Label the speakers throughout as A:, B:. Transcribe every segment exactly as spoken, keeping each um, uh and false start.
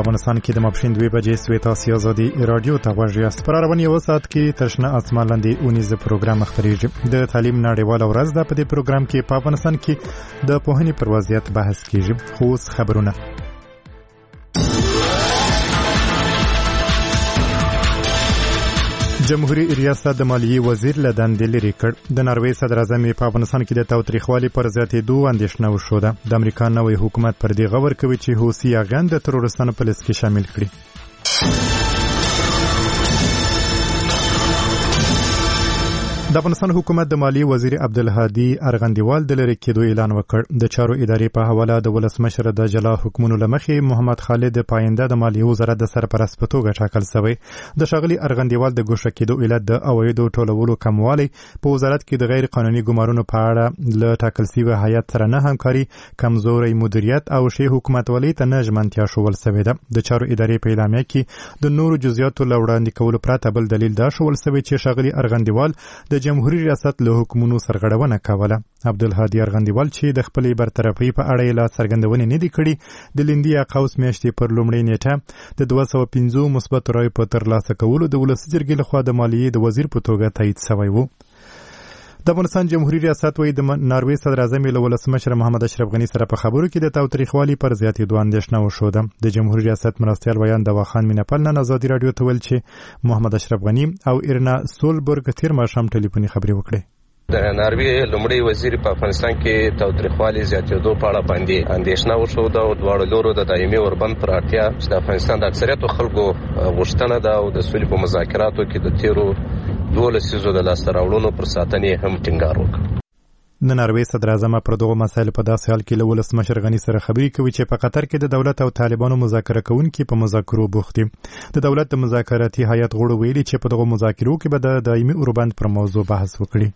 A: افغانستان کې د ماپښین دوه بجې سوي تاسو ازادي رادیو ته غوږ یاست. پر روان یو ساعت کې تشنه اسمان لاندې اونیز پروګرام خبرېږي. د تعلیم نړیواله ورځ ده. په دې پروګرام کې په افغانستان کې د پوهنې پر وضعیت بحث کیږي. خو خبرونه جمهوریت ریاست د مالیې وزیر له دندې لرې کړ. د ناروې صدر اعظم په افغانستان کې د تاوتریخوالي پر زیاتېدو اندېښنه وښوده. د امریکا نوی حکومت پر دې غور کوي چې حوثي اغان د ترورستانو په لیست کې شامل کړي. د افغانستان حکومت د مالیې وزیر عبدالهادي ارغندیوال د لرې کېدو اعلان وکړ. د چارو ادارې په حواله د ولسمشر د جلا حکمونو لمخې محمد خالد پاینده د مالیې وزارت د سرپرست په توګه ټاکل شوی. د ښاغلي ارغندیوال د ګوښه کېدو علت د عوایدو ټولولو کموالی، په وزارت کې د غیر قانوني ګمارونو په اړه له ټاکل شوي هیات سره نه همکاري، کمزوري مدیریت او ښې حکومتولۍ ته نه ژمنتیا ښوول شوې ده. د چارو ادارې په اعلامیه کې د نورو جزئیاتو له وړاندې کولو پرته بل دلیل دا ښوول شوی چې ښاغلي ارغندیوال د جمهوریت ریاست له حکومونو سرغړونه کوله. عبدالهادي ارغندیوال چې د خپلې برطرفۍ په اړه یې لا څرګندونې نه دي کړې، د لندي اقوس میاشتې پر لومړۍ نیټه د دوه سوه پنځه مثبت رایو په ترلاسه کولو د ولسي جرګې لخوا د مالیې د وزیر په توګه تایید شوی و. د افغانستان جمهوریت ریاست وایي د ناروې صدر اعظم له ولسمشر محمد اشرف غني سره په خبرو کې د تاوتریخوالي پر زیاتېدو اندېښنه وښوده. د جمهوریت ریاست مرستیال ویان دواخان مینپل نن ازادي رادیو ته ویل چې محمد اشرف غني او ایرنا سولبرګ تیر ماښام ټلیفوني خبرې وکړې.
B: د ناروې لومړی وزیر په افغانستان کې تاوتریخوالي زیاتېدو په اړه باندې اندېښنه وښوده او دواړو لورو د دایمي اوربند پر اړتیا چې د افغانستان د اکثریتو خلکو غوښتنه ده او د سولې په مذاکراتو کې د تیرو دولس لسیزو د لاسته راوړنو پر ساتنې هم ټینګار وکړ.
A: د ناروې صدر اعظم پر دغو مسایلو په داسې حال کې له ولسمشر غني سره خبرې کوي چې په قطر کې د دولت او طالبانو مذاکره کوونکي په مذاکرو بوخت دي. د دولت د مذاکراتي هیئت غړو ویلي چې په دغو مذاکرو کې به د دایمي اوربند پر موضوع بحث وکړي.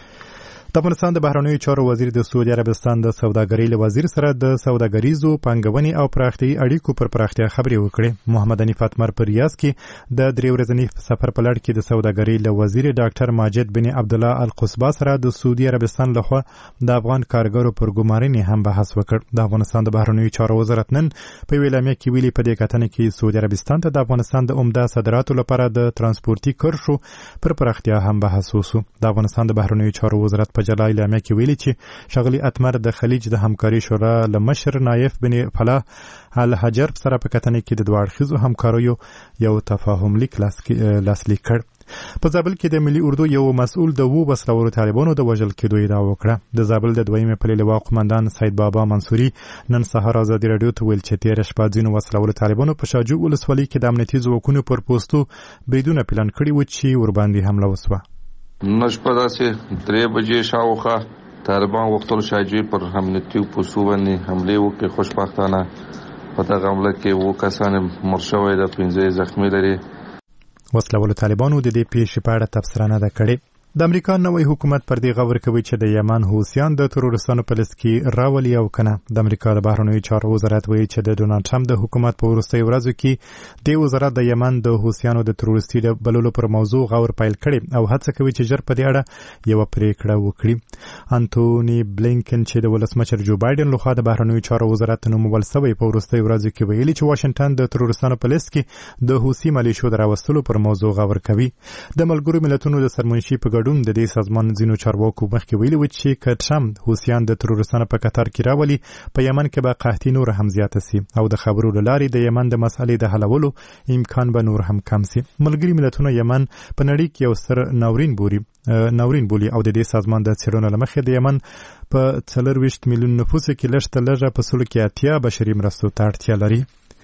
A: د افغانستان د بهرنیو چارو وزیر د سعودي عربستان د سوداګرۍ له وزیر سره د سوداګریزو پانګونې او پراختیایي اړیکو پر پراختیا خبرې وکړې. محمد حنیف اتمر په ریاض کې د درې ورځني سفر په لړ کې د سوداګرۍ له وزیر ډاکټر ماجد بن عبدالله القصبا سره د سعودي عربستان لخوا د افغان کارګرو پر ګمارنې هم بحث وکړ. د افغانستان د بهرنیو چارو وزارت نن په یوه اعلامیه کې ویلي په دې کتنه کې سعودي عربستان ته د افغانستان د عمده صادراتو لپاره د ترانسپورتي کرښو پر پراختیا هم بحث وشو. د افغانستان د بهرنیو چارو وزارت په جلا اعلامیه کې ویلي چې ښاغلي اتمر د خلیج د همکاري شورا له مشر نایف بن فلاح الحجر سره په کتنه کې د دوه اړخیزو همکاریو یو تفاهم لیک لاسلیک کړ. په زابل کې د ملي اردو یو مسؤل د وو بسراورو طالبانو د وژل کېدو ادعا وکړه. د زابل د دویمې پلې لواء قومندان سید بابا منصوري نن سهار ازادي رادیو ته ویل چې تېره شپه ځینو وسلهورو طالبانو په شاجوق ولسوالۍ کې د امنیتي ځواکونو پر پوستو بریدونه پلان کړي وو چې ورباندې حمله وسوه.
C: نن شپه داسې درې بجې شاوخوا طالبان غوښتل شاجوی پر امنیتي پوستو باندې حملې وکړي. خوشبختانه په دغه حمله کې اووه کسان مړ شوي دي، پنځه زخمي لري.
A: وسلهوالو طالبانو د دې پیښې په اړه تبصره نه ده کړې. د امریکا نوی حکومت پر دې غور کوي چې د یمن حوثیان د ترورستانو په لیست کې راولي او کنه. د امریکا د بهرنیو چارو وزارت وایي چې د ډونالډ ټرمپ د حکومت په وروستیو ورځو کې د وزارت د یمن د حوثیانو د ترورستي بللو پر موضوع غور پیل کړي او هڅه کوي چې ژر په دې اړه یو پریکړه وکړي. انټونی بلینکن چې د ولسمشر جو بایدن لخوا د بهرنیو چارو وزارت نومول شوی په وروستیو ورځو کې ویلي چې واشنگټن د ترورستانو په لیست کې د حوثي ملیشو د راوستلو پر موضوع غور کوي. د ملګرو ملتونو د سرمنشي په ګډون د دې سازمان ځینو چارواکو مخکې ویلي و چې که ټرمپ حوثیان د ترورستانو په قطر کې راولي، په یمن کې به قحطي نور هم زیاته سي او د خبرو له لارې د یمن د مسئلې د حلولو امکان به نور هم کم سي. ملګري ملتونه یمن په نړۍ کې یو ستر ناورین بولي ناورین بولي او د دې سازمان د څېړنو له مخې د یمن په څلورویشت میلیون نفوس کې لږ تر لږه په سلو کې اتیا بشري مرستو ته اړتیا لري.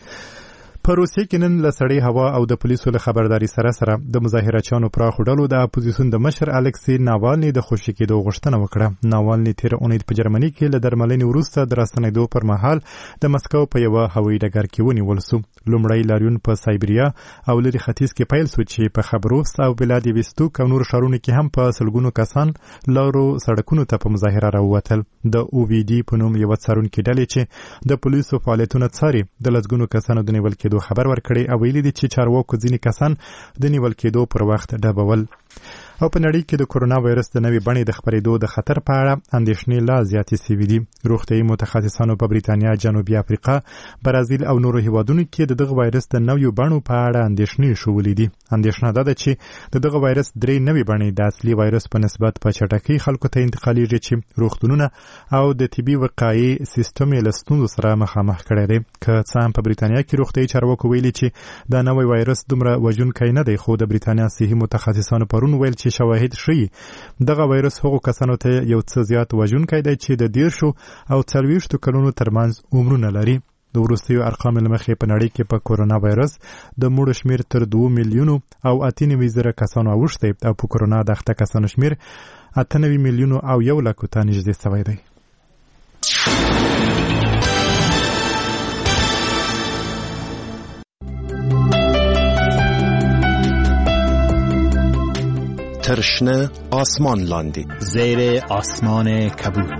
A: په روسیې کې نن له سړې هوا او د پولیسو له خبرداري سره سره د مظاهرچیانو پراخو ډلو د اپوزیسیون د مشر الکسی ناوالني د خوشي کېدو غوښتنه وکړه. ناوالني تیر اونۍ په جرمني کې له درملنې وروسته د راستنېدو پر مهال د مسکو په یوه هوایي ډګر کې ونیول شو. لومړی لاریون په سایبریا او لرې ختیځ کې پیل شو چې په خبروست او ولادیوستوک او نور ښارونو کې هم په سلګونو کسان لارو سړکونو ته په مظاهره راووتل. د او وی ډي په نوم یوه څارونکې ډلې چې د پولیسو فعالیتونه څاري د لسګونو کسانو د نیول کېدو خبر ورکړی او ویلي دي چې چارواکو ځینې کسان د نیول کېدو پر وخت ډبول. او په نړۍ کې د کورونا وایرس د نوې بڼې د خپرېدو د خطر په اړه اندېښنې لا زیاتې سوي دي. روغتیايي متخصصانو په بریتانیا، جنوبي افریقا، برازیل او نورو هیوادونو کې د دغه وایرس د نویو بڼو په اړه اندېښنې شولې دي. اندېښنه دا ده چې د دغه وایرس درې نوې بڼې د اصلي وایرس په نسبت په چټکۍ خلکو ته انتقالېږي چې روغتونونه او د طبي وقایې سیستم یې له ستونزو سره مخامخ کړی دی. که څه هم په بریتانیا کې روغتیايي چارواکو ویلي چې دا نوی وایرس دومره وژونکی نه دی، خو د بریتانیا صحي متخصصانو پرون ویل چې شواهد ښیي دغه وایرس هغو کسانو ته یو څه زیات وژونکی دی چې د دېرشو او څلوېښتو کلونو ترمنځ عمرونه لري. د وروستیو ارقامو له مخې په نړۍ کې په کورونا وایرس د مړو شمېر تر دوه میلیونو او اته نوي زره کسانو اوښتی او په کورونا د اخته کسانو شمېر اته نوي میلیونو او یو لکو ته نږدې سوی دی.
D: ترشنه آسمان لاندی
E: زیر آسمان کبود.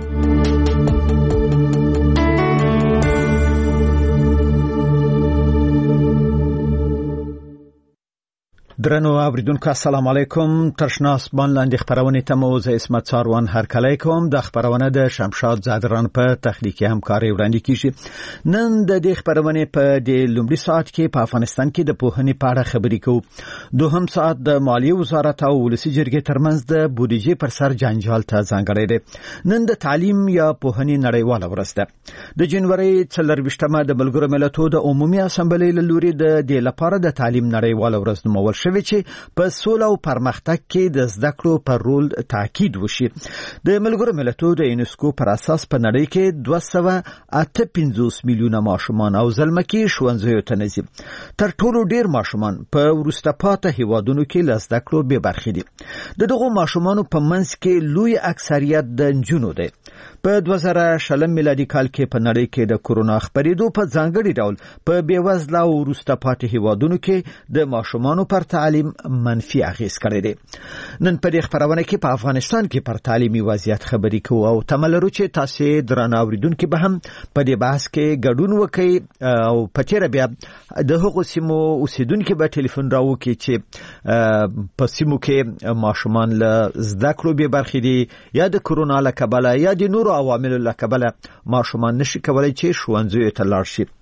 E: درنو اوریدونکو السلام علیکم. ترشنه آسمان لاندې خبرونه ته مو زه اسمت ساروان هرکلی کوم. د خبرونه د شمشاد زادران په تخنیکی همکاري وړاندې کیږي. نن د دې خبرونه په د لومړي ساعت کې په افغانستان کې د پوهنې په اړه خبرې کوو. دوهم ساعت د مالیې وزارت او ولسي جرګې ترمنځ د بودیجې پر سر جنجال ته ځانګړی دی. نن د تعلیم یا پوهنې نړیواله ورځ ده. د جنوري څلرویشتمه د ملګرو ملتونو د عمومي اسامبلې له لوري د دې لپاره د تعلیم نړیواله ورځ نومول شوې چې په سوله او پرمختګ کې د زده کړو پر رول تاکید وشي. د ملګرو ملتونو د یونسکو پر اساس په نړۍ کې دوه سوه اته پنځوس میلیونه ماشومان او زلمکي ښوونځیو ته نه ځي. تر ټولو ډیر ماشومان په وروسته پاته هیوادونو کې له زده کړو بې برخې دي. د دغو ماشومانو په منځ کې لوی اکثریت د نجونو دی. په دوه زره شلم میلادي کال کې په نړۍ کې د کورونا خپرېدو په ځانګړي ډول په بېوزله او وروسته پاتې هیوادونو کې د ماشومانو پر تعلیم منفي اغېز کړی دی. نن په دې خبرونه کې په افغانستان کې پر تعلیمي وضعیت خبرې کوو او تمه لرو چې تاسو درنه اوریدونکو به هم په دې بحث کې ګډون وکړئ او په تیر بیا د هغو سیمو اوسیدونکو به ټلیفون راوکړي چې په سیمو کې ماشومان له زده کړو بې برخې دي یا د کورونا له کبله یا د نورو عواملو له کبله ماشومان نشي کولای چې ښوونځیو ته لاړ شي.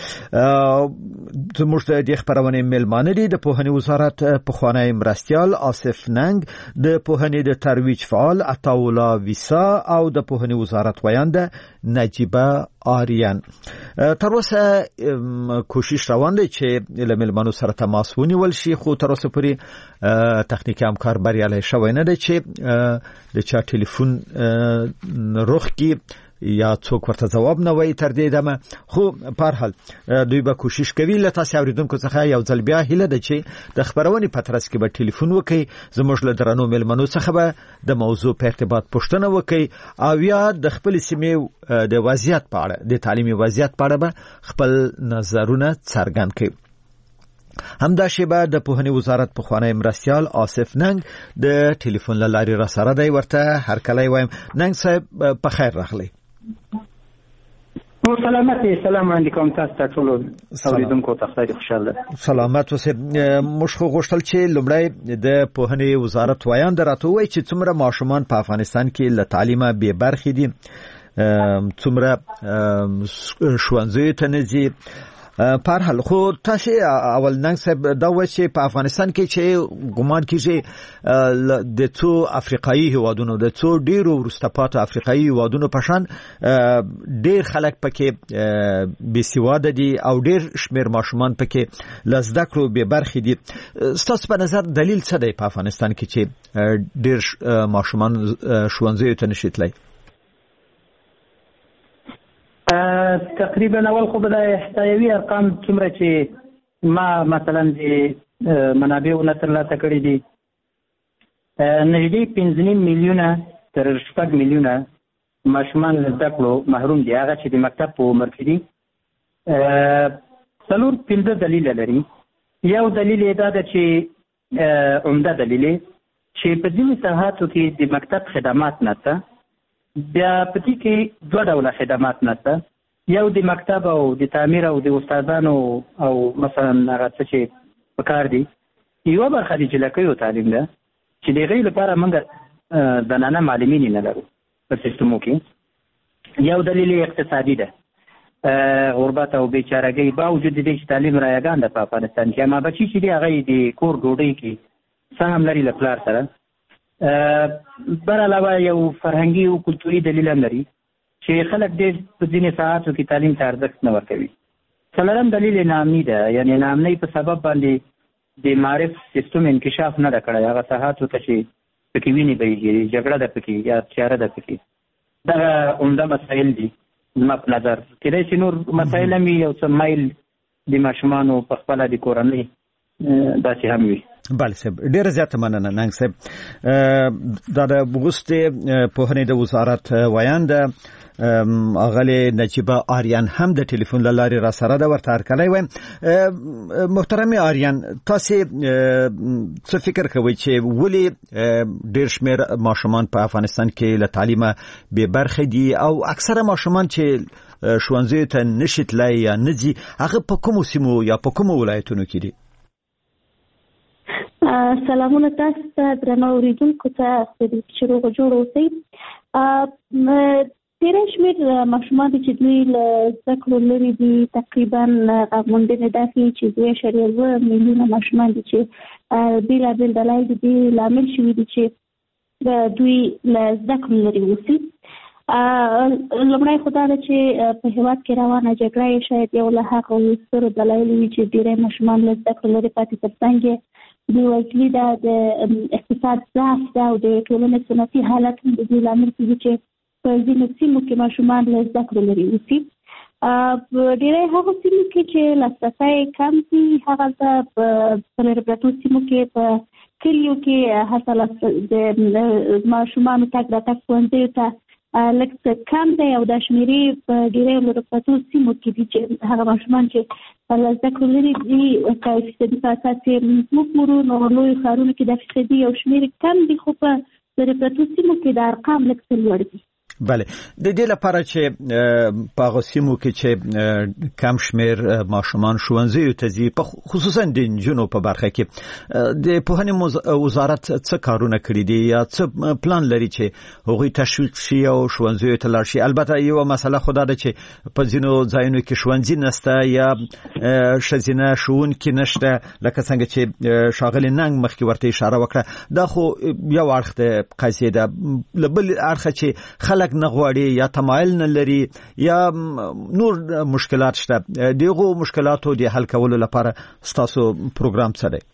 E: زموږ د دې خبرونه ملمانه دي د پوهنې وزارت پخوانی مرستیال آصف ننګ، د پوهنې د ترویج فعال عطاالله ویسا او د پوهنې وزارت ویانده نجیبه آریان. تر اوسه کوشش روان دی چې له ملمانو سره تماس ونیول شي، خو تر اوسه پورې تخنیکي همکار بریالی شوی نه دی چې د چا ټلیفون رخ کې یا څوک ورته جواب نه وایي تر دې دمه. خو په هر حال دوی به کوشش کوي. له تاسو اوریدونکو څخه یو ځل بیا هیله ده چې د خبرونې په ترڅ کې به ټلیفون وکړي، زموږ له درنو مېلمنو څخه به د موضوع په ارتباط پوښتنه وکړي او یا د خپل سیمې د وضعیت په اړه د تعلیمي وضعیت په اړه به خپل نظرونه څرګند کړي. همدا شیبه د پوهنې وزارت پخوانی مرستیال آصف ننګ د ټلیفون له لارې را سره دی. ورته هرکلی وایم. ننګ صاحب په خیر راغلی.
F: سلامت سلام علیکم تاسو ته ټول اوریدونکو ته خدای خوشاله.
A: سلامت اوسئ. موږ خو غوښتل چې لومړی د پوهنې وزارت ویاند راته وایي چې څومره ماشومان په افغانستان کې له تعلیمه بې برخې دي، څومره ښوونځیو ته نه ځي. په هر حال خو تاسو اول ننګ صاحب دا وایي چې په افغانستان کې چې ګمان کیږي د څو افریقایي هیوادونو د څو ډیرو وروسته پاتې افریقایي هیوادونو په شان ډیر خلک پکې بې سواده دي او ډیر شمیر ماشومان پکې له زده کړو بې برخې دي. ستاسو په نظر دلیل څه دی په افغانستان کې چې ډیر ماشومان ښوونځیو ته نشي تللی؟
F: تقریبا اول خو به د احصایوي ارقام څومره چې ما مثلا د منابعو نه ترلاسه کړي دي نږدې پنځه نیم میلیونه تر شپږ میلیونه ماشومان له زده کړو محروم دي، هغه چې د مکتب په عمر کې دي. څلور پنځه دلیل لري. یو دلیل یې دا ده چې عمده دلیل چې په ځینې ساحاتو کې د مکتب خدمات نشته. بیا په دې کې دوه ډوله خدمات نشته. یو د مکتب او د تعمیر او د استادانو او مثلا هغه څه چې پکار دي. یو برخه د جلکیو تعلیم ده چې د هغې لپاره موږ دننه معلمین نه لرو په سیستمو کې. یو دلیل یې اقتصادي ده، غربت او بیچارهګۍ باوجود دې چې تعلیم رایګان ده په افغانستان کې، اما بچي چې دي هغه د کور ډوډۍ کې څه هم لري له پلار سره. بر علاوه یو فرهنګي او کلتوري دلیل هم لري چې خلک ډېر په ځینې ساعتو کې تعلیم ته ارزښت نه ورکوي. څلورم دلیل یې ناامني ده، یعنې ناامنۍ په سبب باندې د معرف سیستم انکشاف نه ده کړی. هغه ساحاتو ته چې پکې وینې بهیږي، جګړه ده پکې یا تیاره ده پکې، دغه عمده مسایل دي زما په نظر. کېدای شي نور مسایل هم وي، یو څه مایل د ماشومانو په خپله د کورنۍ داسې هم وي.
E: بله صاحب، ډیره زیاته مننه ننګ صاحب. دا د بغوستې پوهنې د وزارت ویانده اغلی نجیبه آریان هم د ټلیفون له لارې را سره ده، ورته هرکلی وایم. محترم آریان، تاسې څه فکر کوئ چې ولې ډیر شمیر ماشومان په افغانستان کې له تعلیمه بې برخې دي او اکثره ماشومان چې ښوونځیو ته نشي تللی یا نه ځي، هغه په کومو سیمو یا په کومو ولایتونو کې دي؟
G: سلامونه تاسو ته درنو اوریدونکو ته، چې روغ جوړ اوسئ. ډېر شمېر ماشومان دي چې دوی له زده کړو لرې دي، تقریبا موندنې دا ښیي چې دوه اعشاریه اووه میلیونه ماشومان دي چې بېلابېل دلایل د دې لامل شوي دي چې دوی له زده کړو لرې اوسي. لومړی خو دا ده چې په هېواد کې روانه جګړه یې شاید یو له هغو سترو دلایلو وي چې ډېری ماشومان له زده کړو لرې پاتې، تر څنګ یې بېوزلي ده، د اقتصاد ضعف ده او د ټولنې سنتي حالت هم د دې لامل کېږي چې په ځینو سیمو کې ماشومان له زده کړو لرې اوسي. په ډېری هغو سیمو کې چې لاسرسی کم دي، هغلته په لرې پرتو سیمو کې په کلیو کې هلته د ماشومانو تګ راتګ ښوونځیو ته لږ څه کم دی او دا شمېرې په ډېری لرې پرتو سیمو کې دي چې هغه ماشومان چې له زده کړو لرې دي که فیصدي په اساس یې موږ ګورو، نو لویو ښارونو کې دا فیصدي یو شمېرې کم دي، خو په لرې پرتو سیمو کې دا ارقام لږ څه لوړ دي.
E: بله، د دې لپاره چې په هغو سیمو کې چې کم شمیر ماشومان ښوونځیو ته ځي، خصوصا د نجونو په برخه کې د پوهنې وزارت څه کارونه کړي دي یا څه پلان لري چې هغوی تشویق شي او ښوونځیو ته لاړ شي؟ البته یوه مسله خو دا ده چې په ځینو ځایونو کې ښوونځي نشته یا ښځینه ښوونکي نشته، لکه څنګه چې ښاغلي ننګ مخکې ورته اشاره وکړه. دا خو یو اړخ د قضیې ده. له بل اړخه چې خلک نه غواړي یا تمایل نه لري یا نور مشکلات شته، دغه مشکلاتو د حل کولو لپاره ستاسو پروګرام څه دی؟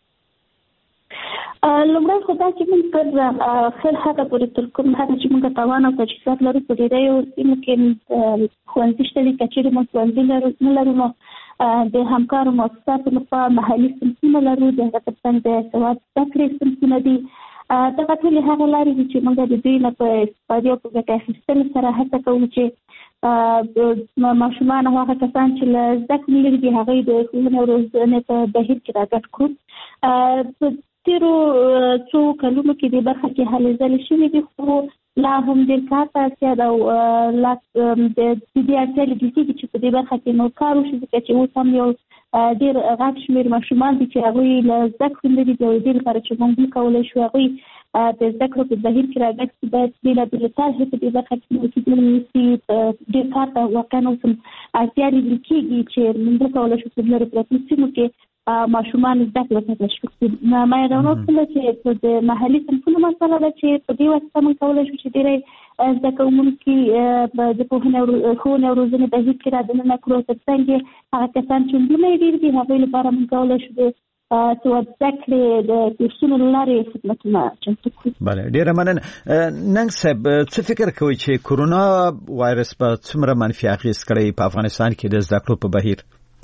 G: لومړی خو دا چې موږ تر خیر حده پورې تر کوم حده چې موږ توان او تجهیزات لرو په ډېریو سیمو کې ښوونځي شته دي. که چېرې موږ ښوونځي نه لرو نو د همکارو مؤسساتو لخوا محلي صنفونه لرو، د هغه تر څنګ د سواد زده کړې صنفونه دي. دغه ټولې هغه لارې دي چې موږ د دوی نه په استفادې او په ګټې اخیستلو سره هڅه کوو چې ماشومان او هغه کسان چې له زده کړې لرې دي هغوی د ښوونې او روزنې په بهیر کې راګډ کړو. په تېرو څو کلونو کې دې برخه کې هلې ځلې شوې دي، خو لا هم ډېر کار ته اړتیا ده او لا د دې اړتیا لیدل کېږي چې په دې برخه کې نور کار وشي، ځکه چې اوس هم یو ډېر غټ شمېر ماشومان دي چې هغوی له زده کړو لرې دي. او دې لپاره چې موږ وکولی شو هغوی د زده کړو په بهیر کې راګډ کړي، باید بېلابېلې طرحې په دې برخه کې موجودې وي. ډېر کار ته واقعا اوس هم اړتیا لیدل کېږي چې موږ وکولی شو په لرې پرتو سیمو کې ماشومان زده کړو ته تشویق کړي. ما یادونه وکړله چې د محلي صنفونو مسله ده چې په دې واسطه موږ کولی شو چې ډېری زده کوونکي د پوهنې ښوونې او روزنې بهیر کې رادننه کړو، تر څنګ یې هغه کسان چې عمرونه یې ډېر دي هغوی لپاره موږ کولی شو د سواد زده کړې د کورسونو له لارې خدمتونه چمتو کړو.
E: بله، ډېره مننه. ننګ صاحب، څه فکر کوئ چې کرونا وایرس به څومره منفي اغېز کړی په افغانستان کې د زده کړو په بهیر؟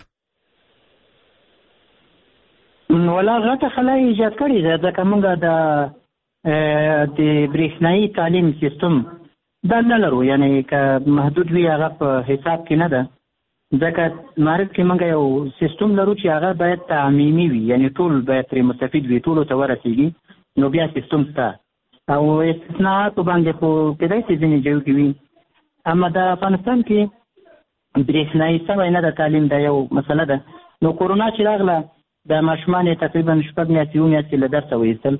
F: ولا غټه خلا ایجاد کړې ده، ځکه موږ د د برېښنایي تعلیم سیستم دا نه لرو، یعنې که محدود وي هغه په حساب کې نه ده، ځکه معرف کې موږ یو سیستم لرو چې هغه باید تعمیمي وي، یعنې ټول باید ترې مستفید وي، ټولو ته ورسېږي، نو بیا سیستم شته او استثناءاتو باندې خو کېدای شي ځینې ځایو کې وي. اما د افغانستان کې برېښنایي سوی نه ده تعلیم، دا یو مسله ده. نو کورونا چې راغله د ماشومان یې تقریبا شپږ میاشتې اووه میاشتې له درسه وایستل،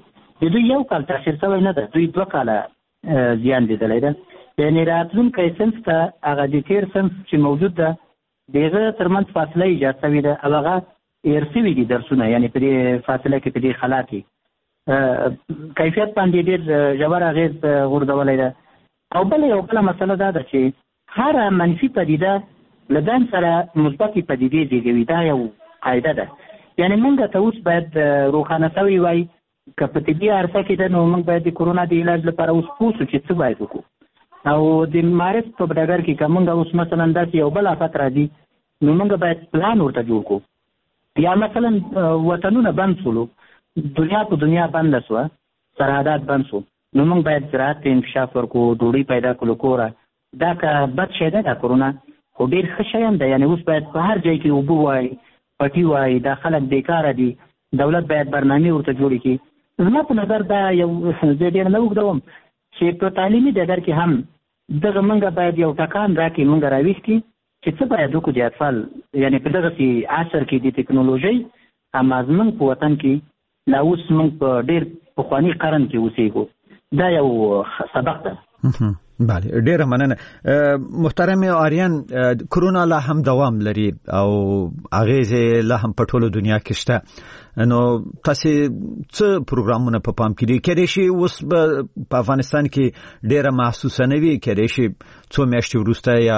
F: د دوی یو کال تاخیر شوی نه ده، دوی دوه کاله زیان لیدلی ده. یعنې راتلونکی صنف ته هغه د تېر صنف چې موجود ده د هغه ترمنځ فاصله ایجاد شوې ده او هغه هېر شوي دي درسونه، یعنې په دې فاصله کې په دې خلا کې کیفیت باندې ډېر ژور اغېز غورځولی ده. او بله یو بله مسله دا ده چې هره منفي پدیده له ځان سره مثبتې پدیدې زېږوي. دا یو قاعده ده. یعنې موږ ته اوس باید روښانه شوی وای که په طبي عرصه کې ده نو موږ باید د کرونا د علاج لپاره اوس پوه شو چې څه باید وکړو. او د معرف په ډګر کې که موږ اوس مثلا داسې یو بل افت راځي نو موږ باید پلان ورته جوړ کړو. یا مثلا وطنونه بند شولو، دنیا په دنیا بنده شوه، سرحدات بند شو، نو موږ باید زراعت ته انکشاف ورکړو، ډوډۍ پیدا کړو کوره. دا که بد شی ده دا کرونا، خو ډېر ښه شی هم ده. یعنې اوس باید په هر ځای کې اوبه وای، پټي وای، دا خلک بیکاره دي، دولت باید برنامې ورته جوړې کړي. زما په نظر دا یو زه ډېر نه اوږدوم چې په تعلیمي ډګر کې هم دغه موږ باید یو ټکان راکړي، موږ راویښ کړي چې څه باید وکړو د اطفال. یعنې په دغسې عصر کې د ټکنالوژۍ اما زموږ په وطن کې لا اوس موږ په ډېر پخواني قرن کې اوسېږو. دا یو سبق ده.
E: بله، ډیره مننه. محترم آریان، کرونا لا هم دوام لري او اغیز لا هم په ټوله دنیا کې شته. نو تاسو څه پروګرامونه په پام کې دي؟ کېدای شي اوس په افغانستان کې ډیره محسوسه نه وي، کېدای شي څو میاشتې وروسته یا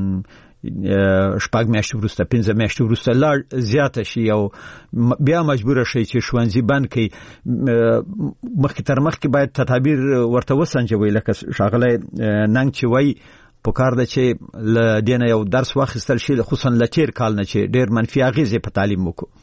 E: شپږ میاشتې وروسته، پنځه میاشتې وروسته لا زیاته شي او بیا مجبور شي چې ښوونځي بند کړي. مخکې تر مخکې باید تدابیر ورته وسنجوي، لکه ښاغلی ننګ چې وایي پکار ده چې له دې نه یو درس واخیستل شي، خصوصا له تېر کال نه چې ډېر منفي اغېزې په تعلیم وکړو.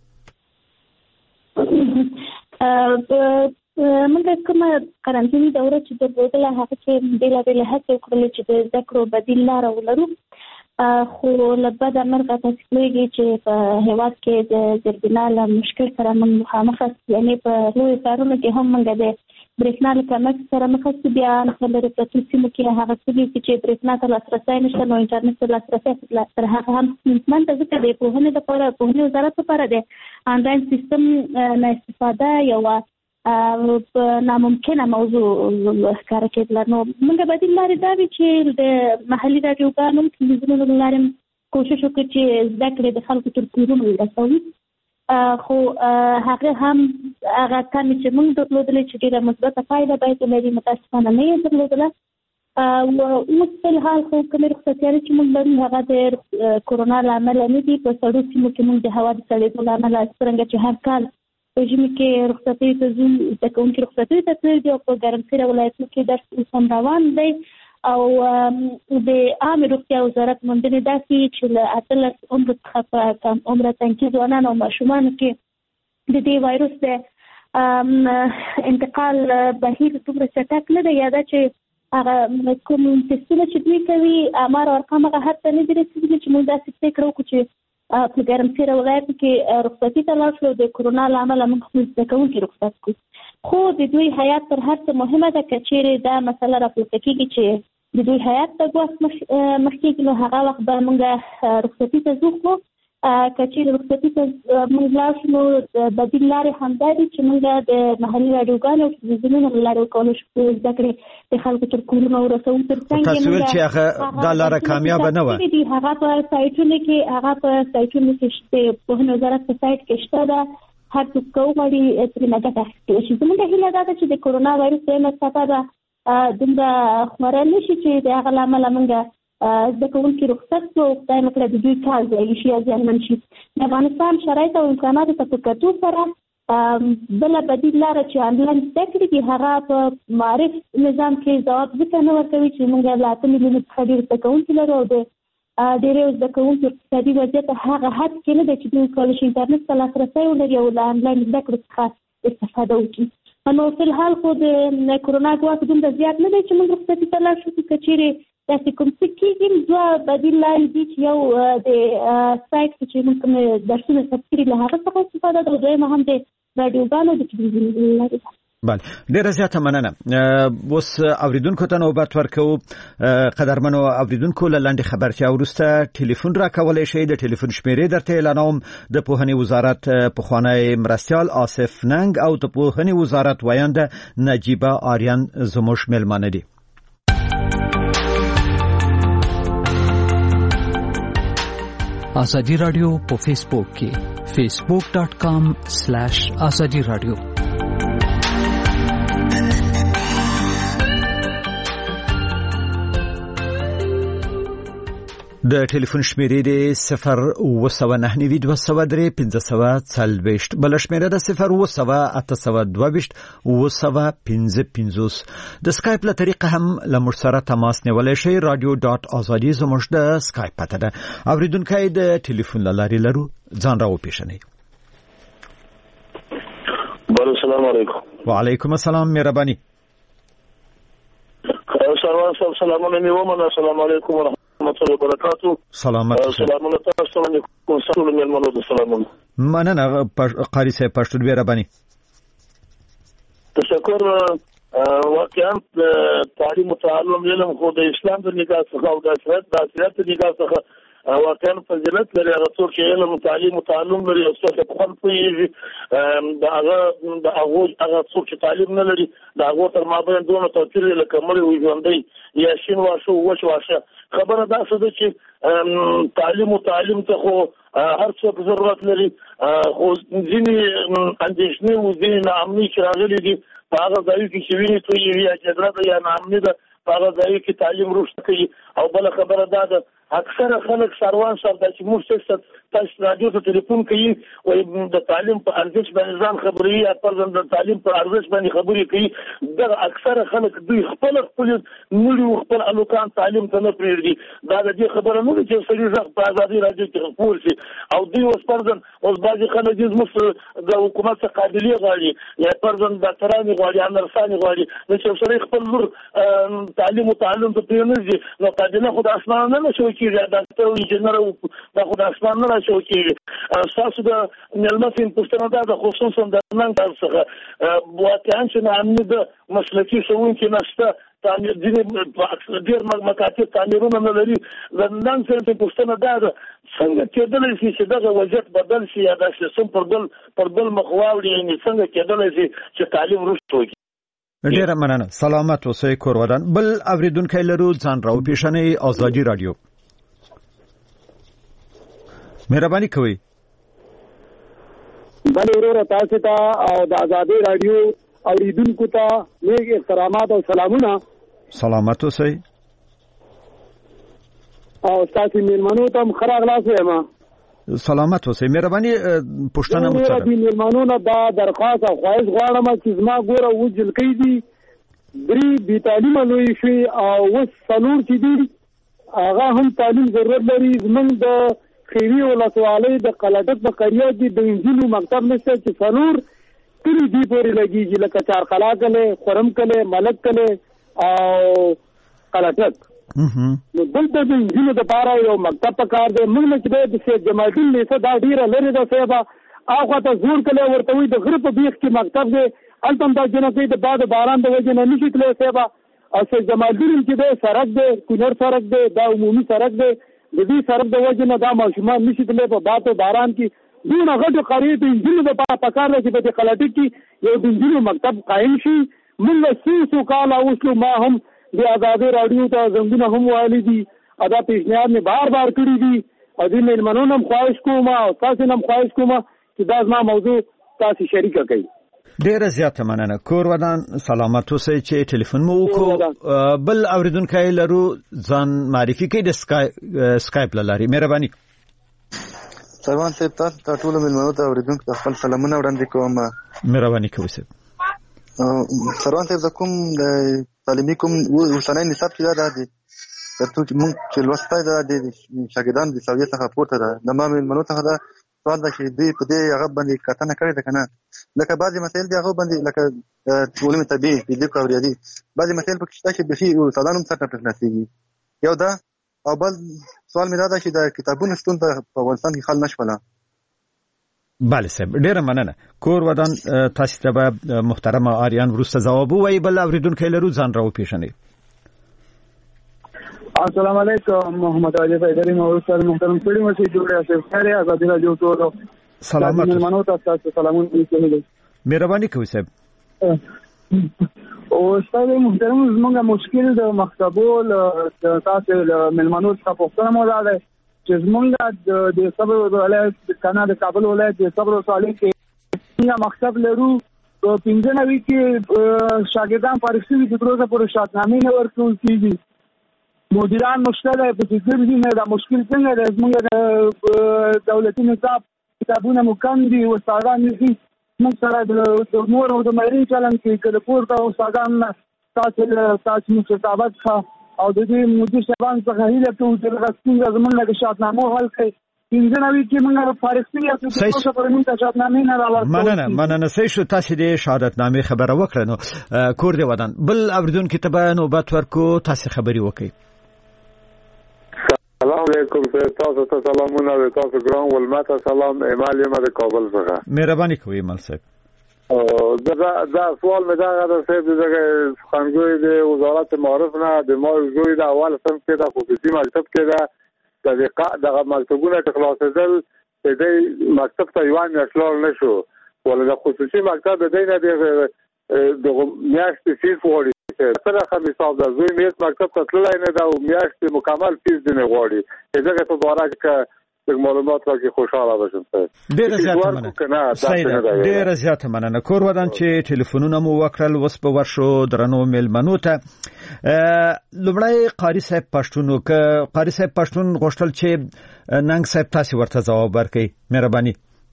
G: موږ کومه قرنطیني دوره چې درلودله هغه کې بېلابېلې هڅې وکړلې چې د زده کړو بدیل لاره ولرو، خو له بده مرغه تاسې پوهېږئ چې په هېواد کې د زیربنا له مشکل سره موږ مخامخ یاست. یعنې په لویو ښارونو کې هم موږ د برېښنا له کمښت سره مخ یو، بیا لرې پرتو سیمو کې هغه څه دي چې برېښنا ته لاسرسی نشته، نو انټرنېټ ته لاسرسی تر هغه هم ستونزمن ده. ځکه د پوهنې لپاره پوهنې وزارت لپاره د آنلاین سیستم نه استفاده یوه ناممکنه موضوع ښکاره کېدله. نو موږ بدیل لارې دا وي چې د محلي راډیوګانو تلویزیونونو له لارې کوشش وکړو چې زده کړې د خلکو تر کورونو ورسوي. خو هغه هم هغه کمې چې موږ درلودلې چې ډېره مثبته پایله باید ولري، متاسفانه نه یې درلودله. اوس فلحال خو کومې رخصتیانې چې موږ لرو هغه د کرونا له امله نه دي. په سړو سیمو کې موږ د هوا د سړېدو له امله څرنګه چې هر کال په ژمي کې رخصتیو ته ځو، زده کوونکي رخصتیو ته تللي دي او په ګرمسېره ولایتونو کې درس اوس هم روان دی. او د عامې روغتیا وزارت موندنې داسې چې له اتلس عمر څخه په کم عمره تنکي ځوانانو او ماشومانو کې د دې وایرس د انتقال بهیر دومره چټک نه دی. یا دا چې هغه کوم ټسټونه چې دوی کوي امار او ارقام هغه حد ته نه دي رسېدلي چې موږ داسې پرېکړه وکړو چې په ګرمسېره ولایتو کې رخصتي ته لاړ شو، د کرونا له امله موږ خپل زده کوونکي رخصت کړو. خو د دوی حیات تر هر څه مهمه ده. که چېرې دا مسله راپورته کېږي چې د دوی حیات ته ګواښ مخ کېږي نو هغه وخت به موږ رخصتي ته ځو. خو که چېرې رخصتي ته موږ لاړ شو نو بدیل لارې همدا دي چې موږ د محلي راډیوګانو او تلویزیونونو له لارې وکولی شو زده کړې د خلکو تر کورونو ورسوو. تر څنګ
E: تاسو ویل چې هغه دا لاره کامیابه نه وه.
G: هغه په سایټونو کې هغه په سایټونو کې شته، پوهنې وزارت په سایټ کې شته ده، هر څوک که وغواړي ترېنه ګټه اخیستلی شي. زموږ هیله دا ده چې د کرونا وایرس دویمه څپه به دومره خوره نه شي چې د هغه له امله موږ زده کوونکي رخصت کړو او خدای مه کړه د دوی کار ضایع شي یا زیانمن شي. د افغانستان شرایط او امکاناتو ته په کتو سره بله بدیل لاره چې آنلاین زده کړې دي هغه په معرف نظام کې ځواب ځکه نه ورکوي چې موږ له اته میلیونو څخه ډېر زده کوونکي لرو او د ډېرو زده کوونکو اقتصادي وضعیت هغه حد کې نه دی چې دوی کولی شي انټرنېټ ته لاسرسی ولري او له آنلاین زده کړو څخه استفاده وکړي. نو فلحال خو د کرونا ګواښ دومره زیات نه دی چې موږ رخصتي ته لاړ شو. که چېرې داسې کوم څه کېږي دوه بدیل لارې دي چې یو د سایټ چې موږ کوم درسونه ثبت کړي له هغه څخه استفاده ده او دویمه هم د راډیوګانو د تلویزیونونو لارې ده.
E: بله ډیره زیاته مننه. اوس اوریدونکو ته نوبت ورکو. قدرمنو اوریدونکو له لنډې خبرتیا وروسته ټلیفون راکولای شئ. د ټلیفون شمیرې درته اعلانوم. د پوهنې وزارت پخوانی مرستیال آصف ننګ او د پوهنې وزارت ویانده نجیبه آریان زموږ مېلمانه دي.
H: آزادی رادیو په فیسبوک کې facebook dot com slash azadi radio.
E: د ټلیفون شمیرې د صفر اوه سوه نهه نوي دوه سوه درې پنځه سوه څلوېښت، بله شمیره د صفر اوه سوه اته سوه دوه ویشت اوه سوه پنځه پنځوس. د سکایپ له طریقه هم له موږ سره تماس نیولی شئ. رادیو ډاټ ازادي زموږ د سکایپ پته ده. اوریدونکی د ټلیفون له لارې لرو، ځان را وپېژنئ.
I: بله السلام علیکم.
E: وعلیکم السلام، مهرباني.
I: سروان صاحب سلامونه مې ومنه. السلام علیکم ورحمة الله وبرکاتو.
E: سلامت
I: سلامونه تاسو ته. کوم څه مېلمنو ته سلامونه.
E: مننه قاری صاحب، پښتون مهرباني.
I: تشکر. واقعا تعلیم او تعلم علم خو د اسلام د نگاه څخه او د شریعت د شریعت د نگاه څخه واقعا فضیلت لري. هغه څوک چې علم او تعلیم او تعلم لري او څوک په خپل پوهیږي دا هغه د هغه هغه څوک چې تعلیم نه لري دا هغه تر مابین دونه توپیر لکه مړی وي ژوندی یا شین واښه وچ واښه. خبره دا څه ده چې تعلیم او تعلیم ته خو هر څوک ضرورت لري، خو ځینې اندېښنې او ځینې ناامني چې راغلي دي په هغه ځایو کې چې وینې تویې یا جګړه ده یا ناامني ده په هغه ځایو کې تعلیم رشد کوي. او بله خبره دا ده اکثره خلک سروان صاحب دا چې موږ تاسو رادیو ته ټلیفون کوي وایي د تعلیم په ارزښت باندې ځان خبروي یا پرځم د تعلیم په ارزښت باندې خبرې کوي. دغه اکثره خلک دوی خپل خپل نړۍ خپل الوکان تعلیم ته نه پرېږدي. دا د دې خبره نه ده چې سړي غږ په ازادي رادیو کې خپور شي او دوی اوس پرځم اوس بعضې خلک دي زموږ د حکومت څخه قابلې غواړي یا پرځم ډاکټرانې غواړي یا نرسانې غواړي. نو چې سړی خپل لور تعلیم او تعلم ته پرېنږدي نو قابله خو د اسمانه نه شوی کېږي، ډاکټر او انجینر دا خو د اسمان نه راشوی کېږي. ستاسو د مېلمه صاحب پوښتنه دا ده خصوصا د ننګ صاحب څخه واقعا چې ناامني د مسلکي ښوونکي نشته، تعمیر ځینې ډېر مکاتب تعمیرونه نه لري. د ننګ صاحب پوښتنه دا ده څنګه کېدلی شي چې دغه وضعیت بدل شي یا دا سیستم پر بل پر بل مخ واوړي، یعنې څنګه کېدلی شي چې تعلیم رشد وکړي.
E: ډېره مننه. سلامت اوسئ کور ودان. بل اورېدونکی لرو، ځان را وپېژنئ. ازادي رادیو، مهرباني کوئ.
J: بله وروره تاسو ته او د ازادي رادیو اوریدونکو ته نیک احترامات او سلامونه.
E: سلامت اوسئ.
J: او ستاسو مېلمنو ته هم ښه راغلاست وایم.
E: سلامت اوسئ. مهرباني پوښتنه مو څه ده؟
J: د مېلمنو نه دا درخواست او خواهش غواړم چې زما ګوره اوس جلکۍ دي درې بې تعلیمه لویې شوې او اوس څلور چې دي هغه هم تعلیم ضرورت لري. زموږ د خیري ولسوالۍ د قلعټک په قریه کې د انجینو مکتب نشته چې څلور کلي دې پورې لګېږي لکه چارقلا کلی، خورم کلی، ملک کلی او قلعټک. نو دلته د انجینو دپاره یو مکتب پکار دی. موږ نه چې دی د سید جمال الدین لیسه دا ډېره لرې ده صاحبه. اخوا ته زوړ کلی ورته وایي، د غره په بیخ کې مکتب دی، هلته هم دا جنکۍ د باد باران د وجې نه نشي تللی صاحبه. او سید جمال الدین چې دی سړک دی، کونړ سړک دی، دا عمومي سړک دی. د دې سړک د وجې نه دا ماشومان نشي تللی په باد او باران کې. دونه غټو قریې د انجینو دپاره پکار دی چې په دې قلعټک کې یو د انجینو مکتب قایم شي. موږ څو څو کاله اوسلو، ما هم د ازادي راډیو ته زنګونه هم وهلي دي او دا پیشنهاد مې بار بار کړي دي او دې مېلمنو نه هم خواهش کوم او تاسو نه هم خواهش کوم چې دا زما موضوع تاسو شریکه کړئ.
E: ډیره زیاته مننه. کور ودان. سلامت اوسئ. چې ټلیفون مو وکړو. بل اوریدونکی لرو، ځان معرفي کړئ د سکایپ له لارې. مهرباني.
K: سروان صاحب تاسو ته ټولو مېلمنو ته اوریدونکو ته خپل سلامونه وړاندې کوم.
E: مهرباني کوئ صاحب.
K: سروان صاحب د کوم د تعلیمي کوم اوسنی نصاب چې دا دی تر څو موږ چې لوستی دا د شاګردانو د سویې څخه پورته ده. د ما مېلمنو څخه دا سوال ده چې دوی په دې هغه باندې کتنه کړې ده که نه؟ لکه بعضې مسایل دي هغه باندې لکه علوم طبیعي، فزیک او ریاضي، بعضې مسایل پکې شته چې بیخي استادان هم سر نه پرې خلاصېږي. یو دا. او بل سوال مې دا ده چې د کتابونو شتون ته په افغانستان کې خل نه شوله.
E: بله صاحب ډیره مننه. کور ودان تاسو ته به محترم آریان وروسته ځواب وایي. بل اوریدونکو لرو ځان راو پیژنئ.
J: السلام علیکم محمد علي فیدری مو سره محترم سړي مو چې جوړه شي خیر آزادي راځو ټول
E: سلامات
J: منو تاسو سلامونه کوي.
E: مهرباني کوئ صاحب.
J: او ستاسو محترم زموږه مشکل د مکتبول تاسو ملمنو څخه پوښتنه مو ده چې زموږه د صبر ولایت د کاناډا د کابل ولایت د صبر وسالي کې یا مکتب لرو په پنځه نوي کې شاګردان فارغ شوي د دروازه پر شاتنامې نه ورکول کیږي. مدیران مشکل په ذکر دي نه دا مشکل څنګه د زموږه دولتي نصاب کتابونه مکم دي او استادان دي موږ سره د نور او د مېري چلن کې کله پورته او استادان تاسو تاسو مستعبد ښه او د دې مدیر شبان څخه هیله کوو چې راستنګ زمونږ د شاتنامو حل کړي. پنځه نوي کې موږ فارغ شوي یو څه پر موږ شاتنامې نه راوړو. مننه
E: مننه صحیح شو. تاسو د شهادتنامې خبره وکړه نو کور دی ودان. بل اوریدونکو ته به نوبت ورکو تاسو خبري وکړئ.
L: السلام علیکم تاسو ته سلامونه او تاسو ګران ولمته سلام ایمال یم د کابل څخه.
E: مهرباني کوئ ایمال صاحب.
L: او دا دا سوال مې دا غواړم چې د خانګوی د وزارت معارف نه د موضوع د اول سم کې د خصوصي مکتب کې دا د دغه مکتبونه خلاصېدل د مکتب ته یوان اصلال نشو ولې د خصوصي مکتب د نه د میاشتې فیس وړي سره خمي صاحب د زوی میت مکتب ته تللی نه دا او میاشتې مکمل فیس دی نه غواړي ځکه په باره کې د معلومات راکې خوشاله بشم.
E: ډېره زیاته مننه. ډېره زیاته مننه. کور ودان چې ټلیفونونه مو وکړل اوس به ورشو درنو میلمنو ته. لومړی قاری صاحب پښتون که قاری صاحب پښتون غوښتل چې ننګ صاحب تاسو ورته ځواب ورکړئ. مهرباني.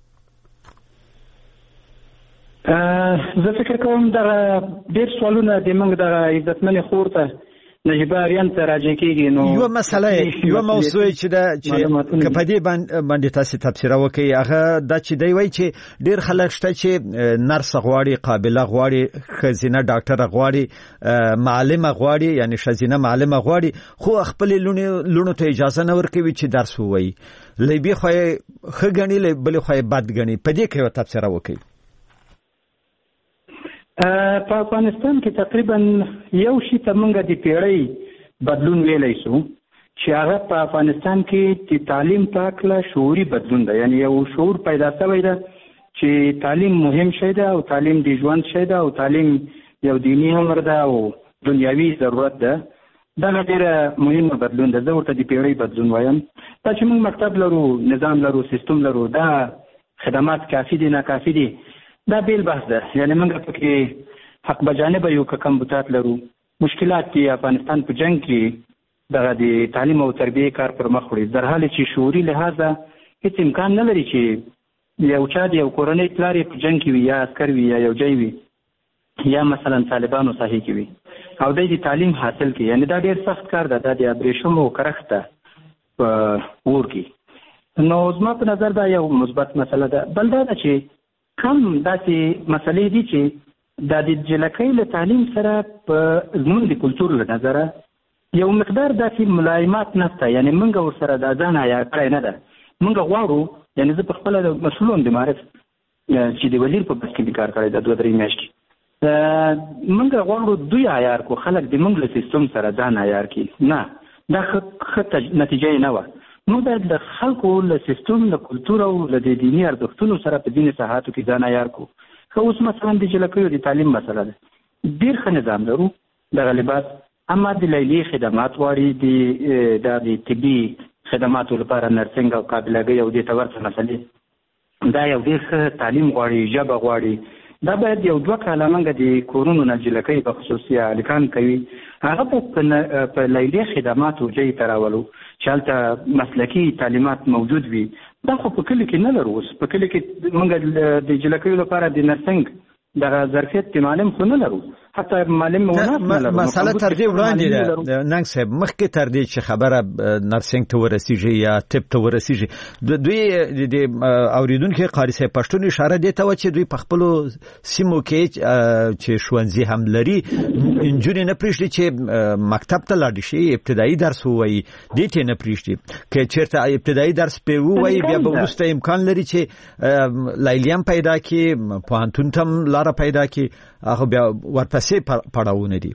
F: زه فکر کوم دا ډېر سوالونه د موږ د عزتمنې خور ته نجیبه اریان ته راځي کېږي. نو
E: یو مسله یو موضوع چې دا چې کپدی باندې تاسو تفسیر وکړي هغه دا چې دی وایي چې ډېر خلک شته چې نرس غواړي قابله غواړي خزینه ډاکټر غواړي معلمه غواړي یعنی خزینه معلمه غواړي خو خپل لونو ته اجازه نه ورکوي چې درس ووایي. لبي خو خګنی بل خو بد غنی پدې کې یو تفسیر وکړي.
F: په افغانستان کې تقریبا یو شی ته موږ د پیړۍ بدلون ویلی شو چې هغه په افغانستان کې د تعلیم په اړه شعوري بدلون ده. یعنی یو شعور پیدا شوی ده چې تعلیم مهم شی ده او تعلیم د ژوند شی ده او تعلیم یو دینی امر ده او دنیوي ضرورت ده. دا ډېره مهمه بدلون ده. زه ورته د پیړۍ بدلون وایم. دا چې موږ مکتب لرو نظام لرو سیستم لرو دا خدمات کافي دي نه کافي دي دا بیل بحث ده. یعنی موږ پکې حق بجانبه یو کمبودات لرو. مشکلات دي افغانستان په جنگ کې دغه د تعلیم او تربیه کار پر مخ وړي در حال چې شعوري لحاظه هیڅ امکان نه لري چې یو چا د یو کورنۍ پلار په جنگ کې وي یا عسکر وي یا یو ځای وي یا مثلا طالبانو ساحې کې وي او د تعلیم حاصل کړي. یعنی دا ډېر سخت کار ده. دا د ابریشم او کرخته په ور کې. نو زما په نظر دا یو مثبت مسله ده. بل دا چې کم داسې مسلې دي چې د جلکۍ له تعلیم سره په زموږ د کلتور له نظره یو مقدار داسې ملایمات نشته. یعنی موږ ورسره د ځان حیا کړی نه ده. موږ غواړو یعنی زه په خپله د مسؤلون د معرف چې د وزیر په بس کې کار کړی د دوه درې میاشتې موږ غواړو دوی عیار کو خلک د موږ له سیستم سره ځان عیار کړي. نه دا ښه نتیجه نه وه. نو باید د خلکو له سیستم له کلتور او له دیني ارزښتونو سره په ځینې ساحاتو کې ځان عیار کو. ښه اوس مثلا د جلکیو د تعلیم مسله ده. ډېر ښه نظام لرو دغه لباس اما د لیلي خدمات غواړي د د طبي خدماتو لپاره نرسنګ او قابلګۍ او دې ته ورته مسلې دا یو ډېر ښه تعلیم غواړي ژبه غواړي. دا باید یو دوه کاله موږ د کورونو نه جلکۍ په خصوصي هلکان کوي هغه په لیلي خدماتو ځای ته راولو چې هلته مسلکي تعلیمات موجود وي. دا خو په کلي کې نه لرو. اوس په کلي کې موږ د جلکیو لپاره د نرسنګ دغه ظرفیت د معلم خو نه لرو. حتی معلم ونه
E: مساله تر دې وړاندې ده ننګ صاحب مخکې تر دې چې خبره نرسنګ ته ورسیږي یا طب ته ورسیږي دوی د اوریدونکو قاری صاحب پښتون اشاره دی ته چې دوی په خپل سیمو کې چې ښوونځي هم لري انجونې نه پریږدي چې مکتب ته لاړ شي ابتدایي درس وایي دې ته نه پریږدي که چیرته ابتدایي درس په وایي بیا به وروسته امکان لري چې لایلیان پیدا کی پوهنتون ته لار پیدا کی هغه بیا ورپسې پړاوونه دي.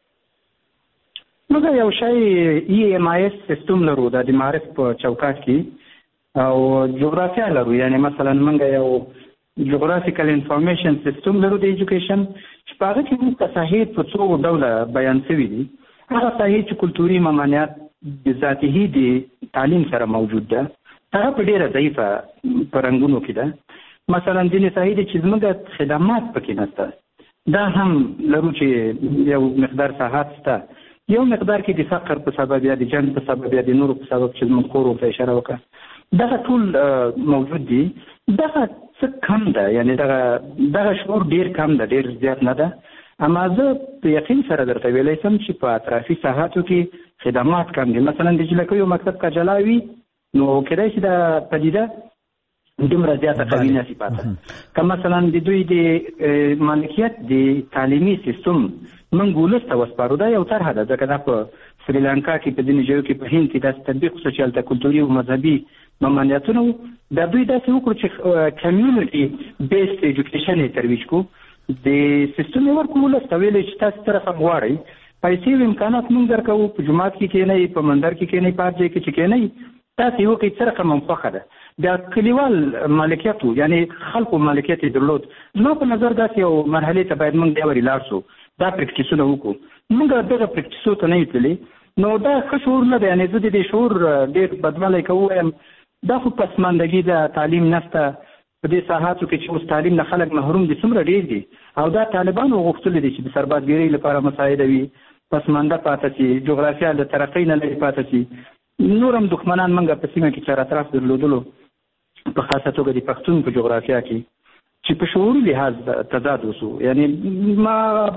F: موږ یو شی ای ایم آی اس سیستم لرو د معرف په چوکاټ کې او جغرافیا لرو، یعنی مثلا موږ یو جغرافیکل انفارمیشن سیستم لرو د ایجوکیشن چې په هغه کې موږ تصحیح په څو ډوله بیان شوي دي. هغه تصحیح چې کلتوري ممانعت د ذاتي د تعلیم سره موجود ده هغه په ډیره ضعیفه پرنګونو کې ده. مثلا ځینې تصحیح چې زموږ خدمات پکې نشته دا هم لرو چې یو مقدار ساحات شته، یو مقدار کې د فقر په سبب یا د جنګ په سبب یا د نورو په سبب چې موږ خورو په اشاره وکړه دغه ټول موجود دي. دغه څه کم ده، یعنی دغه دغه شعور ډیر کم ده، ډیر زیات نه ده. اما زه په یقین سره درته ویلی شم چې په اطرافي ساحاتو کې خدمات کم دي. مثلا د جلکیو مکتب که جلا وي نو کېدای شي دا پدیده دومره زیاته قوي نه شي پاته. که مثلا د دوی د مالکیت د تعلیمي سیستم موږ ولس ته وسپارو دا یو طرحه ده، ځکه دا په سریلانکا کې په ځینې ځایو کې په هند کې داسې تطبیق شو چې هلته کلتوري او مذهبي ممانعتونه وو. دا دوی داسې وکړو چې کمیونټي بیسډ ایجوکیشن یې ترویج کړو. د سیستم یې ورکړو ولس ته ویلې چې تاسو څه رقم غواړئ، پیسې او امکانات موږ درکوو، په جومات کې کښېنئ، په مندر کې کښېنئ، په هر ځای کې چې کښېنئ تاسو یې وکړئ څه رقم هم خوښه ده. بیا کلیوال مالکیت وو، یعنی خلکو مالکیت یې درلود. زما په نظر داسې یو مرحلې ته باید موږ بیا ورې لاړ شو، دا پریکټیسونه وکړو. موږ دغه پریکټیسو ته نه یو تللي نو دا ښه شعور نه دی. یعنې زه د دې شعور ډېر بدوالی که ووایم دا خو پسماندګي ده، تعلیم نشته په دې ساحاتو کې چې اوس تعلیم نه خلک محروم دي څومره ډېر دي. او دا طالبانو غوښتلي دي چې د سربازګرۍ لپاره مساعده وي، پسمانده پاته شي، جغرافیا د ترقۍ نه لرې پاته شي. نور هم دښمنان موږ په سیمه کې چار اطراف درلودلو په خاصه توګه د پښتون په جغرافیا کې چې په شعوري لحاظ تضاد وسو. یعنی ما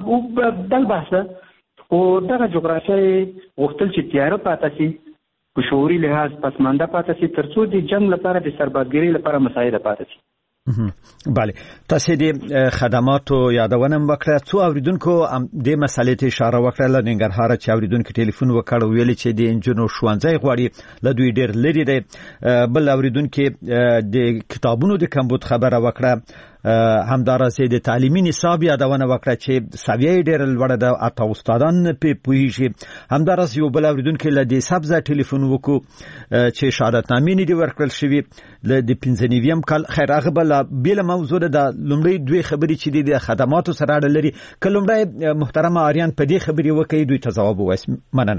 F: دل بحثه خو دغه جغرافیا غوښتل چې تیاره پاته شي، په شعوري لحاظ پسمانده پاته شي، تر څو د جنګ لپاره د سربازګرۍ لپاره مساعده پاته شي.
E: بله تاسو د خدماتو یادونه وکړه. څو اوریدونکو د مسالې ته اشاره وکړه له ننګرهار چې اوریدونکو ټلیفون وکړ ویل چې د انجنونو ښوونځي غواړي له دوی ډیر لري دی. بل اوریدونکو د کتابونو د کمبود خبره وکړه. همدارسه د تعلیمي نصاب یادونه وکړه چې سویه ډیر لوړه ده، اته استادان په پوهیږي. همدارسه یو بل اوریدونکو له د سبزه ټلیفون وکړو چې شهادتنامې نه دی ورکړل شوی له د پنځه نویم کال. خیر هغه بل بل موضوع ده. د لومړی دوی خبرې چې د خدماتو سره اړه لري، کلمړی محترم آریان په دې خبرې وکړي دوی ته ځواب وایي. مننه.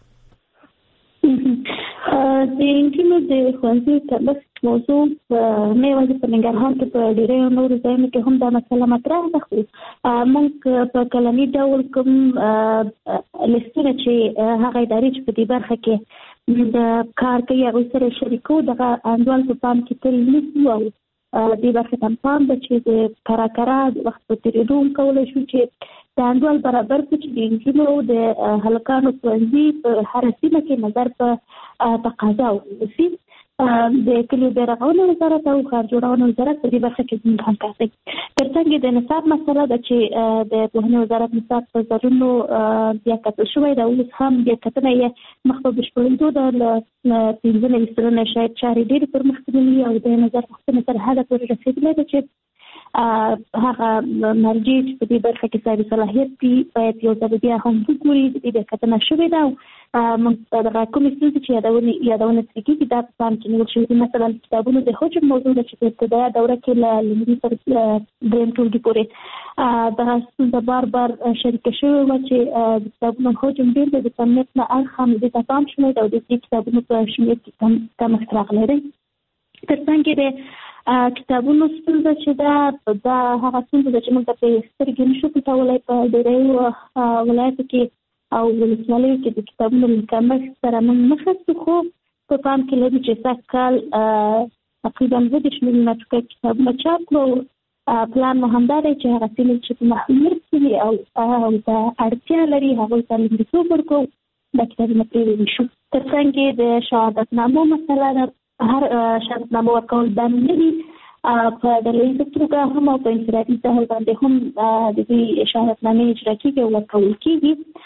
G: د انټرنیټ د ښوونځي بس موضوع نه یوازې په ننګرهار کې په ډېرو نورو ځایونو کې هم دا مسله مطرح ده. خو موږ په کلني ډول کوم لیستونه چې هغه ادارې چې په دې برخه کې د کار کوي هغوی سره شریکو دغه انډول په پام کې تللی نیسو او دې برخې ته پام ده چې د کرا کرا د وخت په تېرېدو هم کولی شو چې د انډول برابر کړو چې د نجونو د هلکانو ښوونځي په هره سیمه کې نظر په تقاضا وشي. د کلیو د رغونې وزارت او ښار جوړونې وزارت په دې برخه کې زموږ همکار دی. تر څنګ د نصاب مسله ده چې د پوهنې وزارت نصاب په ځلونو بیا کتل شوی ده. اوس هم بیا کتنه یې مخ په بشپړېدو ده. له پنځه نوي سلنه شاید چارې ډېرې پرمخ تللي او د نظر پوښتنې تر حده پورې رسېدلی ده چې هغه مرجع چې په دې برخه کې صاحب صلاحیت دي باید یو ځل بیا هم وګوري. د دې کتنه شوې ده. موږ دغه کومې ستونزې چې یادونه یادونه ترې کېږي دا په پام کې نیول شوي دي. مثلا کتابونو د حجم موضوع ده چې په ابتدایه دوره کې له لومړي تر درېیم ټولګي پورې دغه ستونزه بار بار شریکه شوې وه چې د کتابونو حجم ډېر دی، د کمیت نه اړخ هم دې ته پام شوی دی او د دې کتابونو په شمېر کې کمښت راغلی دی. تر څنګ د کتابونو ستونزه چې دا دا هغه ستونزه ده چې موږ په سترګې نشو پټولی. په ډېرو ولایتو کې او ولسوالیو کې د کتابونو له کمښت سره موږ مخ شو، خو په پام کې لرو چې سږ کال تقریبا دوه دېرش میلیونه ټوکه کتابونه چاپ کړو. پلان مو همدا دی چې هغه سیمې چې په محرومیت کې دي او د اړتیا لري هغوی ته لومړیتوب ورکړو دا کتابونه پرې وویشو. تر څنګ د شهادتنامو مسله ده، هر شهادتنامه ورکول بند نه دي، په ډلهییزه توګه هم او په انفرادي ډول باندې هم د دوی شهادتنامې اجرا کېږي او ورکول کېږي.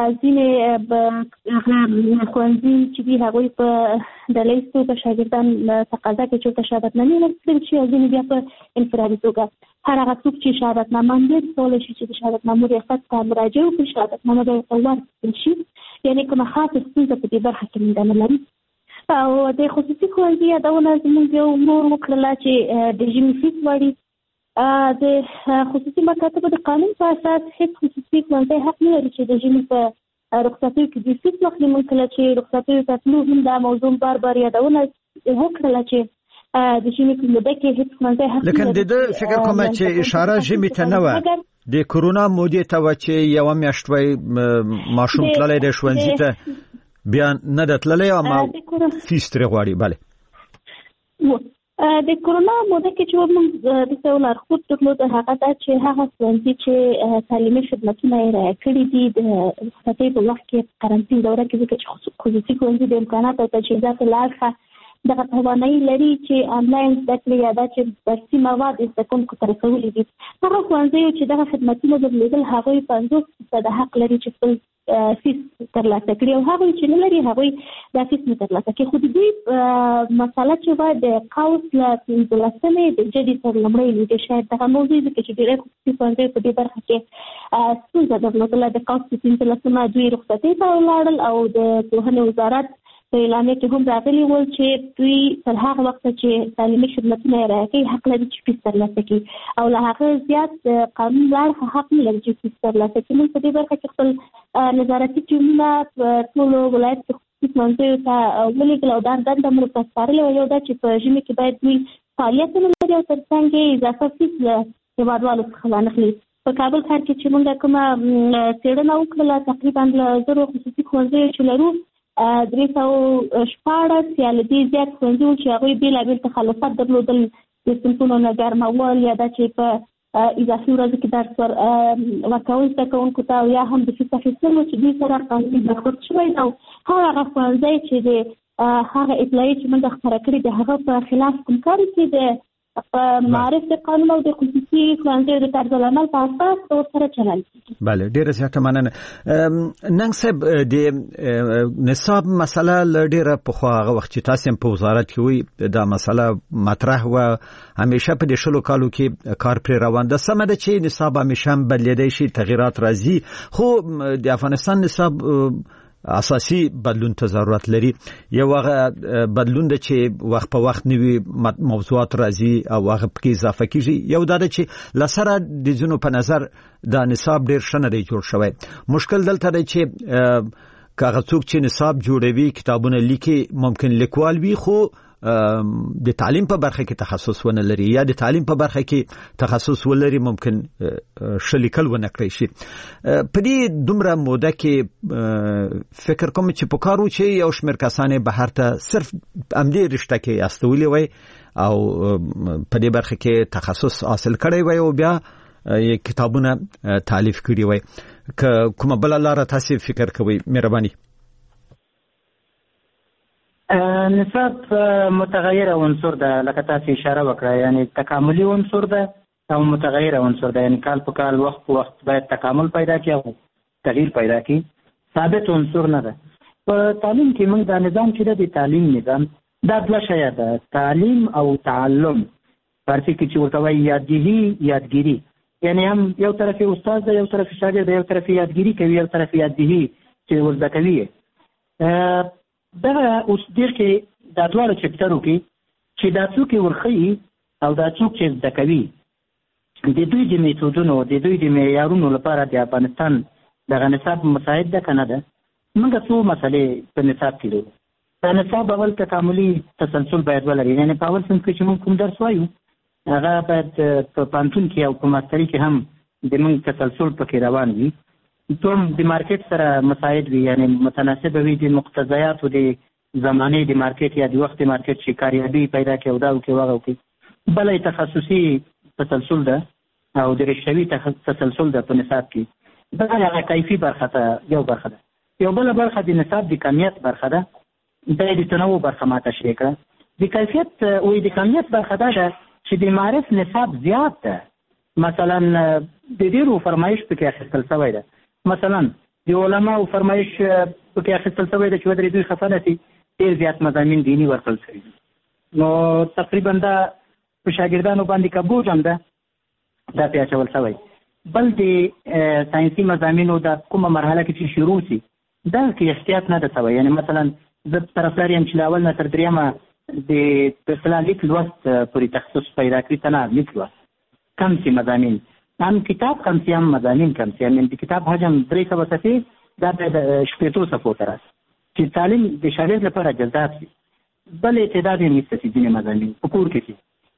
G: ځینې هغه ښوونځي چې دي هغوی په ډلهییز توګه شاګردان تقاضا کوي چې ورته شهادتنامې ورکړل شي او ځینې بیا په انفرادي توګه. هر هغه څوک چې شهادتنامه لري کولی شي چې د شهادتنامو ریاست ته مراجعه وکړي، شهادتنامه به ورته ورکړل شي. یعنې کومه خاصه ستونزه په دې برخه کې موږ نه لرو. او د خصوصي ښوونځي یادونه زموږ یو ورور وکړله چې د ژمي فیس وړي. د خصوصي مکاتبو د قانون په اساس هېڅ خصوصي ښوونځی حق نه لري چې د ژمي په رخصتیو کې د فیس واخلي. موږ کله چې رخصتیو ته تلو هم دا موضوع بار بار یادونه وکړله چې د ژمي په موده کې هېڅ ښوونځی حق نه لري.
E: لیکن د ده فکر کومه چې اشاره ژمي ته نه وه، د کرونا مودې ته وه چې یوه میاشت وی ماشوم تللی دی ښوونځي ته، بیا نه ده تللی اما فیس ترې غواړي. بله
G: د کرونا موده کې چې موږ د یو لارښود درلود هغه دا چې هغه ښوونځي چې تعلیمي خدمتونه یې رعایت کړي دي د رخصتۍ په وخت کې قرنطین دوره کې ځکه چې خصوصي ښوونځي د امکاناتو او تجهیزاتو لاړخه دغه توانایي لري چې آنلاین زده کړې یا دا چې درسي مواد زده کوونکو ته رسولي دي. هغه ښوونځیو چې دغه خدمتونه درلودل هغوی پنځوس فیصده حق لري چې خپل فیس ترلاسه کړي او هغوی چې نه لري هغوی دا فیس نه ترلاسه کړي. خو د دوی مسله چې وه د قوس له پنځلسمې د جدي تر لومړۍ نیټې شاید دغه موضوع ځکه چې ډېری خصوصي ښوونځیو په دې برخه کې ستونزه درلودله. د قوس په پنځلسمه دوی رخصتۍ ته ولاړل او د پوهنې وزارت په اعلامیه کې هم راغلي ول چې دوی تر هغه وخته چې تعلیمي خدمتونه یې رعایت کوي حق لري چې فیس ترلاسه کړي او له هغه زیات د قانون لاړخه حق نه لري چې فیس ترلاسه کړي. موږ په دې برخه کې خپل نظارتي ټیمونه په ټولو ولایت کې خصوصي ښوونځیو ته ولېږل او دا دنده مو ورته سپارلې وه. یو دا چې په ژمي کې باید دوی فعالیتونه لري او تر څنګ یې اضافه فیس له هېوادوالو څخه وانخلي. په کابل ښار کې چې موږ کومه څېړنه وکړله تقریبا له زرو خصوصي ښوونځیو چې لرو درې سوه شپاړس یا له دې زیات ښوونځي وو چې هغوی بېلابېل تخلفات درلودل، د صنفونو نه ګرمول یا دا چې په اضافي ورځو کې درس ور ورکول زده کوونکو ته او یا هم د فیس اخیستل وو چې دوی سره قانوني برخورد شوی او هغه هغه ښوونځی چې د هغه اطلاعیې چې موږ خپره کړې د هغه په خلاف کوم کار چې د معرف د قانون او د خصوصي ښوونځیو د طرز العمل په اساس ورسره چلند کېږي.
E: بله ډېره زیاته مننه. ننګ صاحب د نصاب مسله له ډېره پخوا هغه وخت چې تاسې هم په وزارت کې وئ دا مسله مطرح وه، همیشه په دې شلو کالو کې کار پرې روان ده. سمه ده چې نصاب همیشه هم بدلېدی شي، تغییرات راځي، خو د افغانستان نصاب اساسي بدلون ته ضرورت لري. یو هغه بدلون ده چې وخت په وخت نوي موضوعات راځي او هغه پکې اضافه کیږي. یو دا ده چې لسره د ځینو په نظر دا نصاب ډېر ښه نه دی جوړ شوی. مشکل دلته دی چې که هغه څوک چې نصاب جوړوي کتابونه لیکي ممکن لیکوال وي خو د تعلیم په برخه کې تخصص ونه لري یا د تعلیم په برخه کې تخصص ولري ممکن شلیکل ونه کړی شي. په دې دومره موده کې فکر کوم چې په کارو چې یو شمېر کسان بهر ته صرف همدې رشته کې استولي وي او په دې برخه کې تخصص حاصل کړی وي او بیا کتابونه تالیف کړي وي. که کومه بل لاره تاسو فکر کوئ مهرباني.
F: نصاب متغیر عنصر ده لکه تاسو اشاره وکړه، یعنی تکاملي عنصر ده او متغیر عنصر ده، یعنی کال په کال وخت په وخت باید تکامل پیدا کړي او تغییر پیدا کړي، ثابت عنصر نه ده. په تعلیم کې موږ دا نظام چې د تعلیم نظام دا دوه شیه ده، تعلیم او تعلم. فارسی کې چې ورته وایي یادګیري یادګیري، یعنی هم یو طرف استاد ده، یو طرف شاګرد ده، یو طرف یادګیري کوي، یو طرف یادګیري چې ورزده کوي. دغه اوس ډېر کې دا دواړه چپټرو کې چې دا څوک یې ورښیي او دا څوک چې زده کوي د دوی د میتودونو د دوی د معیارونو لپاره د افغانستان دغه نصاب مساعد ده که نه ده. موږ څو مسلې په نصاب کې لرو. دا نصاب اول تکاملي تسلسل باید ولري، یعنې په اول صنف کې چې موږ کوم درس وایو هغه باید په پوهنتون کې او په ماستري کې هم د موږ تسلسل پکې روان وي. دوم د مارکیټ سره مساعد وي، یعنی متناسب وي د مقتضیاتو د زمانې د مارکیټ یا د وخت د مارکیټ چې کاریابي پیدا کړي او دا وکړي واغه وکړي. بله تخصصي تسلسل ده او د رشتوي تسلسل ده په نصاب کې دا هغه کیفي برخه ته یو برخه ده. یو بل برخه د نصاب د کمیت برخه ده، دا د تنوع برخه ما تشریح کړه. د کیفیت او د کمیت برخه ده چې د معرف نصاب زیات ده. مثلا د ډیرو فرمایش پکې اخیستل شوی ده، مثلا د علماو فرمایش پکې اخیستل شوی ده چې ودرې دوی خفه نه شي، ډېر زیات مضامین دیني ورکړل شوي دي. نو تقریبا دا په شاګردانو باندې که بوج هم ده دا پې اچول شوی. بل د ساینسي مضامینو د کومه مرحله کې چې شروع شي دا کې احتیاط نه ده شوی. یعنې مثلا زه طرفدار یم چې له اول نه تر درېیمه د په اصطلاح لیک لوست پورې تخصص پیدا کړي، تنه لیک لوست کم سی مضامین، هم کتاب کم سی هم مضامین کم سی. هم د کتاب حجم درې سوه صفحې، دا د شپېتو صفحو ته راسي چې تعلیم د شاګرد لپاره جذاب شي. بل اعتداد یې نیسته شي ځینې مضامین په کور کې شي.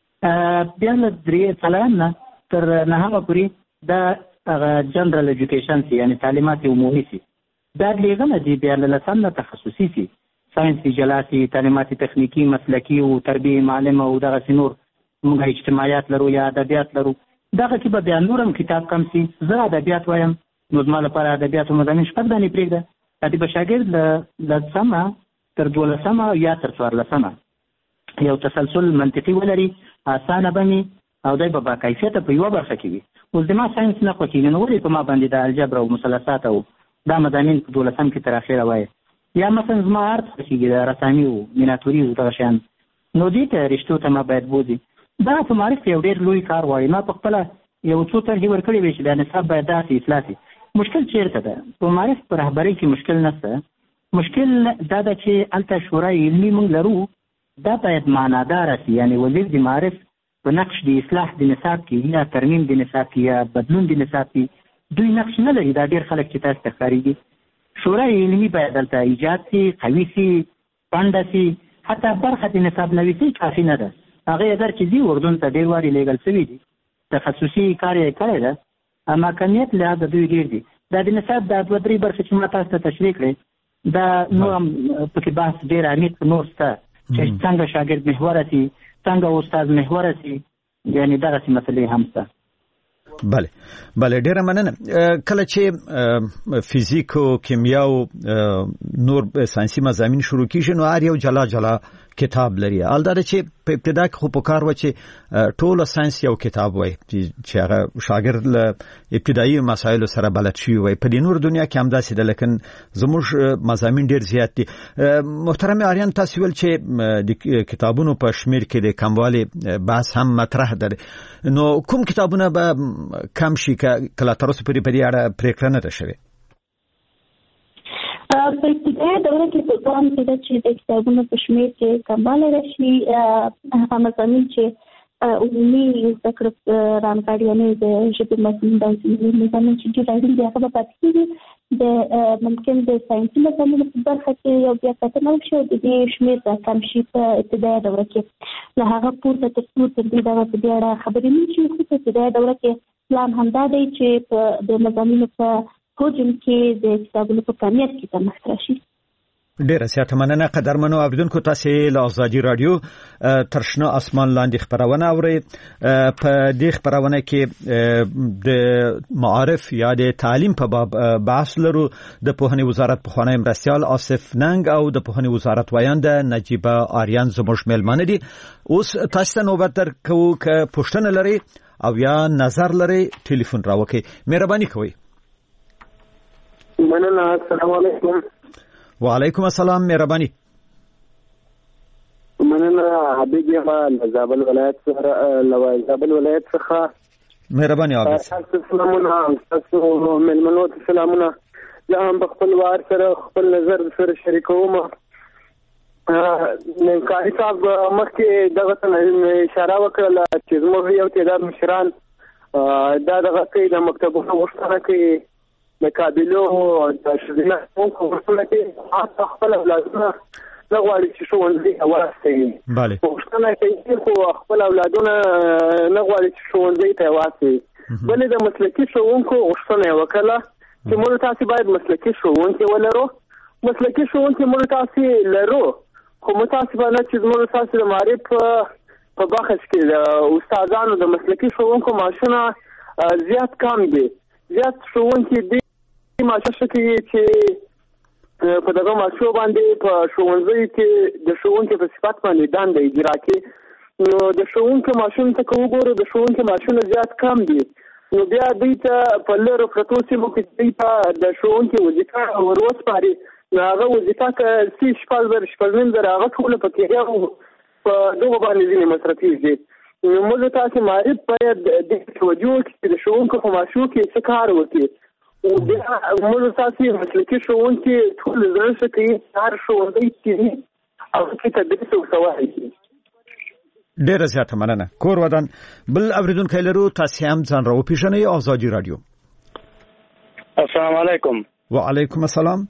F: بیا له درې څلوېښت نه تر نهمه پورې دا هغه جنرال ایجوکیشن شي، یعنې تعلیمات عمومي شي. دا درېیمه دي بیا له لسم نه تخصصي شي، ساینس جلا شي، تعلیمات تخنیکي مسلکي او تربیې معلم او دغسې نور موږ اجتماعیات لرو یا ادبیات لرو. دغه کې به بیا نور هم کتاب کم شي. زه ادبیات وایم نو زما لپاره ادبیاتو مضامین شپږ دانې پرېږده. د به شاګرد له لسمه تر دولسمه یا تر څوارلسمه یو تسلسل منطقي ولري، اسانه به وي او دی به باکیفیته په یوه برخه کې وي. اوس زما ساینس نه خوښېږي نو ولې په ما باندې د الجبر او مثلثات او دا مضامین په دولسم کې تر اخره وایي. یا مثلا زما ارت خوښېږي د رسامي او میناتوري او دغه شیان، نو دې ته رشتو ته ما باید بوځي. دا په معرف کې یو ډېر لوی کار غواړي. ما په خپله یو څو طرحې ورکړې وې چې دا نصاب باید داسې اصلاح شي. مشکل چېرته ده؟ په معرف په رهبرۍ کې مشکل نشته. مشکل دا ده چې هلته شورای علمي موږ لرو، دا باید معناداره شي. یعنې وزیر د معرف په نقش د اصلاح د نصاب کې یا ترمیم د نصاب کې یا بدلون د نصاب کې دوی نقش نه لري. دا ډېر خلک چې تاسو ته ښکارېږي. شورای علمي باید دلته ایجاد شي، قوي شي، پنډه شي. حتی برخه د نصاب نویسۍ کافي نه ده. هغه اگر چې دي اردن ته ډېر وارې لېږل شوي دي، تخصصي کار یې کړی ده، اما کمیت لحاظ دوی ډېر دي. دا د نصاب دا دوه درې برخې چې ما تاسو ته تشریح کړې دا نور هم پکې بحث ډېر عمیق نور شته چې څنګه شاګرد محوره شي، څنګه استاد محوره شي، یعنې دغسې مسلې هم شته.
E: بله بله ډیره مننه. کله چې فزیک او کیمیا او نور ساينسي مضامین شروع کیږي نو هر یو جلا جلا کتاب لري. البته چې په ابتدا کې خو په کار و چې ټول ساينس یو کتاب وای چې هغه شاګرد له ابتدایي مسایلو سره بلد شي وای. په دې نور دنیا کې هم داسې ده، لیکن زموږ مضامین ډیر زیات دي. محترم اریان تاسو ول چې د کتابونو په شمیر کې د کموالي بحث هم مطرح ده، نو کوم کتابونه به کم شي کله تر اوسه پورې په دې اړه پریکړه نه ده شوې؟
G: په ابتدایي دوره کې په پام کې ده چې د کتابونو په شمېر کې کموالی راشي. هغه مضامین چې عمومي زده کړه رانغاړي، یعنې د ژبې مضمون دا مضامین چې ډېر اړین دي هغه به پاتې کېږي. د ممکن د ساینسي مضامینو په برخه کې یو بیا کتنه وشي او د دې شمېر به کم شي په ابتدایي دوره کې. له هغه پورته تر څو تر دې دغه په دې اړه خبرې نه شي، خو په ابتدایي دوره کې پلان همدا دی چې په د مضامینو په حجم کې د کتابونو په کمیت کې کمښت راشي.
E: ډیره زیاته مننه. قدرمنو اوریدونکو، تاسو له آزادي رادیو تر شنه اسمان لاندې خبرونه اورئ. په دې خبرونه کې د معارف یا د تعلیم په باب بحث لرو. د پوهنې وزارت پخوانی مرستیال آصف ننګ او د پوهنې وزارت وایانده نجیبه آریان زموږ میلمانه دي. اوس تاسو ته نوبت درکوو که پوښتنه لرئ او یا نظر لرئ ټلیفون راوکړئ. مهرباني کوئ.
M: مننه. السلام علیکم.
E: وعلیکم السلام. مهرباني.
M: مننه. حبیب یم له زابل ولایت څخه له زابل ولایت څخه.
E: مهرباني حبیب.
M: تاسو سلامونه. تاسو ملمنو ته سلامونه. زه هم په خپل وار سره خپل نظر سره شریکوم. ننکاري صاحب مخکې دغه اشاره وکړه چې زموږ یو تعداد مشران دا دغه کوي د مکتبونو غوښتنه کوي د قابلو د ښځینه ښوونکو غوښتنه کوي خپل اولادونه نه غواړي چې ښوونځي ته واستوي. غوښتنه کوي خو خپل اولادونه نه غواړي چې ښوونځي ته واستوي. بلې د مسلکي ښوونکو غوښتنه یې وکړه چې موږ تاسې باید مسلکي ښوونکي ولرو. مسلکي ښوونکي موږ تاسې لرو، خو متاسفانه چې زموږ تاسې د معارف په بخش کې د استادانو د مسلکي ښوونکو معاشونه زیات کم دي. زیات ښوونکي دي معاشه کوي چې په دغه معاشو باندې په ښوونځي کې د ښوونکي په صفت باندې دنده اجرا کوي. نو د ښوونکي معاشونو ته که وګورو د ښوونکي معاشونه زیات کم دي، نو بیا دوی ته په لرو پرتو سیمو کې دوی ته د ښوونکي وظیفه ور وسپاري، نو هغه وظیفه که سی شپږ زره شپږ نیم زره هغه ټوله په کیږي په دغو باندې ځینې مصرفېږي. نو موږ تاسې معرف باید دې توجه وکړي چې د ښوونکو په معاشو کې څه کار وکړي. او بیا موږ تاسې مسلکي ښوونکي ټول زړه ښه کوي هر ښوونځی کې او کې تدریس ورته شي.
E: ډیره زیاته مننه. کور ودان بل اوریدونکی لرو، تاسې هم ځان راوپېژنئ. آزادي راډیو.
N: السلام علیکم.
E: وعلیکم السلام.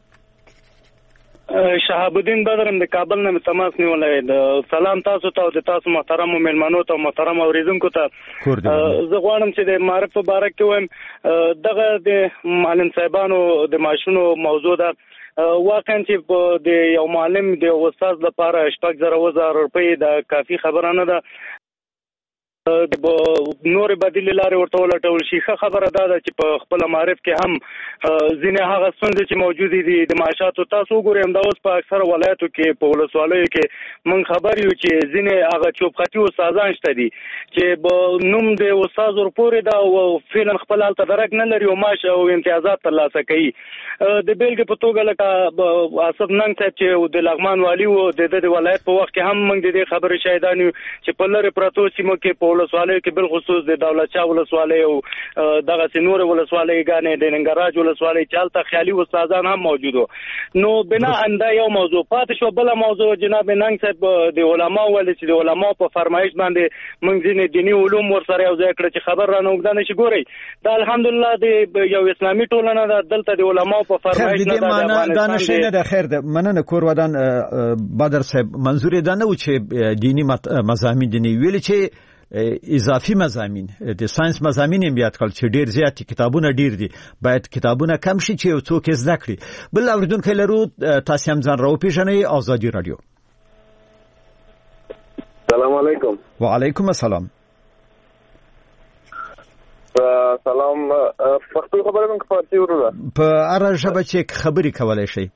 N: شهاب الدین بدرم د کابل نه تماس نیولای. د سلام تاسو ته او د تاسو محترم مېلمنو ته او محترم اوریدونکو ته. زه غواړم چې د معرف په باره کې وایم. دغه د معلم صاحبانو د معاشونو موضوع ده. واقعا چې د یو معلم د استاد لپاره شپږ زره اووه زره روپۍ د کافي خبره نه ده. د نورې بدیلې لارې ورته ولټول شي. ښه خبره دا ده چې په خپله معرف کې هم ځینې هغه ستونزې چې موجودې دي د معاشاتو تاسو وګورئ همدا اوس په اکثره ولایتو کې په ولسوالیو کې موږ خبر یو چې ځینې هغه چوپخطي استادان شته دي چې نوم د استاد ورپورې ده او فعلا خپل هلته درک نه لري او معاش او امتیازات ترلاسه کوي. د بیلګې په توګه لکه اسد ننګ صاحب چې د لغمان والي و د د ولایت په وخت کې هم موږ د دې خبرې شاهدان یو چې په لرې پرتو سیمو کې په ولسوالیو کې بالخصوص د دولت شاه ولسوالۍ او دغسې نورې ولسوالیګانې د ننګرهار ولسوالۍ چې هلته خیالي استادان هم موجود وو. نو بنا دا یو موضوع پاتې شو. بله موضوع جناب ننګ صاحب د علماو ولې چې د علماو په فرمایش باندې موږ ځینې دیني علوم ورسره یو ځای کړه چې خبر رانه اوږده نه شي. ګورئ دا الحمدلله د یو اسلامي ټولنه ده، دلته د علماو په فرمایش نه ده.
E: دا نشي نه ده. خیر ده. مننه کور ودان بدر صاحب. منظور دا نه و چې دینی مضامین دینی ویل چې اضافي مضامین د ساينس مضامین هم یاد کړل چې ډیر زیات کتابونه ډیر دي، باید کتابونه کم شي چې یو څوک زده کړي. بل اوریدونکو لرو، تاسو هم ځان راوپېژنئ. آزادي راډیو.
O: سلام علیکم.
E: وعلیکم السلام.
O: سلام. پښتو خبره کوم فارسی ورته
E: په اره ژبه چې خبرې کولای شي.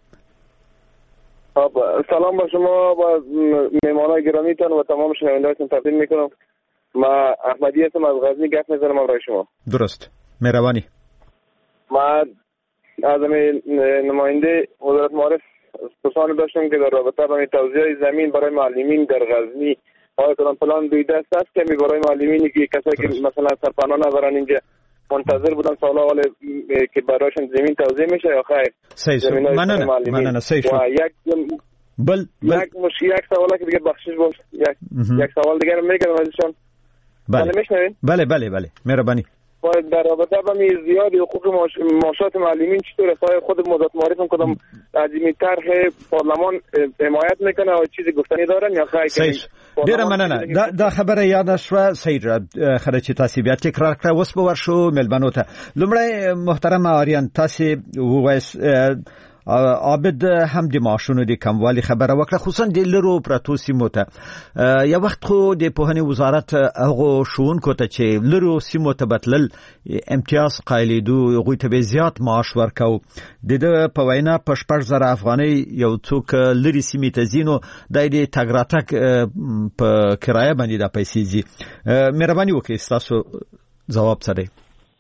O: سلام با شما و مهمانان گرامیتان و تمام شنوندگان تقدیم میکنم. ما احمدی هستم از غزنی گپ میزنم برای شما.
E: درست. مهربانی.
O: ما از نماینده وزارت معارف پرسان داشتم که در رابطه با توزیع زمین برای معلمین در غزنی آیا کدام پلان دوی دست است که برای معلمینی که کسایی که مثلا سرپناه ندارن اینجا منتظر بودن سالا ولی که برایشون زمین توزیع میشه یا خیر؟
E: صحیح. مننه. مننه. صحیح شد.
O: یک
E: بل بل
O: یک مش یک سوالی که دیگه بخشش باشه. یک یک سوال دیگه میگم ازشون.
E: بله بله بله بله مهربانی.
O: در رابطه با زیاد حقوق معاشات معلمین چطور است؟ خود وزارت معارف کدام از این طرح پارلمان حمایت میکنه و چیزی گفتنی دارن یا خیر؟
E: ډیره مننه. دا دا خبره یاد شوه. سید خره چې تاسو بیا تکرار کړه. اوس به ورشو ملبنو ته. لومړی محترم آریان تاسو ووایس عابد هم د معاشونو د کموالي خبره وکړه، خصوصا د لرو پرتو سیمو ته. یو وخت خو د پوهنې وزارت هغه شونکو ته چې لرو سیمو ته بتلل امتیاز قایلیدو هغوی ته به زیات معاش ورکاو. د د په وینا په شپږ زره افغانۍ یو څوک لري سیمې ته ځینو د دې تګ راتګ په کرایه باندې د پیسې ځي. مهرباني وکړئ تاسو ځواب څه دی؟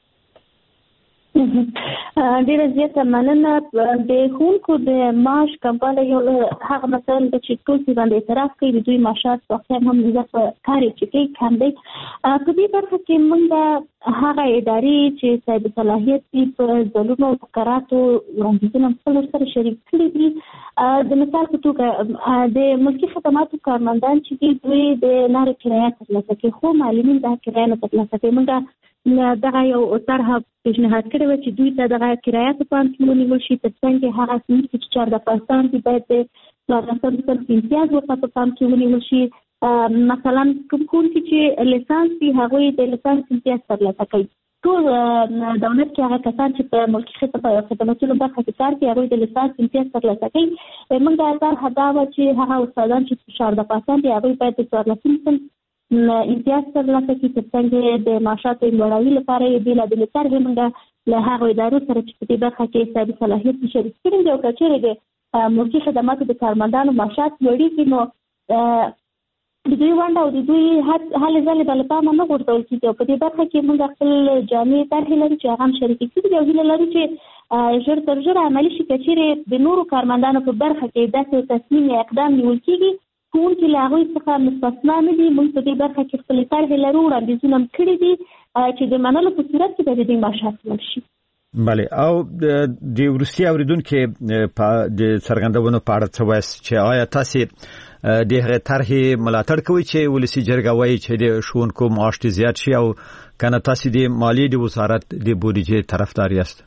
G: ډیره زیاته مننه. د ښوونکو د معاش کموالی یو هغه مثلا ده چې ټول پرې باندې اعتراف کوي د دوی معاشات واقعا هم اضافه کار یې چې کوي کم دی. په دې برخه کې موږ هغه ادارې چې صاحب صلاحیت دي په ځلونو فقراتو وړاندیزونه خپل سره شریک کړي دي. د مثال په توګه د ملکي خدماتو کارمندان چې دي دوی د لارې کرایه ترلاسه کوي، خو معلمین دا کرایه نه ترلاسه کوي. موږ دغه یو طرحه پیشنهاد کړې وه چې دوی ته دغه کرایه په پام کې ونیول شي، تر څنګ کې هغه سیمې چې چهارده پرسنټ دي باید د څوارلسم صنف امتیاز ورته په پام کې ونیول شي. مثلا کوم ښوونکي چې لیسانس دي هغوی د لیسانس امتیاز ترلاسه کوي. ټول دولت کې هغه کسان چې په ملکي خدماتو برخه کې کار کوي هغوی د لیسانس امتیاز ترلاسه کوي. موږ دا طرحه دا وه چې هغه استادان چې چهارده پرسنټ دي هغوی باید د څوارلسم صنف امتیاز ترلاسه کړي، ترڅنګ د معاشاتو لوړولو لپاره یې بېلابېلې طرحې موږ له هغو ادارو سره چې په دې برخه کې حسابي صلاحیت شریک کړي دي او که چېرې د ملکي خدماتو د کارمندانو معاشات لوړېږي نو د دوی ونډه او د دوی هلې ځلې به له پامه نه غورځول کېږي او په دې برخه کې موږ خپل جامع طرحې لرو چې هغه هم شریکې کړي دي او هیله لرو چې ژر تر ژره عملي شي، که چېرې د نورو کارمندانو په برخه کې داسې یو تصمیم یا اقدام نیول کېږي ښوونکي له هغوی څخه مستثنا نه دي. موږ په دې برخه کې خپلې طرحې لرو، وړاندیزونه هم کړي دي چې د منلو په صورت کې به د دوی معاشات لوړ شي.
E: بله، او د وروستي اورېدونکي د څرګندونو په اړه څه وایاست چې آیا تاسې د هغې طرحې ملاتړ کوئ چې ولسي جرګه وایي چې د ښوونکو معاش دې زیات شي، او که نه تاسې د مالیې د وزارت د بودیجې طرفدار یاست؟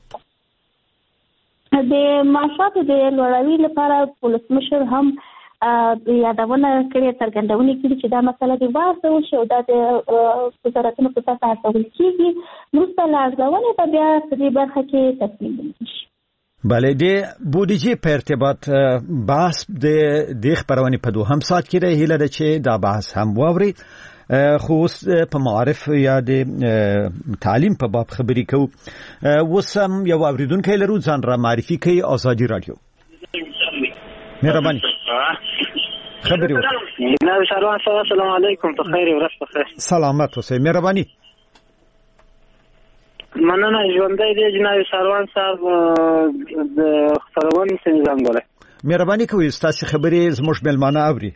G: د معاشاتو د لوړوي لپاره ولسمشر هم یادونه کړې، څرګندونې کړي چې دا مسله دې وارزول شي او دا د وزارتونو په سطحه هڅول کېږي. وروسته له ارزونې به بیا په دې برخه کې تصمیم ونیول شي.
E: بله، د بودیجې په ارتباط بحث د دې خپرونې په دوهم ساعت کې دی. هیله ده چې دا بحث هم واوري، خو اوس په معارف یا د تعلیم په باب خبرې کوو. اوس هم یو اورېدونکی لرو، ځان را معرفي کوي. ازادي راډیو، مهرباني خبرې وکړئ.
P: جناب سروان صاحب السلام علیکم، په خیر ورځ په خیر.
E: سلامت اوسئ، مهرباني.
P: مننه، ژوندی دی جناب سروان صاحب د خپرونې څخه زنګوله.
E: مهرباني کوئ ستاسو خبرې زموږ مېلمانه اوري.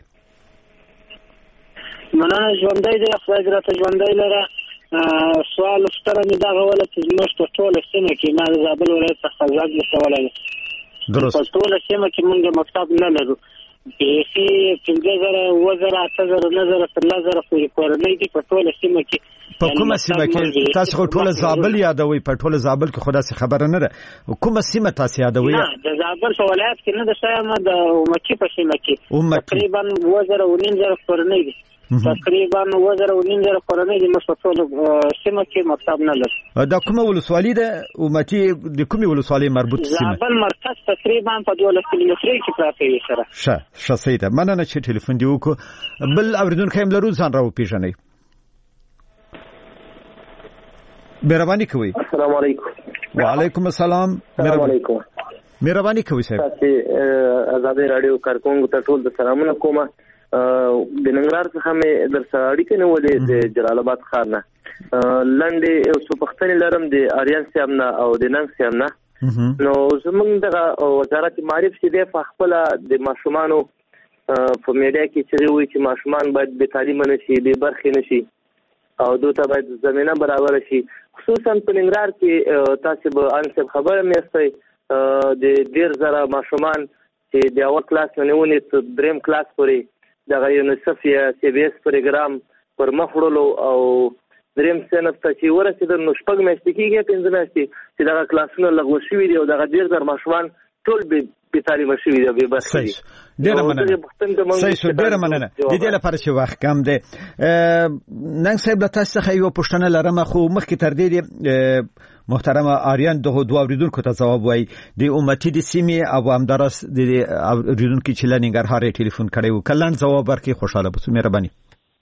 P: مننه، ژوندی دی، خدای دې راته ژوندی لره. سوال ستره مې دغه وله چې زموږ په ټوله سیمه کې، ما د زابل ولایت څخه غږ رسولی دی،
E: درست
P: په ټوله سیمه کې موږ مکتب نه لرو. بیخي پنځه زره اووه زره اته زره نه زره تر لس زره پورې کورنۍ دي په ټوله سیمه کې.
E: په کومه سیمه کې؟ تاسو خو ټوله زابل یادوئ، په ټوله زابل کې خو داسې خبره نه ده. کومه سیمه تاسو یادوئ؟
P: نه، د زابل په ولایت کې نه ده، شاید د امکي په سیمه کې تقریبا اووه زره او نیم زره کورنۍ دي، تقریبا اووه زره او نیم زره کورنۍ دي. موږ په ټوله سیمه کې مکتب نه لرو.
E: دا کومه ولسوالي ده؟ امکي د کومې ولسوالۍ مربوط سیمه؟
P: زابل مرکز تقریبا په دولس کیلومترۍ کې پراته وي سره.
E: ښه ښه صحیح ده، مننه چې ټلیفون دې وکړو. بل اورېدونکی هم لرو، ځان را وپېژنئ. مهرباني کوئ.
Q: السلام علیکم.
E: وعلیکم السلام.
Q: السلام علیکم.
E: مهرباني کوئ صاحب.
Q: تاسو آزادي رادیو کارکونکو ته ټول د سلامونه کوم. د ننګرهار څخه مې در سره اړیکه نیولې د جلال آباد ښار نه. لنډې یو څو پوښتنې لرم د آریان صاحب نه او د ننګ صاحب نه. نو زموږ دغه وزارت معارف چې دی په خپله د ماشومانو په میډیا کې چې وایي چې ماشومان باید بې تعلیمه نه شي، بې برخې نه شي او دوی ته باید زمینه برابره شي. خصوصا په ننګرهار کې تاسو به ان صاحب خبره مې استئ د ډېر زره ماشومان چې د اول کلاس نه ونې تر دریم کلاس پورې دغه یونیسف یا سی بي اس پروګرام پر مخ وړلو او دریم صنف ته چې ورسېدل نو شپږ میاشتې کېږي، پنځه میاشتې چې دغه کلاسونه لغوه شوي دي او دغه ډېر زر ماشومان ټول بې تعلیمه شوي دي او بې برخې دي.
E: ډېره مننه. صحیح شو، ډېره مننه. د دې لپاره چې وخت کم دی، ننګ صاحب له تاسو څخه یوه پوښتنه لرم، خو مخکې تر دې محترمه آریان دغه دوه اورېدونکو ته ځواب وایي، د امتي د سیمې او همداراز د اورېدونکي چې له ننګرهار یې ټلیفون کړی و، که لنډ ځواب ورکړي خوشحاله به شو. مهرباني.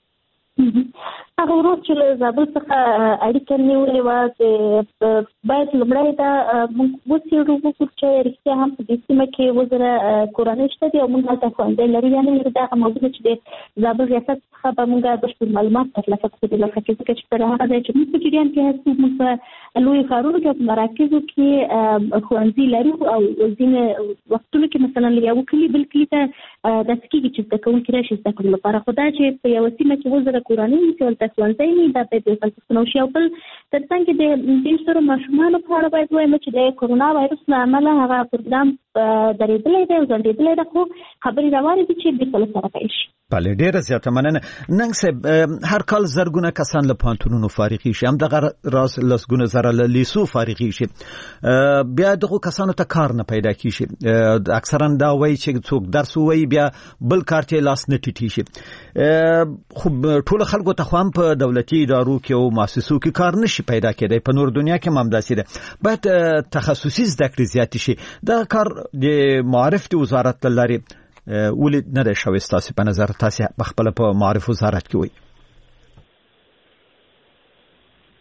G: هغه ورځ چې له زابل څخه اړیکه نیولې وه، باید لومړی دا موږ وڅېړو وګورو چې رښتیا هم په دې سیمه کې اووه زره کورنۍ شته دي او موږ هلته ښوونځی لرو یا نه لرو. دا هغه موضوع چې د زابل ریاست څخه به موږ بشپړ معلومات ترلاسه کړو په دې برخه کې، ځکه چې تر هغه ځای چې موږ په جریان کې هستو، موږ په لویو ښارونو کې او په مراکزو کې ښوونځي لرو او ځینې وختونو کې مثلا له یوه کلي بل کلي ته داسې کېږي چې زده کوونکي راشي زده کړو لپاره. خو دا چې په یوه سیمه کې اووه زره کورنۍ وي چې هلته ښوونځی نه وي، دا باید یو فلسفه وشي. او بل تر څنګ د ډېر سره ماشومانو په اړه باید ووایم چې د کرونا وایرس له امله هغه پروګرام درېدلی دی او ځنډېدلی دی، خو خبرې روانې دي چې بېرته له سره پیل شي.
E: بله، ډېره زیاته مننه. ننګ صاحب، هر کال زرګونه کسان له پوهنتونونو فارغېږي، همدغه راز لسګونه زره له لیسو فارغېږي، بیا دغو کسانو ته کار نه پیدا کېږي. اکثرا دا وایي چې څوک درس ووایي بیا بل کار ته لاس نه ټیټېږي. خو ټولو خلکو ته خو هم په دولتي ادارو کې او مؤسسو کې کار نشي پیدا کېدی، په نور دنیا کې هم همداسې ده. باید تخصصي زده کړې زیاتې شي. دا کار د معارف د وزارت له لارې ولې نه دی شوی ستاسو په نظر؟ تاسو په خپله په معارف وزارت کې وایي.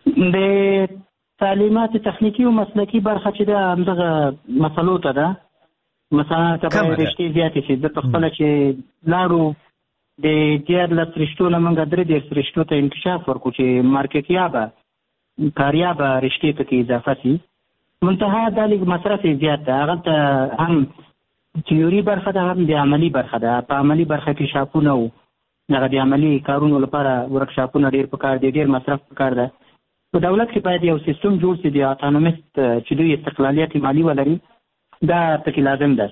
F: د تعلیمات تخنیکی او مسلکی برخه چې د همدغه مسلو ته ده، مثلا کبه رشتې زیاتې شي د خپل چې لاړو د دیارلس رشتو نه موږ درې دېرش رشتو ته انکشاف ورکړو چې مارکیټیابه کاریابه رشتې ته کې اضافه شي. منتها دا لږ مصرف یې زیات ده، هغلته هم تیوري برخه ده هم د عملي برخه ده. په عملي برخه کې شاپونه او هغه د عملي کارونو لپاره ورکشاپونه ډېر پکار دي، ډېر مصرف پکار ده. په دولت کې باید یو سیستم جوړ شي د اتانومیست چې دوی استقلالیت مالي ولري، دا پکې لازم ده.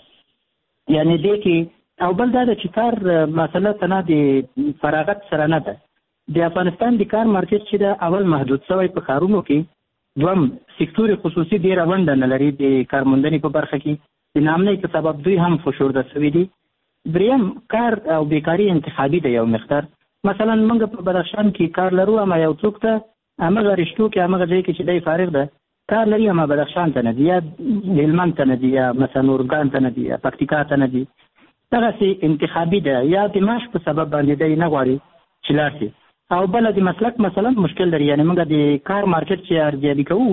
F: یعنی دې کې او بل دا ده چې کار مسله تنه د فراغت سره نه ده. د افغانستان د کار مارکیټ چې ده اول محدود شوی په کارونو کې، دوم سکتور خصوصي ډېره ونډه نه لري د کارموندنې په برخه کې، د نامنۍ په سبب دوی هم فشرده شوي دي. دریم کار او بیکاري انتخابي ده یو مقدار. مثلا موږ په بدخشان کې کار لرو، اما یو څوک ته همغه رشتو کې همغه ځای کې چې دی فارغ ده کار لري، اما بدخشان ته نه دي یا هلمند ته نه دي یا مثلا اورګان ته نه دي یا پکتیکا ته نه دي. دغسې انتخابي ده، یا د معاش په سبب باندې دی نه غواړي چې لاړ شي. او بله د مسلک مثلا مشکل لري. یعنې موږ د کار مارکیټ چې ارزیابي کوو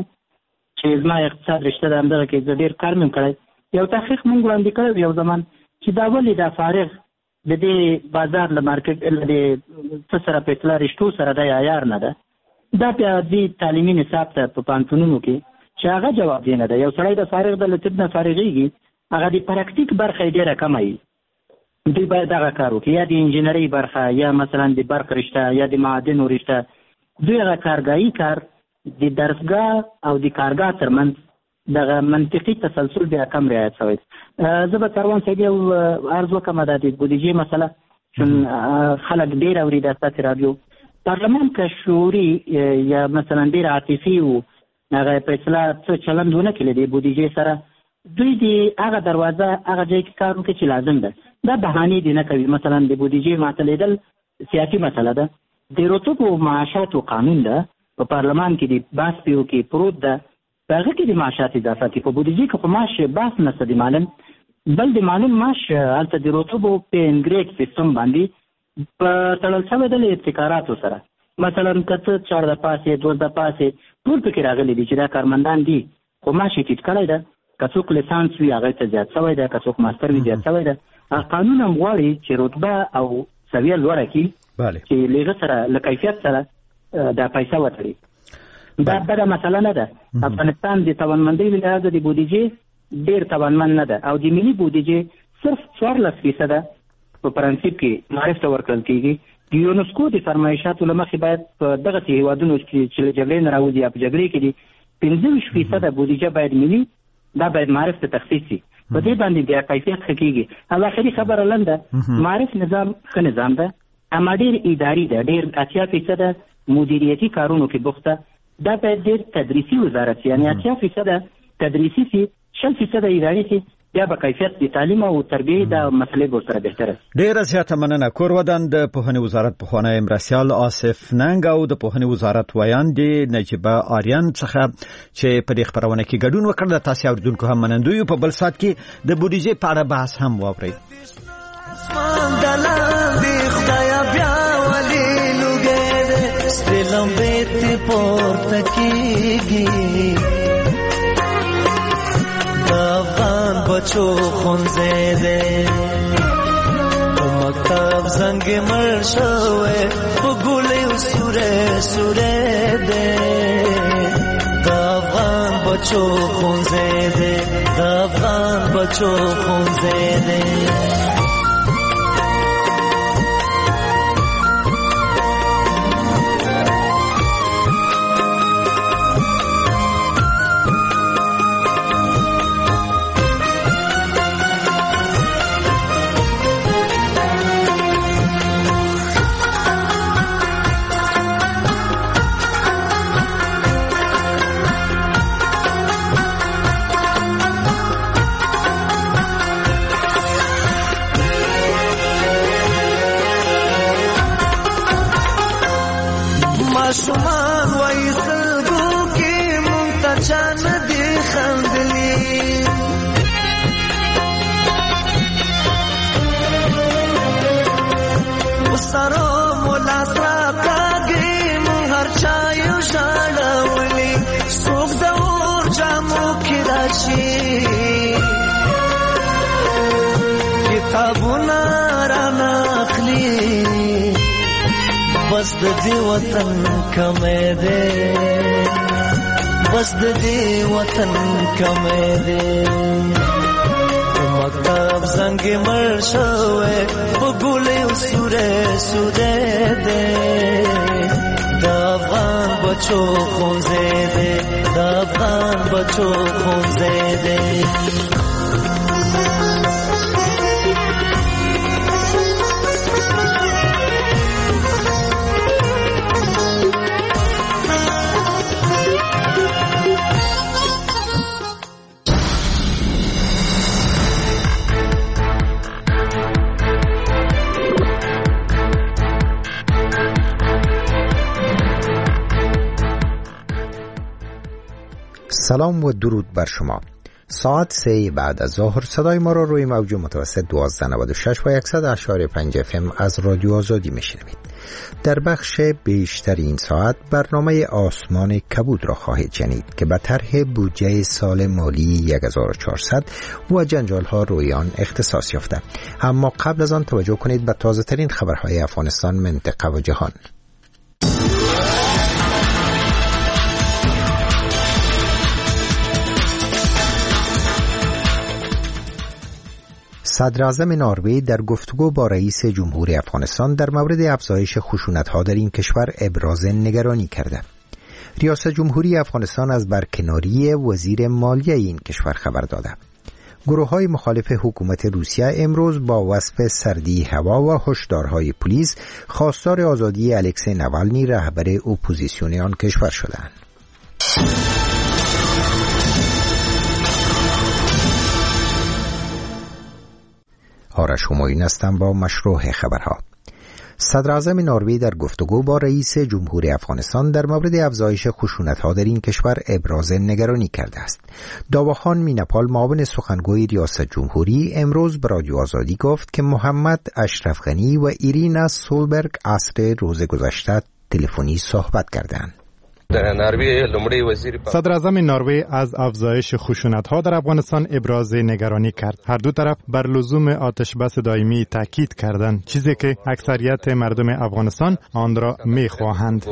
F: چې زما اقتصاد رشته ده همدغه کې زه ډېر کار مې کړی، یو تحقیق موږ وړاندې کړی یو زمان چې دا ولې دا فارغ د دې بازار له مارکیټ له دې څه سره په اطلاع رشتو سره دی عیار نه ده. دا بیا د تعلیمي نصاب ته په پوهنتونونو کې چې هغه جواب دی نه ده. یو سړی د فارغ د له طب نه فارغېږي، هغه د پراکتیک برخه یې ډېره کمه وي. دوی باید دغه کار وکړي، یا د انجینرۍ برخه یا مثلا د برق رشته یا د معادنو رشته. دوی هغه کارګاهي کار د درسګاه او د کارګاه ترمنځ دغه منطقي تسلسل بیا کم رعایت شوی. زه به کاروان صاحب یو عرض وکړم دا د بودیجې مسله، چون خلک ډېر اوري د ستاسې راډیو. پارلمان که شعوري یا مثلا ډېر عاطفي و هغه په اصطلاح څه چلند ونه کړي د بودیجې سره، دوی د هغه دروازه هغه ځای کې کار وکړي چې لازم ده. دا بهانې دې نه کوي. مثلا د بودیجې معطلېدل سیاسي مسله ده. د رطوبو معاشاتو قانون ده په پارلمان کې د بحث پیو کې پروت ده، په هغه کې د معاشات اضافه کوي. په بودیجې کې خو معاش بحث نشته د معلم، بل د معلم معاش هلته د رطوبو په انګریډ سیستم باندې په تړل شوی ده له ابتکاراتو سره. مثلا که څه چارده پاسې دوزده پاسې ټول پکې راغلي دي چې دا کارمندان دي، خو معاش یې ټیټ کړی ده. که څوک لیسانس وي هغه ته زیات شوی ده، که څوک ماستر وي زیات شوی ده. قانون هم غواړي چې رتبه او سویه لوړه کړي چې له هغه سره له کیفیت سره دا پیسه وتړي. دا بده مسله نه ده. افغانستان د توانمندۍ له لحاظه د بودیجې ډېر توانمند نه ده، او د ملي بودیجې صرف څوارلس فیصده په پرنسیپ کې معرف ته ورکړل کېږي. د یونسکو د فرمایشاتو له مخې باید په دغسې هېوادونو چې له جګړې نه راوځي یا په جګړې کې دي پنځه ویشت فیصده بودیجه باید ملي، دا باید معرف ته تخصیص شي. په دې باندې بیا کیفیت ښه کېږي. او آخري خبره لنډه، معرف نظام ښه نظام ده، اما ډېر اداري ده، ډېر اتیا فیصده مدیریتي کارونو کې بوخته. دا باید ډېر تدریسي وزارت شي، یعنې اتیا فیصده تدریسي شي، شل فیصده اداري شي، بیا به کیفیت د تعلیم او تربیې د مسلې به ورسره بهتره.
E: ډېره زیاته مننه. کورودن د پوهنې وزارت پخوانی مرستیال آصف ننګ او د پوهنې وزارت ویاندې نجیبه آریان څخه چې په دې خپرونه کې ګډون وکړ. د تاسې اورېدونکو هم منندوی. په بل ساعت کې د بودیجې په اړه بحث هم واورئ.
R: बच्चों खुंजे दे मकतब संग मर्शवे गुले सुरे सुरे दे अफगान बच्चों खुंजे दे अफगान बच्चों खुंजे दे راشي کتابونه را ناخلی بس د دې وطن کمې ده بس د دې وطن کمې ده مکتب زنګ مر شوه په ګولې سوره سوره ده د افغان بچو خونځې ده د افغان بچو خونځې ده
S: سلام و درود بر شما. ساعت سه بعد از ظهر صدای ما را روی موج متوسط دوازده نود و شش و صد و اشاری پنج اف ام از رادیو آزادی میشنوید. در بخش بیشتر این ساعت برنامه آسمان کبود را خواهید شنید که به طرح بودجه سال مالی هزار و چهارصد و جنجال ها روی آن اختصاص یافته. اما قبل از آن توجه کنید به تازه ترین خبرهای افغانستان، منطقه و جهان. صدر اعظم نروژ در گفتگو با رئیس جمهوری افغانستان در مورد افزایش خشونت‌ها در این کشور ابراز نگرانی کرده. ریاست جمهوری افغانستان از برکناری وزیر مالیه این کشور خبر داده. گروه‌های مخالف حکومت روسیه امروز با وصف سردی هوا و هشدارهای پلیس خواستار آزادی الکسی نوالنی رهبر اپوزیسیون آن کشور شدند. آرش همایون هستم با مشروع خبرها. صدر اعظم نروژ در گفتگو با رئیس جمهوری افغانستان در مورد افزایش خشونت‌ها در این کشور ابراز نگرانی کرده است. داواخان مینپال معاون سخنگوی ریاست جمهوری امروز به رادیو آزادی گفت که محمد اشرف غنی و ایرینا سولبرگ عصر روز گذشته تلفنی صحبت کردند.
A: صدر اعظم نروژ از افزایش خشونت‌ها در افغانستان ابراز نگرانی کرد. هر دو طرف بر لزوم آتش بس دائمی تاکید کردند، چیزی که اکثریت مردم افغانستان آن را می‌خواهند.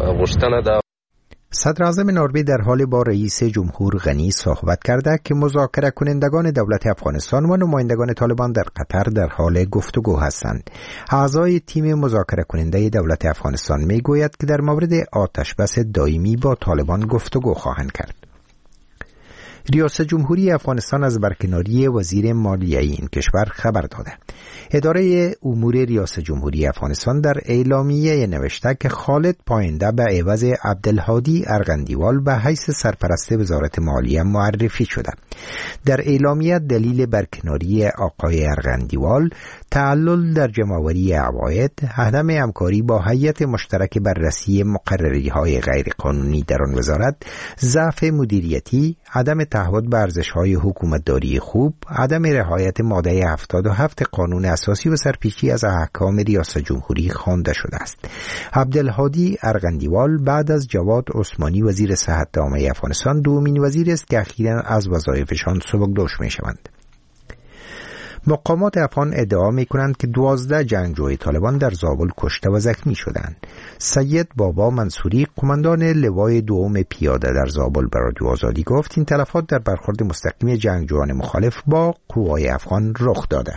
S: صدر اعظم نروژ در حال با رئیس جمهور غنی صحبت کرده که مذاکره کنندگان دولت افغانستان و نمایندگان طالبان در قطر در حال گفتگو هستند. اعضای تیم مذاکره کننده دولت افغانستان می گوید که در مورد آتش بس دائمی با طالبان گفتگو خواهند کرد. ریاست جمهوری افغانستان از برکناری وزیر مالیه این کشور خبر داده. اداره امور ریاست جمهوری افغانستان در اعلامیه نوشته که خالد پاینده به عوض عبدالهادی ارغندیوال به حیث سرپرست وزارت مالیه معرفی شده. در اعلامیه دلیل برکناری آقای ارغندیوال تعلل در جمع‌آوری عواید، عدم همکاری با هیئت مشترک بررسی مقرری‌های غیرقانونی در آن وزارت، ضعف مدیریتی، عدم تعهد به ارزش‌های حکومتداری خوب، عدم رعایت ماده هفتاد و هفت قانون اساسی و سرپیچی از احکام ریاست جمهوری خوانده شده است. عبدالهادی ارغندیوال بعد از جواد عثمانی وزیر صحت عامه افغانستان دومین وزیر است که اخیراً از وظایفشان سبکدوش می‌شوند. مقامات افغان ادعا می کنند که دوازده جنگجوی طالبان در زابل کشته و زخمی شدند. سید بابا منصوری قماندان لوای دوم پیاده در زابل به رادیو آزادی گفت این تلفات در برخورد مستقیم جنگجویان مخالف با قوای افغان رخ داده.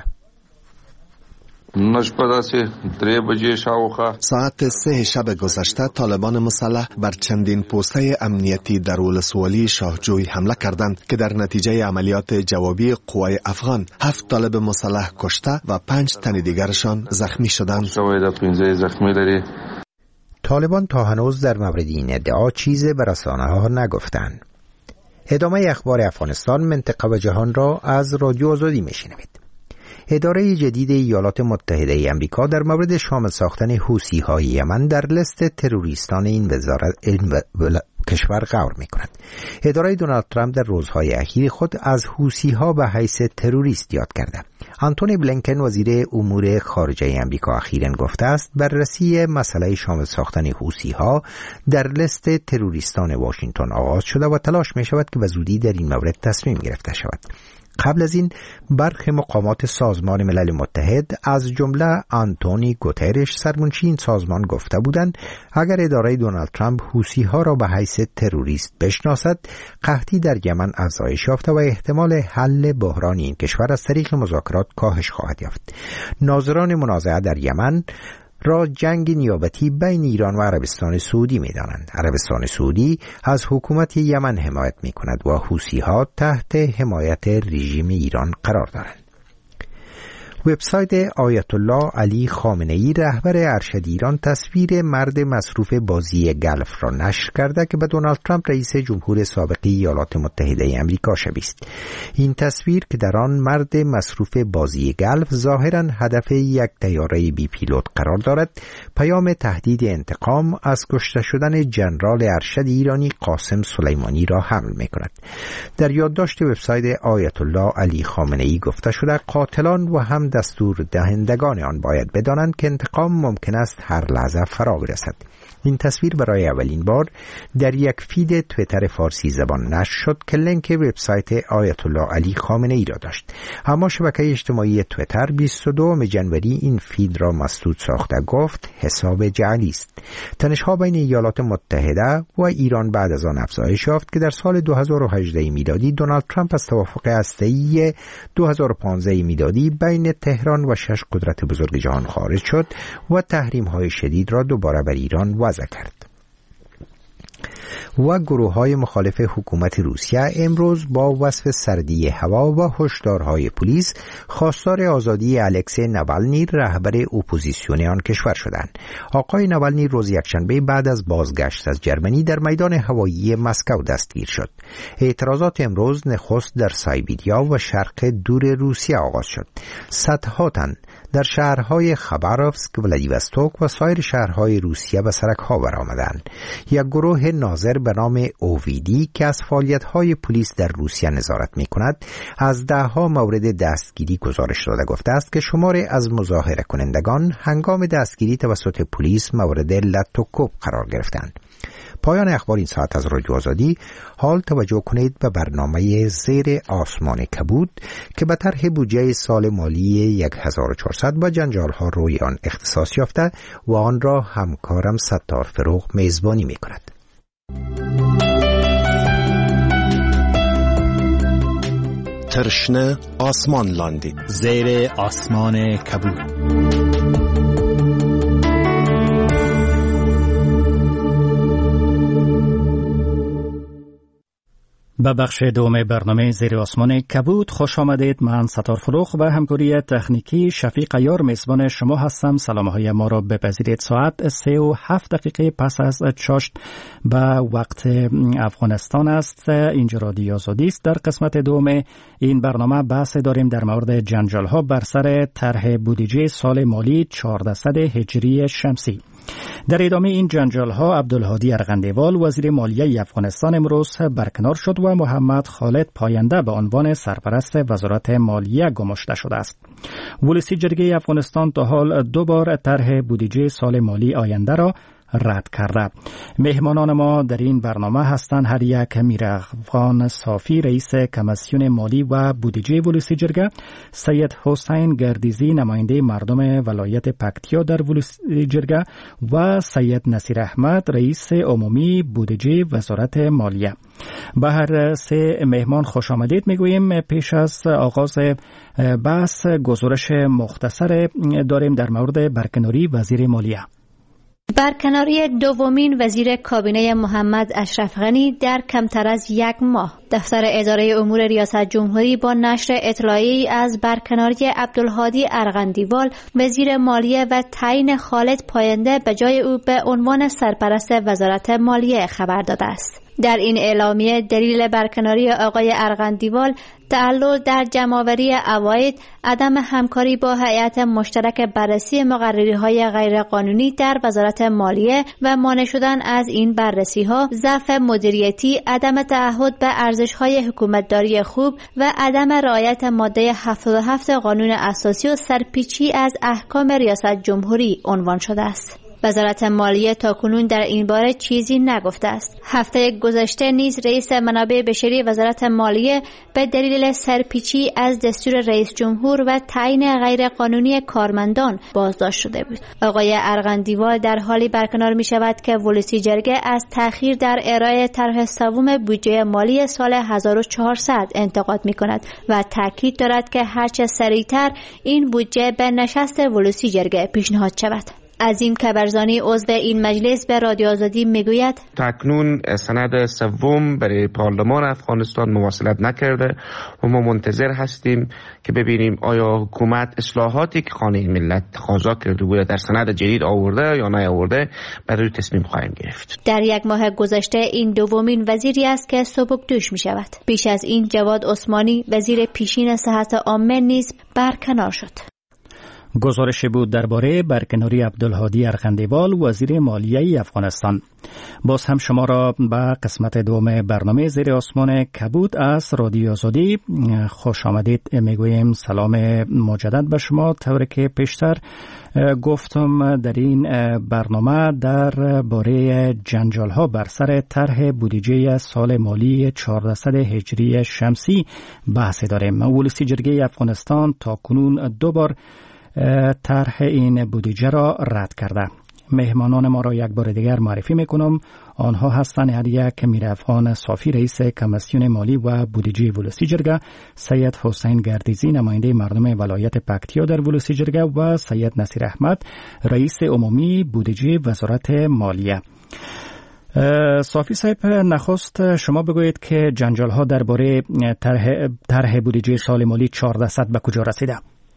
D: ساعت سه شب گذشته طالبان مسلح بر چندین پوسته امنیتی در ولسوالی شاهجوی حمله کردند که در نتیجه عملیات جوابی قوای افغان هفت طالب مسلح کشته و پنج تن دیگرشان زخمی شدند.
S: طالبان تا هنوز در مورد این ادعا چیزی به رسانه‌ها نگفتند. ادامه اخبار افغانستان، منطقه و جهان را از رادیو آزادی میشنوید. اداره جدید ایالات متحده آمریکا در مورد شامل ساختن حوثی‌های یمن در لیست تروریستان این وزارت این و... کشور غور می‌کند. اداره دونالد ترامپ در روزهای اخیر خود از حوثی‌ها به حیث تروریست یاد کرده. آنتونی بلینکن وزیر امور خارجه آمریکا اخیراً گفته است بررسی مسئله شامل ساختن حوثی‌ها در لیست تروریستان واشنگتن آغاز شده و تلاش می‌شود که به زودی در این مورد تصمیم گرفته شود. قبل از این برخی مقامات سازمان ملل متحد از جمله آنتونی گوترش سرمنشی این سازمان گفته بودند اگر اداره دونالد ترامپ حوثی‌ها را به حیث تروریست بشناسد، قحطی در یمن افزایش یافته و احتمال حل بحران این کشور از طریق مذاکرات کاهش خواهد یافت. ناظران منازعه در یمن را جنگ نیابتی بین ایران و عربستان سعودی می دانند. عربستان سعودی از حکومت یمن حمایت می کند و حوثی‌ها تحت حمایت رژیم ایران قرار دارند. وبسایت آیت الله علی خامنه ای رهبر ارشد ایران تصویر مرد مصروف بازی گلف را نشر کرده که به دونالد ترامپ رئیس جمهور سابق ایالات متحده آمریکا شبیه است. این تصویر که در آن مرد مصروف بازی گلف ظاهراً هدف یک طیاره بی پیلوت قرار دارد، پیام تهدید انتقام از کشته شدن ژنرال ارشد ایرانی قاسم سلیمانی را حمل می‌کند. در یادداشت وبسایت آیت الله علی خامنه ای گفته شده قاتلان و هم دستور دهندگان آن باید بدانند که انتقام ممکن است هر لحظه فرا برسد. این تصویر برای اولین بار در یک فید توییتر فارسی زبان نشر شد که لینک وبسایت آیت الله علی خامنه ای را داشت. اما شبکه اجتماعی توییتر بیست و دوم ژانویه این فید را مسدود ساخته گفت حساب جعلی است. تنش‌ها بین ایالات متحده و ایران بعد از آن افزایش یافت که در سال دو هزار و هجده میلادی دونالد ترامپ از توافق هسته‌ای دو هزار و پانزده میلادی بین تهران و شش قدرت بزرگ جهان خارج شد و تحریم‌های شدید را دوباره بر ایران وضع کرد. و گروه‌های مخالف حکومت روسیه امروز با وصف سردی هوا و هشدارهای پلیس خواستار آزادی الکسی ناوالنی رهبر اپوزیسیون آن کشور شدند. آقای ناوالنی روز یکشنبه بعد از بازگشت از جرمنی در میدان هوایی مسکو دستگیر شد. اعتراضات امروز نخست در سایبیریا و شرق دور روسیه آغاز شد. صدها تن در شهرهای خباروفسک، ولادیوستوک و سایر شهرهای روسیه به سرک‌ها برآمدند. یک گروه ناظر به نام اوویدی که از فعالیت‌های پلیس در روسیه نظارت می‌کند، از ده‌ها مورد دستگیری گزارش داده گفته است که شماری از مظاهره کنندگان هنگام دستگیری توسط پلیس مورد لط و کوب قرار گرفتند. پایان اخبار این ساعت از رادیو آزادی. حال توجه کنید به برنامه زیر آسمان کبود که به طرح بودجه سال مالی هزار و چهارصد با جنجال‌ها روی آن اختصاص یافته و آن را همکارم ستار فروغ میزبانی می‌کند.
D: ترشنه آسمان لاندی
E: زیر آسمان کبود. به بخش دوم برنامه زیر آسمان کبود خوش آمدید. من ستار فروغ و همکاری تکنیکی شفیق یار میزبان شما هستم. سلام های ما را بپذیرید. ساعت سه و هفت دقیقه پس از چاشت به وقت افغانستان است. اینجا رادیو آزادی است. در قسمت دوم این برنامه بحث داریم در مورد جنجال ها بر سر طرح بودجه سال مالی چهاردهصد هجری شمسی. در ادامه این جنجال ها عبدالهادی ارغندیوال وزیر مالیه افغانستان امروز برکنار شد و محمد خالد پاینده به عنوان سرپرست وزارت مالیه گماشته شده است. ولسی جرگه افغانستان تا حال دو بار طرح بودجه سال مالی آینده را رد کرده. مهمانان ما در این برنامه هستند هر یک میر افغان صافی رئیس کمیسیون مالی و بودجه ولسی جرگه، سید حسین گردیزی نماینده مردم ولایت پکتیا در ولسی جرگه و سید نصیر احمد رئیس عمومی بودجه وزارت مالیه. به هر سه مهمان خوش آمدید میگوییم. پیش از آغاز بحث گزارش مختصر داریم در مورد برکناری وزیر مالیه.
T: برکناری دومین وزیر کابینه محمد اشرف غنی در کمتر از یک ماه. دفتر اداره امور ریاست جمهوری با نشر اطلاعی از برکناری عبدالهادی ارغندیوال وزیر مالیه و تعیین خالد پاینده به جای او به عنوان سرپرست وزارت مالیه خبر داده است. در این اعلامیه دلیل برکناری آقای ارغندیوال تعلل در جمع‌آوری عواید، عدم همکاری با هیئت مشترک بررسی مقرری‌های غیرقانونی در وزارت مالیه و مانع شدن از این بررسی‌ها، ضعف مدیریتی، عدم تعهد به ارزش‌های حکومتداری خوب و عدم رعایت ماده هفتاد و هفت قانون اساسی و سرپیچی از احکام ریاست جمهوری عنوان شده است. وزارت مالیه تاکنون در این باره چیزی نگفته است. هفته گذشته نیز رئیس منابع بشری وزارت مالیه به دلیل سرپیچی از دستور رئیس جمهور و تعیین غیرقانونی کارمندان بازداشت شده بود. آقای ارغندیوال در حالی برکنار می شود که ولسی جرگه از تأخیر در ارائه طرح سوم بودجه مالی سال هزار و چهارصد انتقاد می کند و تاکید دارد که هرچه سریعتر این بودجه به نشست ولسی جرگه پیشنهاد شود. عظیم کبرزانی عضو این مجلس به رادیو آزادی میگوید
U: تکنون سند سوم برای پارلمان افغانستان مواصلت نکرده و ما منتظر هستیم که ببینیم آیا حکومت اصلاحاتی که خانه ملت تقاضا کرده بوده در سند جدید آورده یا نه آورده، برای تصمیم خواهیم گرفت.
T: در یک ماه گذشته این دومین وزیری است که سبکدوش می شود. پیش از این جواد عثمانی وزیر پیشین صحت عامه نیز برکنار شد.
V: گزارش بود درباره برکناری عبدالهادی ارغندیوال وزیر مالیه افغانستان. باز هم شما را به قسمت دوم برنامه زیر آسمان کبود از رادیو آزادی خوش آمدید میگوییم. سلام مجدد به شما. طوری که پیشتر گفتم در این برنامه در باره جنجال ها بر سر طرح بودجه سال مالی چهارصد هجری شمسی بحث داریم. ولسی جرگه افغانستان تا کنون دو بار طرح این بودجه را رد کرده. مهمانان ما را یک بار دیگر معرفی میکنم. آنها هستند هر یک میرافغان صافی رئیس کمیسیون مالی و بودجه ولسی جرگه، سید حسین گردیزی نماینده مردم ولایت پکتیا در ولسی جرگه و سید نصیر احمد رئیس عمومی بودجه وزارت مالیه. صافی صاحب، نخست شما بگویید که جنجال ها درباره طرح طرح بودجه سال مالی چهارصد به کجا رسیده؟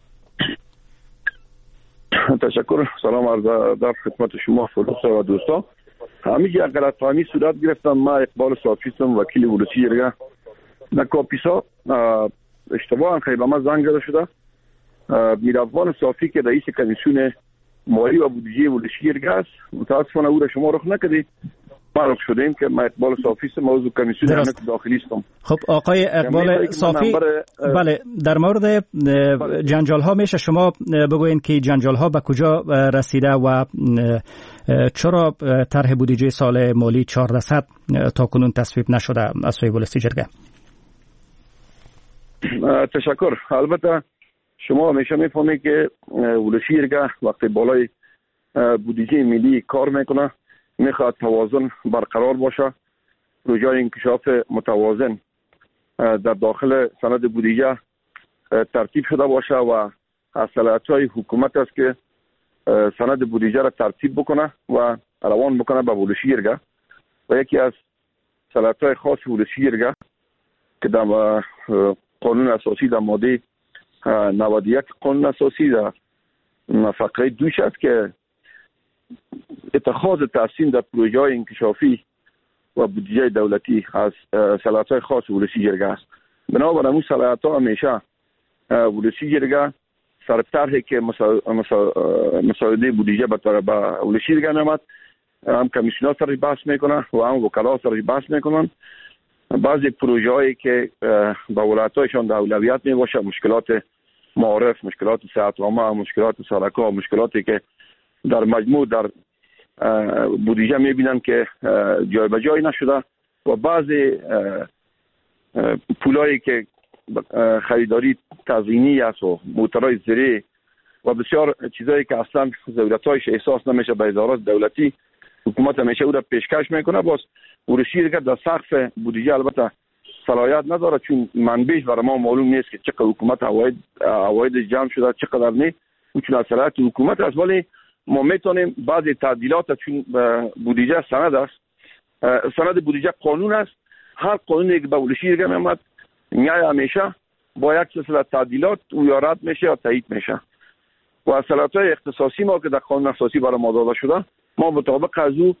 W: تشکر. سلام عرض در خدمت شما فروخ و دوستان. همینجا غلطفهمی صورت گرفتم. ما اقبال صافی هستم، وکیل ولسی جرگه. نکاپیسا اشتباها خیلی ما زنگ زده شده. میرافغان صافی که رئیس کمیسیون مالی و بودجه ولسی جرگه است، متاسفانه او را شما رخ نکردید. ما رخ شدیم که ما اقبال صافی هستم، موضوع کمیسیون امنیت داخلی هستم.
V: خب آقای اقبال صافی، بله، در مورد جنجال ها میشه شما بگوین که جنجال ها به کجا رسیده و چرا طرح بودجه سال مالی چهارصد تا کنون تصویب نشده از سوی ولسی جرگه؟
W: تشکر. البته شما همیشه میفهمید که ولسی جرگه وقتی بالای بودجه ملی کار میکنه میخواد توازن برقرار باشه، پروژه انکشاف متوازن در داخل سند بودجه ترتیب شده باشه و از صلاحیت‌های حکومت است که سند بودجه را ترتیب بکنه و روان بکنه به ولسی جرگه. و یکی از صلاحیت‌های خاص ولسی جرگه که در قانون اساسی در ماده نود و یک قانون اساسی در فقره دوش است که اتخاذ تصمیم در پروژه های انکشافی و بودجه دولتی از صلاحیت‌های خاص ولسی جرگه است. بنابراین اون صلاحیت‌ها همیشه ولسی جرگه سر طرحی که مساعده بودجه به ولسی جرگه میامد، هم کمیسیون‌ها سرش بحث میکنه و هم وکلا سرش بحث میکنن. بعضی پروژه هایی که به ولایت‌هایشان در اولویت میباشه، مشکلات معارف، مشکلات صحت عامه، مشکلات سرکا، مشکلاتی که در مجموع در بودجه میبینن که جای به جای نشده و بعضی پولایی که خریداری تزیینی است و موتورهای زیری و بسیار چیزایی که اصلا ضرورتایش احساس نمیشه به ادارات دولتی، حکومت همیشه او را پیشکش میکنه. باز ورشی دیگه در سقف بودجه البته صلاحیت نداره، چون منبعش برای ما معلوم نیست که چقدر حکومت عواید عواید جمع شده چقدر نه، چون از صلاحیت حکومت است. ولی ما میتونیم بعضی تعدیلات، چون بودجه سند است، سند بودجه قانون است، هر قانونی که به ولسی دیگه میامد نیای همیشه با یک سلسله تعدیلات او یا رد میشه یا تایید میشه. و صلاحیت‌های اختصاصی ما که در قانون اساسی برای ما داده شده، ما مطابق از او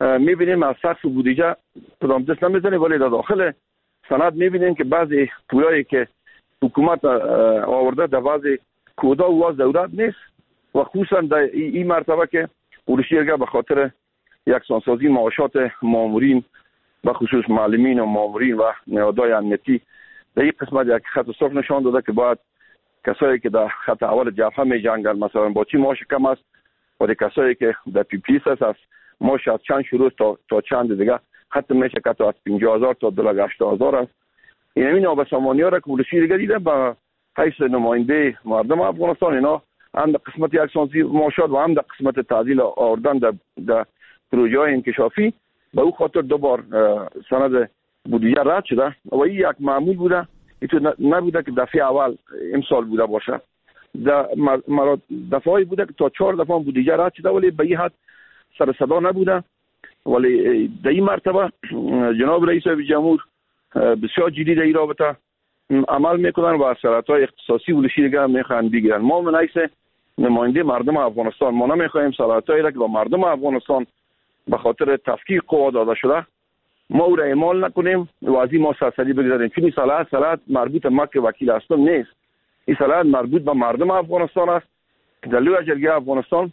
W: میبینیم از سقف بودجه کدام دست نمیزنه، ولی در داخل سند میبینیم که بعضی پولایی که حکومت آورده در بعضی کودا و واز دولت نیست و خصوصا در این مرتبه که ولشیرگاه به خاطر یکسانسازی معاشات مامورین و خصوص معلمین و مامورین و نهادهای امنیتی در این قسمت یک خط صاف نشان داده که باید کسایی که در خط اول جبهه می جنگن مثلا با چی معاش کم است و در کسایی که در پی پی اس است معاش از چند شروع تا تا چند دیگه خط میشه که تا از پنجاه هزار تا دو لاک هشتاد هزار است. این همین نابسامانی‌ها را که ولشیرگاه دیده به حیث نماینده مردم افغانستان اینا هم در قسمت یکسانسازی معاشات و هم در قسمت تعدیل آوردن در در پروژه‌های انکشافی به او خاطر دو بار سند بودجه رد شده و این یک معمول بوده، این نبوده که دفعه اول امسال بوده باشه. در دفعه‌ای بوده که تا چهار دفعه بودجه رد شده ولی به این حد سر صدا نبوده. ولی در این مرتبه جناب رئیس جمهور بسیار جدی در این رابطه عمل میکنن و اثرات‌های اختصاصی ولشیرگاه میخوان بگیرن. ما من حیث نماینده مردم افغانستان ما نمیخوایم صلاحیتایی را که با مردم افغانستان به خاطر تفکیک قوا داده شده ما او را اعمال نکنیم و از این ما سرسری بگذاریم، چون این صلاحیت صلاحیت مربوط ما که وکیل هستم نیست، این صلاحیت مربوط به مردم افغانستان است که در لوی جرگه افغانستان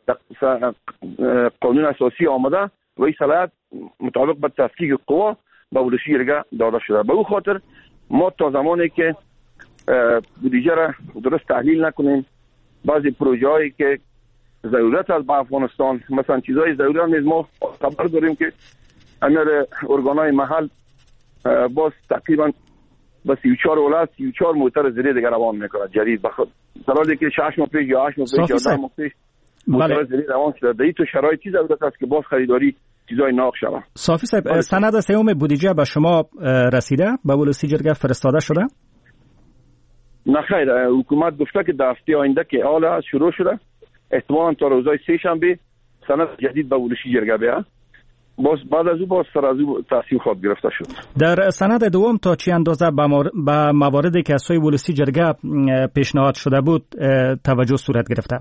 W: قانون اساسی آمده و این صلاحیت مطابق به تفکیک قوا به ولشیرگاه داده شده. به او خاطر ما تا زمانی که بودجه را درست تحلیل نکنیم بعضی پروژه هایی که ضرورت است به افغانستان مثلا چیزهای ضرورت نیست ما خبر داریم که امیر ارگانهای محل باز تقریبا با سی و چهار ولایت سی و چهار موتر زیر دیگر روان میکنه جدید بخود در حالی که شش ماه پیش یا هشت ماه پیش یا ده ماه پیش موتر زیر روان شده. در این تو شرایط چیز ضرورت است که باز خریداری چیزای ناق شود.
V: صافی صاحب سند سوم بودجه به شما رسیده؟ به ولشیرگاه فرستاده شده؟
W: نه خیر، حکومت گفته که در هفته آینده که حالا شروع شده احتمالاً تا روزهای سه شنبه سند جدید به ولشیرگاه بیاد. باز بعد از او باز سر از او تصمیم خود گرفته شد.
V: در سند دوم تا چه اندازه به مواردی که از سوی ولشیرگاه پیشنهاد شده بود توجه صورت گرفته؟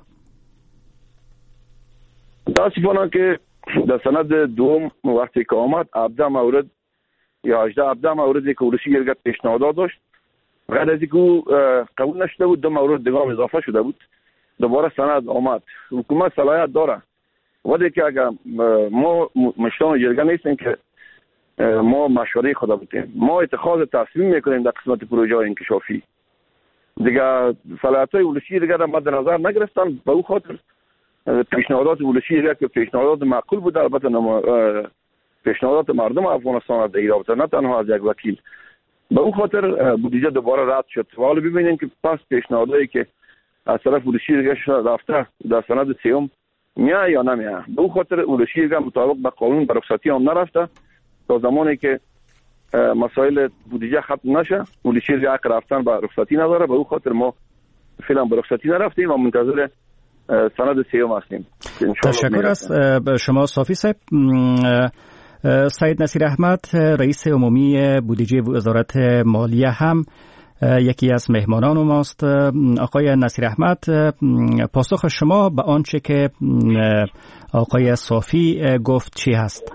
W: متاسفانه که در سند دوم وقتی که آمد هفده مورد یا هجده هفده موردی که ولشیرگاه پیشنهاد داشت غیر از اینکه قبول نشده بود دو مورد دیگه هم اضافه شده بود. دوباره سند آمد. حکومت صلاحیت داره ولی که اگر ما مشتان جرگه نیستیم که ما مشوره خدا بودیم، ما اتخاذ تصمیم میکنیم در قسمت پروژه انکشافی دیگه. صلاحیت های ولشیرگاه را مد نظر نگرفتن به او خاطر پیشنهادات ولشیرگاه که پیشنهادات معقول بود البته پیشنهادات مردم افغانستان در این رابطه نه تنها از یک وکیل به او خاطر بودجه دوباره رد شد. و حالا ببینیم که پس پیشنهادایی که از طرف ولشیرگاه رفته در سند سوم میاه یا نمیاه. به او خاطر ولشیرگاه مطابق به قانون به رخصتی هم نرفته تا زمانی که مسائل بودجه ختم نشه ولشیرگاه حق رفتن به رخصتی نداره. به او خاطر ما فعلا به رخصتی نرفتیم و منتظر سند سوم هستیم.
V: تشکر از شما صافی صاحب. سید نصیر احمد رئیس عمومی بودجه وزارت مالیه هم یکی از مهمانان ماست. آقای نصیر احمد پاسخ شما به آنچه که آقای صافی گفت چی هست؟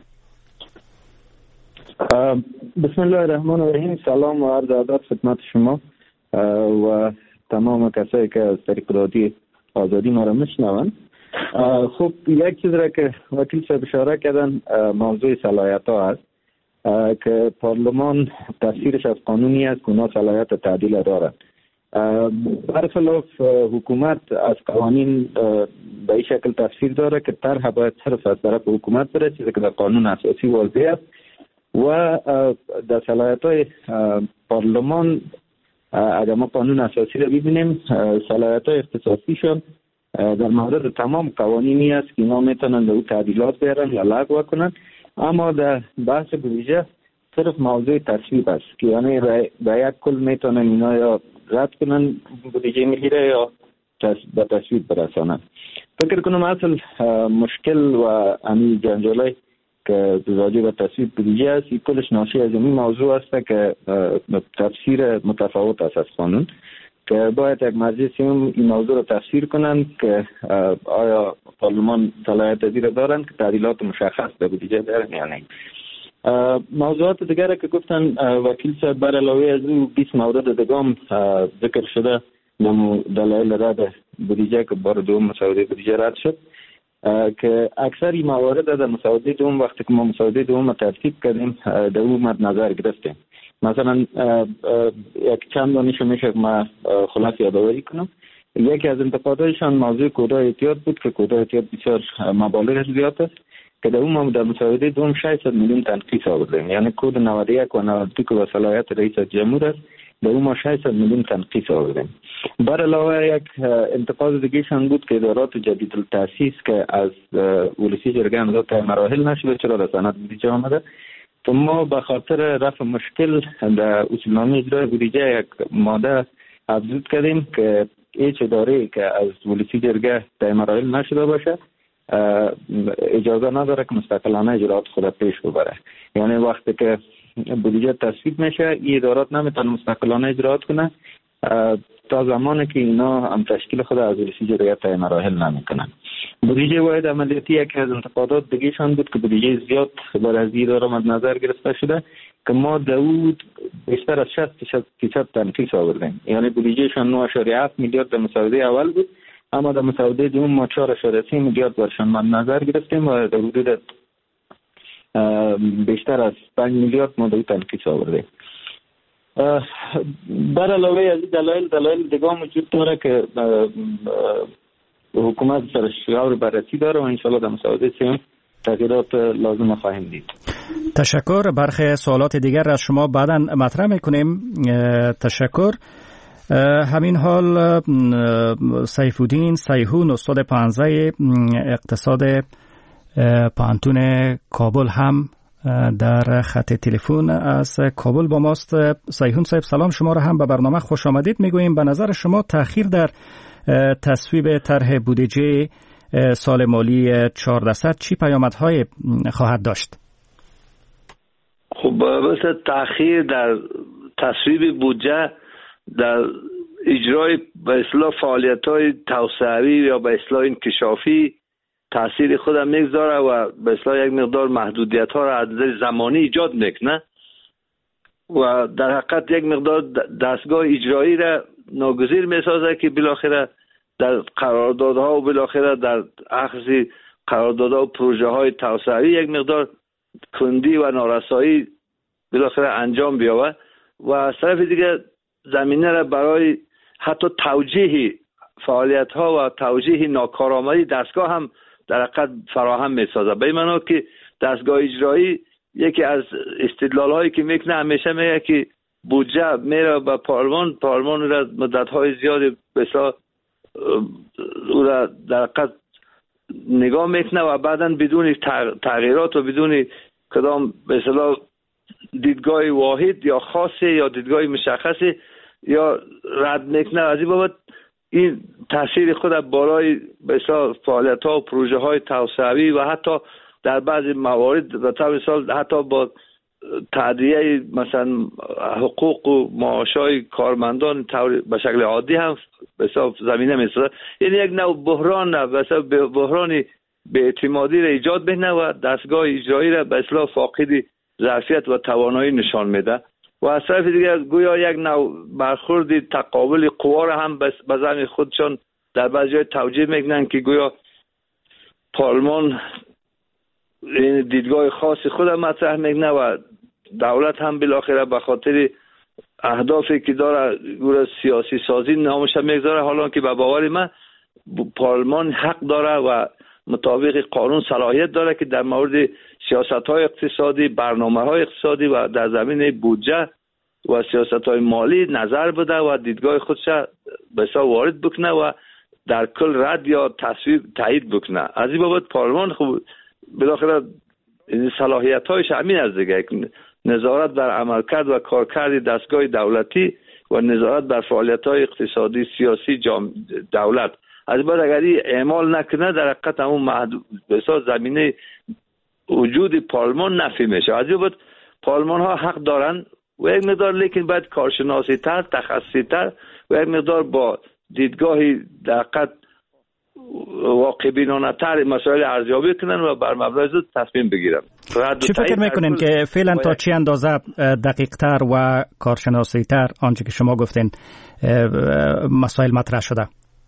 B: بسم الله الرحمن الرحیم. سلام و عرض ادب خدمت شما و تمام کسایی که از طریق رادیو آزادی ما را میشنوند. خب یک چیز را که وکیل صاحب اشاره کردن موضوع صلاحیت ها است که پارلمان تفسیرش از قانونی است که اونا صلاحیت تعدیل دارند. برخلاف حکومت از قوانین به این شکل تفسیر داره که طرح باید صرف از طرف حکومت بره، چیزی که در قانون اساسی واضح است و در صلاحیت های پارلمان اگر ما قانون اساسی را ببینیم صلاحیت های اختصاصیشون در مورد تمام قوانینی است که اینا میتونن در او تعدیلات بیارن یا لغو کنن، اما در بحث بودجه صرف موضوع تصویب است که یعنی به یک کل میتونن اینا یا رد کنن بودجه ملی را یا به تصویب برسانن. فکر کنم اصل مشکل و امی جنجالای که راجع به تصویب بودجه است این کلش ناشی از این موضوع است که تفسیر متفاوت است از قانون، که باید یک مجلس سیوم این موضوع رو تفسیر کنند که آیا پارلمان صلاحیت زیر دارند که تعدیلات مشخص به بودجه دارند یا نه. موضوعات دیگر که گفتن وکیل صاحب بر علاوه از او بیست مورد دیگه ذکر شده نمو دلایل رد بودجه که بار دوم مسوده بودجه رد شد که اکثر این موارد در مسوده دوم وقتی که ما مسوده دوم ترتیب کردیم در او مد نظر گرفتیم. مثلا یک چند دانش میشه ما خلاص یادآوری کنم. یکی از انتقاداتشان موضوع کد احتیاط بود که کد احتیاط بسیار مبالغ زیاد است که در اون ما در مسوده دوم ششصد میلیون تنقیص آوردیم، یعنی کد نود و یک و نود و دو که با صلاحیت رئیس جمهور است در اون ما ششصد میلیون تنقیص آوردیم. بر علاوه یک انتقاد دیگه شان بود که ادارات جدید التأسیس که از ولسی جرگه امضا مراحل نشده چرا در سند بودجه آمده. تو ما به خاطر رفع مشکل در اصولنامه اجرای بودجه یک ماده افزود کردیم که هیچ اداره که از ولسی جرگه در مراحل نشده باشه اجازه نداره که مستقلانه اجرات خود پیش ببره. یعنی وقتی که بودجه تصویب میشه این ادارات نمیتونه مستقلانه اجرات کنه تا زمانی که اینا هم تشکیل خود از ولسی جرگه طی مراحل نمیکنن. بودجه واحد عملیاتی یکی از انتقادات دیگه شان بود که بودجه زیاد بر از این اداره مد نظر گرفته شده که ما داود بیشتر از شصت درصد تنقیص آوردیم. یعنی بودجه شان نه اشاریه هفت میلیارد در مسوده اول بود اما در مسوده دوم ما چهار اشاریه سه میلیارد برشان مد نظر گرفتیم و در حدود بیشتر از پنج میلیارد ما داود تنقیص آوردیم. بر علاوه از دلایل دلایل دیگه وجود داره که حکومت سرش رو بررسی داره و انشالله در مسوده سیوم تغییرات لازم خواهیم دید.
V: تشکر. برخی سوالات دیگر از شما بعداً مطرح میکنیم. تشکر. همین حال سیفالدین سیحون استاد پانزده اقتصاد پانتون کابل هم در خط تلفن از کابل با ماست. سیحون صاحب سلام، شما را هم به برنامه خوش آمدید میگوییم. به نظر شما تأخیر در تصویب طرح بودجه سال مالی چهاردهصد چی پیامدهای خواهد داشت؟
C: خب مثل تأخیر در تصویب بودجه در اجرای به اصطلاح فعالیت‌های توسعه‌ای یا به اصطلاح انکشافی تاثیر خودم میگذاره و به اصطلاح یک مقدار محدودیت‌ها را از نظر زمانی ایجاد میکنه و در حقیقت یک مقدار دستگاه اجرایی را ناگزیر میسازه که بالاخره در قراردادها و بالاخره در اخذ قراردادها و پروژه های توسعه‌ای یک مقدار کندی و نارسایی بالاخره انجام بیاوه و از طرف دیگه زمینه را برای حتی توجیه فعالیت ها و توجیه ناکارآمدی دستگاه هم در حقیقت فراهم میسازه. به این معنا که دستگاه اجرایی یکی از استدلال هایی که میکنه همیشه میگه که بودجه میره به پارلمان، پارلمان را مدت های زیادی بسا او را در حقیقت نگاه میکنه و بعدا بدون تغییرات و بدون کدام به اصطلاح دیدگاه واحد یا خاصی یا دیدگاه مشخصی یا رد میکنه. از این بابت این تاثیر خود بالای به اصطلاح فعالیت ها و پروژه های توسعه‌ای و حتی در بعضی موارد به طور مثال حتی با تعدیه مثلا حقوق و معاشای کارمندان به شکل عادی هم به حساب زمینه میسازه. یعنی یک نوع بحران به حساب بحرانی به اعتمادی را ایجاد میکنه و دستگاه اجرایی را به اصطلاح فاقد ظرفیت و توانایی نشان میده و از طرف دیگر گویا یک نوع برخورد تقابل قوا را هم به زعم خودشان در بعضی جای توجیه میکنن که گویا پارلمان این دیدگاه خاص خود مطرح میکنه و دولت هم بالاخره به خاطر اهدافی که داره گویا سیاسی سازی نامش میگذاره، حالا که به باور من پارلمان حق داره و مطابق قانون صلاحیت داره که در مورد سیاست‌های اقتصادی، برنامه‌های اقتصادی و در زمینه بودجه و سیاست‌های مالی نظر بده و دیدگاه خودش به حساب وارد بکنه و در کل رد یا تصویب تایید بکنه. از این بابت پارلمان خوب بالاخره صلاحیت‌هایش همین است دیگه، نظارت بر عملکرد و کارکرد دستگاه دولتی و نظارت بر فعالیت‌های اقتصادی سیاسی جام دولت. از بعد اگر این اعمال نکنه در حقیقت همون محدود بساز زمینه وجود پارلمان نفی میشه. از این بعد پارلمان ها حق دارن و یک مقدار لیکن باید کارشناسی تر، تخصصی تر و یک مقدار با دیدگاهی دقیق واقع بینانه تر مسائل ارزیابی کنن و بر مبنای تصمیم بگیرن.
V: چی فکر میکنین که فعلا تا چه اندازه دقیق تر و کارشناسی تر آنچه که شما گفتین مسائل مطرح شده؟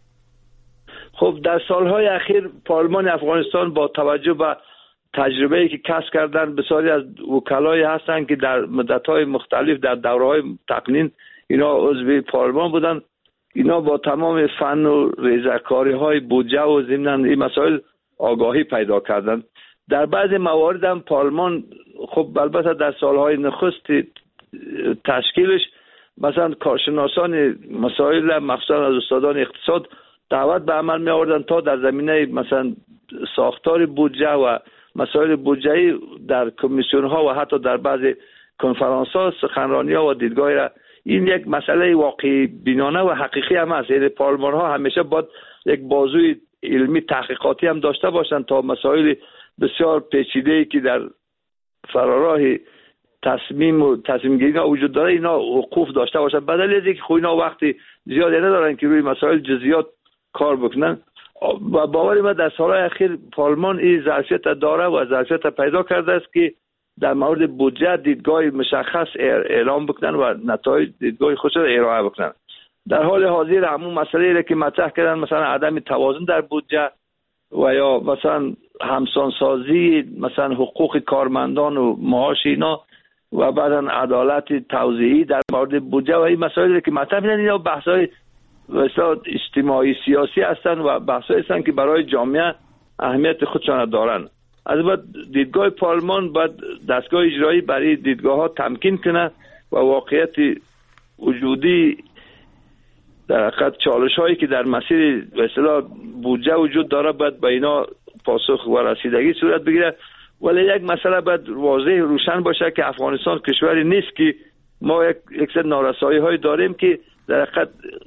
C: خب در سالهای اخیر پارلمان افغانستان با توجه به تجربه‌ای که کسب کردن بسیاری از وکلای هستند که در مدت‌های مختلف در دوره‌های تقنین اینا عضو پارلمان بودن، اینا با تمام فن و ریزکاری‌های بودجه و ضمن این مسائل آگاهی پیدا کردند. در بعضی موارد هم پارلمان خب البته در سالهای نخست تشکیلش مثلا کارشناسان مسائل مخصوصا از استادان اقتصاد دعوت به عمل می آوردن تا در زمینه مثلا ساختار بودجه و مسائل بودجه‌ای در کمیسیون ها و حتی در بعضی کنفرانس ها سخنرانی ها و دیدگاهی را، این یک مسئله واقعی بینانه و حقیقی هم است. یعنی پارلمان ها همیشه باید یک بازوی علمی تحقیقاتی هم داشته باشند تا مسائل بسیار پیچیده‌ای که در فراراه تصمیم و تصمیم گیری وجود داره اینا وقوف داشته باشند، بدل از اینکه خب اینا وقتی زیادی ندارن که روی مسائل جزئیات کار بکنن. و باور من در سالهای اخیر پارلمان این ظرفیت داره و ظرفیت پیدا کرده است که در مورد بودجه دیدگاه مشخص اعلام بکنن و نتایج دیدگاه خودش را ارائه بکنن. در حال حاضر همون مسئله را که مطرح کردن مثلا عدم توازن در بودجه و یا مثلا همسانسازی مثلا حقوق کارمندان و معاش اینا و بعدن عدالت توزیعی در مورد بودجه و این مسائلی که مطرح می‌کنن، اینا بحث‌های مثلا اجتماعی سیاسی هستند و بحث‌هایی هستند که برای جامعه اهمیت خودشان دارن. البته دیدگاه پارلمان باید دستگاه اجرایی برای دیدگاه‌ها تمکین کنه و واقعیت وجودی در حقیقت چالش‌هایی که در مسیر به اصطلاح بودجه وجود داره باید به اینا پاسخ و رسیدگی صورت بگیره. ولی یک مسئله باید واضح روشن باشه که افغانستان کشوری نیست که ما یک یک سری نارسایی‌های داریم که در حقیقت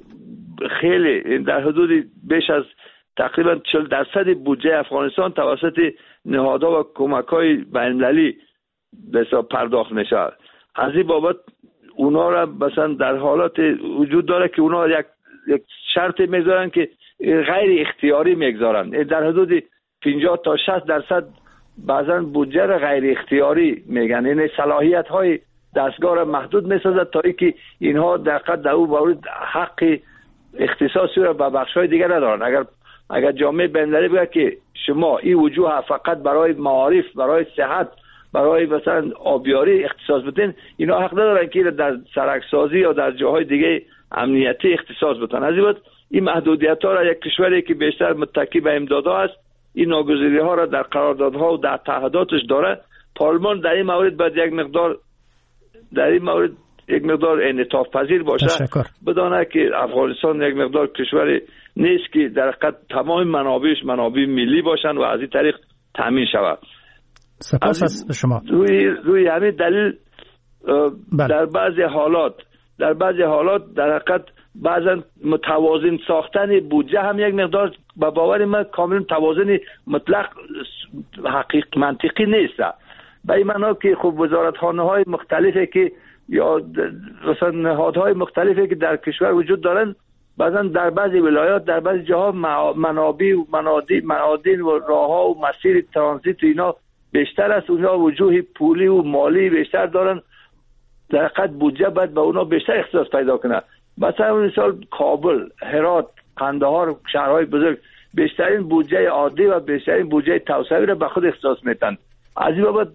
C: خیلی در حدود بیش از تقریبا چهل درصد بودجه افغانستان توسط نهادها و کمک‌های بین‌المللی به حساب پرداخت میشه. از این بابت اونا را مثلا در حالات وجود داره که اونا یک یک شرط میگذارن که غیر اختیاری میگذارن، در حدود پنجاه تا شصت درصد بعضا بودجه را غیر اختیاری میگن، یعنی صلاحیت های دستگاه را محدود میسازد تا اینکه اینها در قد در او مورد حق اختصاصی را به بخش های دیگر ندارن. اگر اگر جامعه بین‌المللی بگه که شما این وجوه فقط برای معارف، برای صحت، برای مثلا آبیاری اختصاص بدین، اینا حق ندارن که در سرکسازی یا در جاهای دیگه امنیتی اختصاص بدن. از این این محدودیت ها را یک کشوری که بیشتر متکی به امدادها است این ناگزیری ها را در قراردادها و در تعهداتش داره. پارلمان در این مورد باید یک مقدار در این مورد یک مقدار انعطاف پذیر باشه، بدانه که افغانستان یک مقدار کشوری نیست که در حقیقت تمام منابعش منابع ملی باشن و از این طریق تامین شود.
V: سپاس از شما.
C: روی روی همین دلیل بله. در بعضی حالات در بعضی حالات در حقیقت بعضا متوازن ساختن بودجه هم یک مقدار به باور من کاملا توازن مطلق حقیق منطقی نیست. به این معنا که خب وزارتخانه‌های مختلفی که یا مثلا نهادهای مختلفی که در کشور وجود دارن بعضا در بعضی ولایات در بعضی جاها منابع و منادی معادن و راهها و مسیر ترانزیت اینا بیشتر است، اونها وجوه پولی و مالی بیشتر دارن، در حقیقت بودجه باید به اونا بیشتر اختصاص پیدا کنه. مثلا مثال کابل، هرات، قندهار، شهرهای بزرگ بیشترین بودجه عادی و بیشترین بودجه توسعه‌ای را به خود اختصاص میدن. از این بابت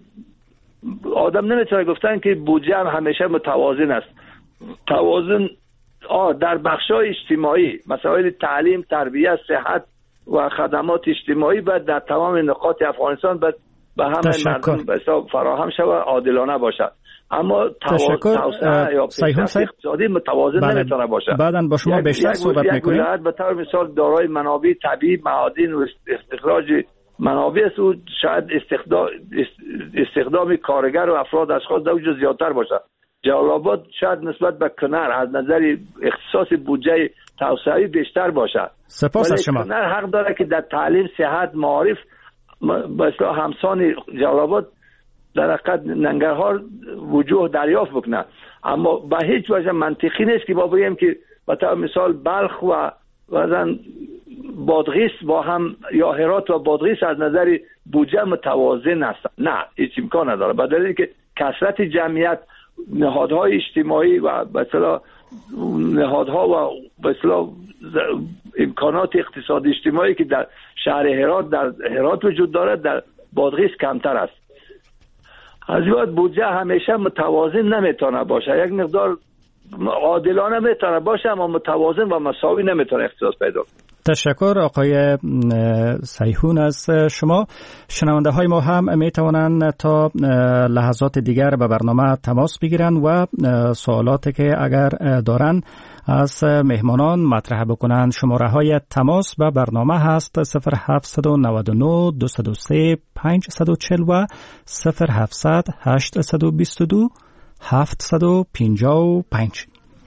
C: آدم نمیتونه گفتن که بودجه هم همیشه متوازن است. توازن آه در بخش‌های اجتماعی، مسائل تعلیم، تربیت، صحت و خدمات اجتماعی باید در تمام نقاط افغانستان باید به همه مردم به حساب فراهم شود، عادلانه باشد. اما توسعه یا پیشرفت اقتصادی متوازن
V: بله.
C: نمیتونه باشه.
V: بعداً با شما بیشتر صحبت می‌کنیم.
C: یک به طور مثال دارای منابع طبیعی، معادن و استخراج منابع است و شاید استخدام استخدام کارگر و افراد اشخاص در اونجا زیادتر باشه. جلال آباد شاید نسبت به کنر از نظر اختصاص بودجه توسعه‌ای بیشتر باشه.
V: سپاس از شما.
C: کنر حق داره که در تعلیم، صحت، معارف به اصطلاح همسان جلال آباد در حقیقت ننگرهار وجوه دریافت بکنه. اما به هیچ وجه منطقی نیست که ما بگیم که به طور مثال بلخ و مثلا بادغیس با هم یا هرات و بادغیس از نظر بودجه متوازن هستند. نه، هیچ امکان نداره. به دلیل که کثرت جمعیت، نهادهای اجتماعی و به اصطلاح نهادها و به اصطلاح امکانات اقتصادی اجتماعی که در شهر هرات در هرات وجود دارد در بادغیس کمتر است. از این بودجه همیشه متوازن نمیتونه باشه، یک مقدار عادلانه میتونه باشه اما متوازن و مساوی نمیتونه اختصاص پیدا کنه.
V: تشکر آقای سیحون از شما. شنونده های ما هم می توانند تا لحظات دیگر به برنامه تماس بگیرند و سوالاتی که اگر دارند از مهمانان مطرح بکنند. شماره های تماس به برنامه هست صفر هفت نه نه دو صفر سه پنج چهار صفر و صفر هفت هشت دو دو هفت پنج پنج.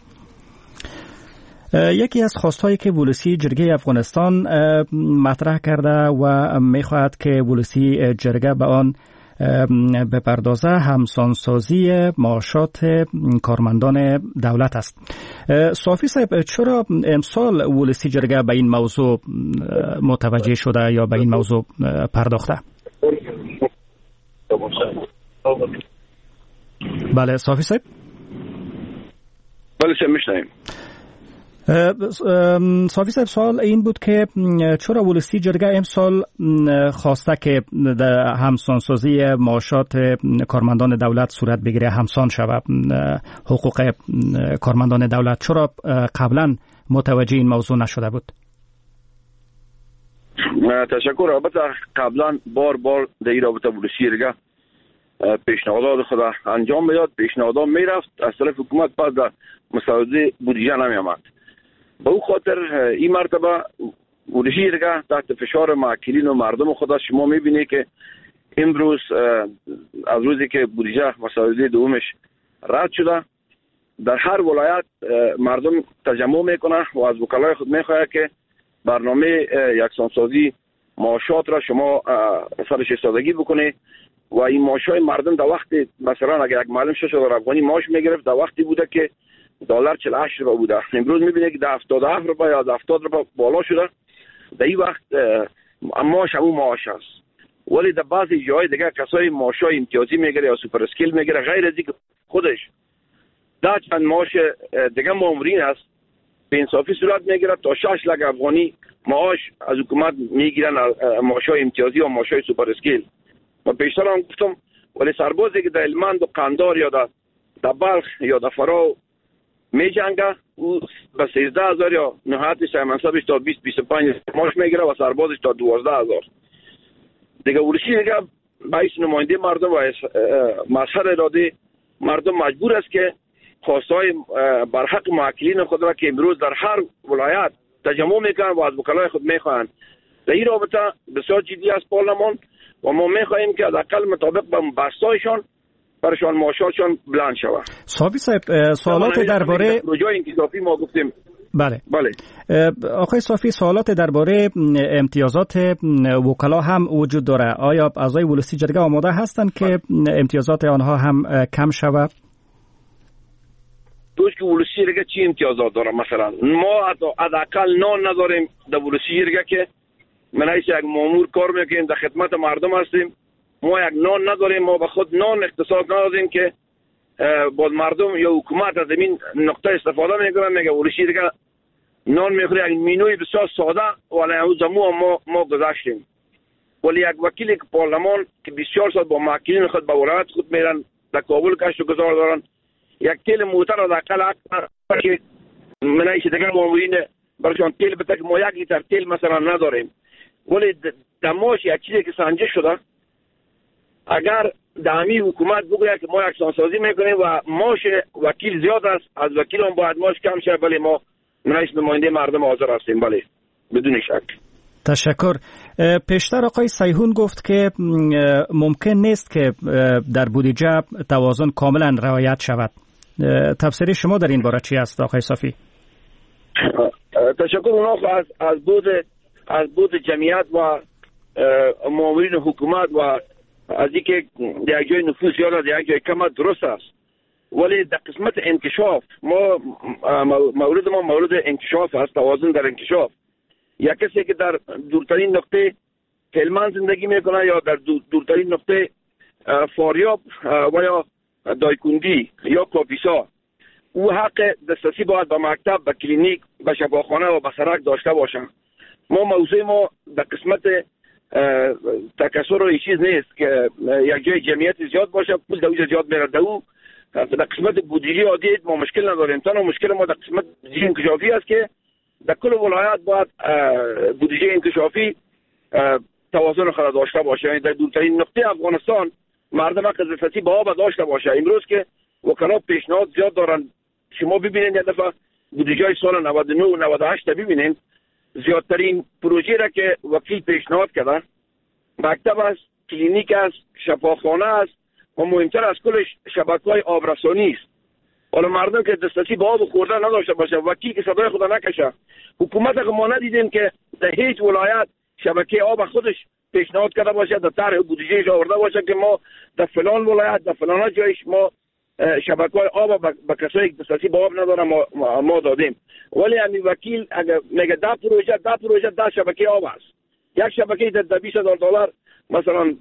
V: یکی از خواستهایی که ولسی جرگه افغانستان مطرح کرده و میخواهد که ولسی جرگه به آن بپردازه همسانسازی معاشات کارمندان دولت است. صافی صاحب، چرا امسال ولسی جرگه به این موضوع متوجه شده یا به این موضوع پرداخته؟ بله صافی صاحب.
W: بله سه میشنیم.
V: صافی صاحب، سوال این بود که چرا ولسی جرگه امسال خواسته که همسانسازی معاشات کارمندان دولت صورت بگیره، همسان شود حقوق کارمندان دولت، چرا قبلا متوجه این موضوع نشده بود؟
W: تشکر. البته قبلا بار بار در این رابطه ولسی جرگه پیشنهادات خود انجام میداد، پیشنهادات میرفت، از طرف حکومت بعد در مساعده بودجه نمی آمد. به او خاطر این مرتبه ولسی جرگه تحت فشار معکلین و مردم خود شما میبینی که امروز از روزی که بودجه مساعده دومش رد شده، در هر ولایت مردم تجمع میکنه و از وکلای خود میخواه که برنامه یکسانسازی معاشات را شما سرش استادگی بکنه و این معاشای مردم در وقت مثلا اگر یک معلم شش هزار افغانی معاش میگرفت، در وقتی بوده که دلار چهل و هشت روپیه بوده، امروز میبینه که در هفتاد و هفت روپیه یا در هفتاد روپیه بالا شده. در این وقت معاش همون معاش است، ولی در بعضی جای دیگه کسای معاشای امتیازی میگیره یا سوپر اسکیل میگیره، غیر از اینکه خودش در چند معاش دیگه مامورین است به انصافی صورت میگیره تا شش لک افغانی معاش از حکومت میگیرن، معاشای امتیازی و معاشای سوپر اسکیل. و پیشتر هم گفتم ولی سربازی که در هلمند و قندار یا در در بلخ یا در فرا می جنگه، او به سیزده هزار یا نهایت منصبش تا بیست بیست و پنج معاش میگیره و سربازش تا دوازده هزار. دیگه ولسی دیگه باعث نماینده مردم و مظهر اراده مردم مجبور است که خواستهای برحق معکلین خود را که امروز در هر ولایت تجمع میکنن و از وکلای خود میخواهند. در این رابطه بسیار جدی است پارلمان و ما میخواهیم که حداقل مطابق به بحث‌هایشان برشان معاشاتشان بلند شود.
V: صافی صاحب، سوالات درباره
W: پروژه انکشافی ما گفتیم.
V: بله
W: بله
V: آقای صافی، سوالات درباره امتیازات وکلا هم وجود داره. آیا اعضای ولسی جرگه آماده هستند که امتیازات آنها هم کم شود؟
W: توش که ولسی جرگه چی امتیازات داره؟ مثلا ما حداقل نان نداریم در ولسی جرگه که من ایش یک مامور کار میکنیم، در خدمت مردم هستیم، ما یک نان نداریم، ما به خود نان اختصاص ندادیم که با مردم یا حکومت از این نقطه استفاده میکنن. میگه ولسی دیگه نان میخوره، یک مینوی بسیار ساده ولی اون زمان ما ما گذاشتیم. ولی یک وکیل که پارلمان که بسیار سال با معکلین خود به ولایت خود میرن، در کابل کشت و گذار دارن، یک تیل موتر از اقل حق که من ایش دیگه مامورین برشان تیل بده که ما یک لیتر تیل مثلا نداریم. ولی دماش یک چیزی که سنجش شده، اگر دمی حکومت بگوید که ما یک سانسازی میکنیم و ماش وکیل زیاد است، از وکیل هم باید ماش کم شه، ولی ما رئیس نماینده مردم حاضر هستیم. بله بدون شک.
V: تشکر. پیشتر آقای سیحون گفت که ممکن نیست که در بودجه توازن کاملا رعایت شود. تفسیر شما در این باره چی است آقای صافی؟
W: تشکر. اونا از از بود از بود جمعیت و مامورین حکومت و از اینکه در یک جای نفوذ زیاد است، در یک جای کم درست است، ولی در قسمت انکشاف ما مورد ما مورد انکشاف است، توازن در انکشاف. یا کسی که در دورترین نقطه هلمند زندگی میکنه یا در دورترین نقطه فاریاب و یا دایکندی یا کاپیسا، او حق دسترسی باید به مکتب، به کلینیک، به شفاخانه و به سرک داشته باشند. ما موضوع ما در قسمت تکثر و چیز نیست که یک جای جمعیت زیاد باشه پول دویز زیاد میره دو. در قسمت بودجه عادی ما مشکل نداریم. تنها مشکل ما در قسمت بودجه انکشافی است که در کل ولایات باید بودجه انکشافی توازن خود داشته باشه. یعنی در دورترین نقطه افغانستان مردم حق دسترسی به آب داشته باشه. امروز که وکلا پیشنهاد زیاد دارن، شما ببینید یک دفعه بودجه سال نود و نه و نود و هشت ببینید، زیادترین پروژه را که وکیل پیشنهاد کرده مکتب است، کلینیک است، شفاخانه است و مهمتر از کلش شبکه‌های آبرسانی است. حالا مردم که دسترسی به آب خورده نداشته باشه، وکیل که صدای خود نکشه، حکومت که ما ندیدیم که در هیچ ولایت شبکه آب خودش پیشنهاد کرده باشه، در طرح بودجهش آورده باشه که ما در فلان ولایت در فلان جایش ما شبکه‌های آب به کسایی که دسترسی به آب ندارن ما, ما دادیم. ولی همین وکیل اگر میگه ده پروژه ده پروژه ده شبکه آب است، یک شبکه در بیست هزار دلار مثلا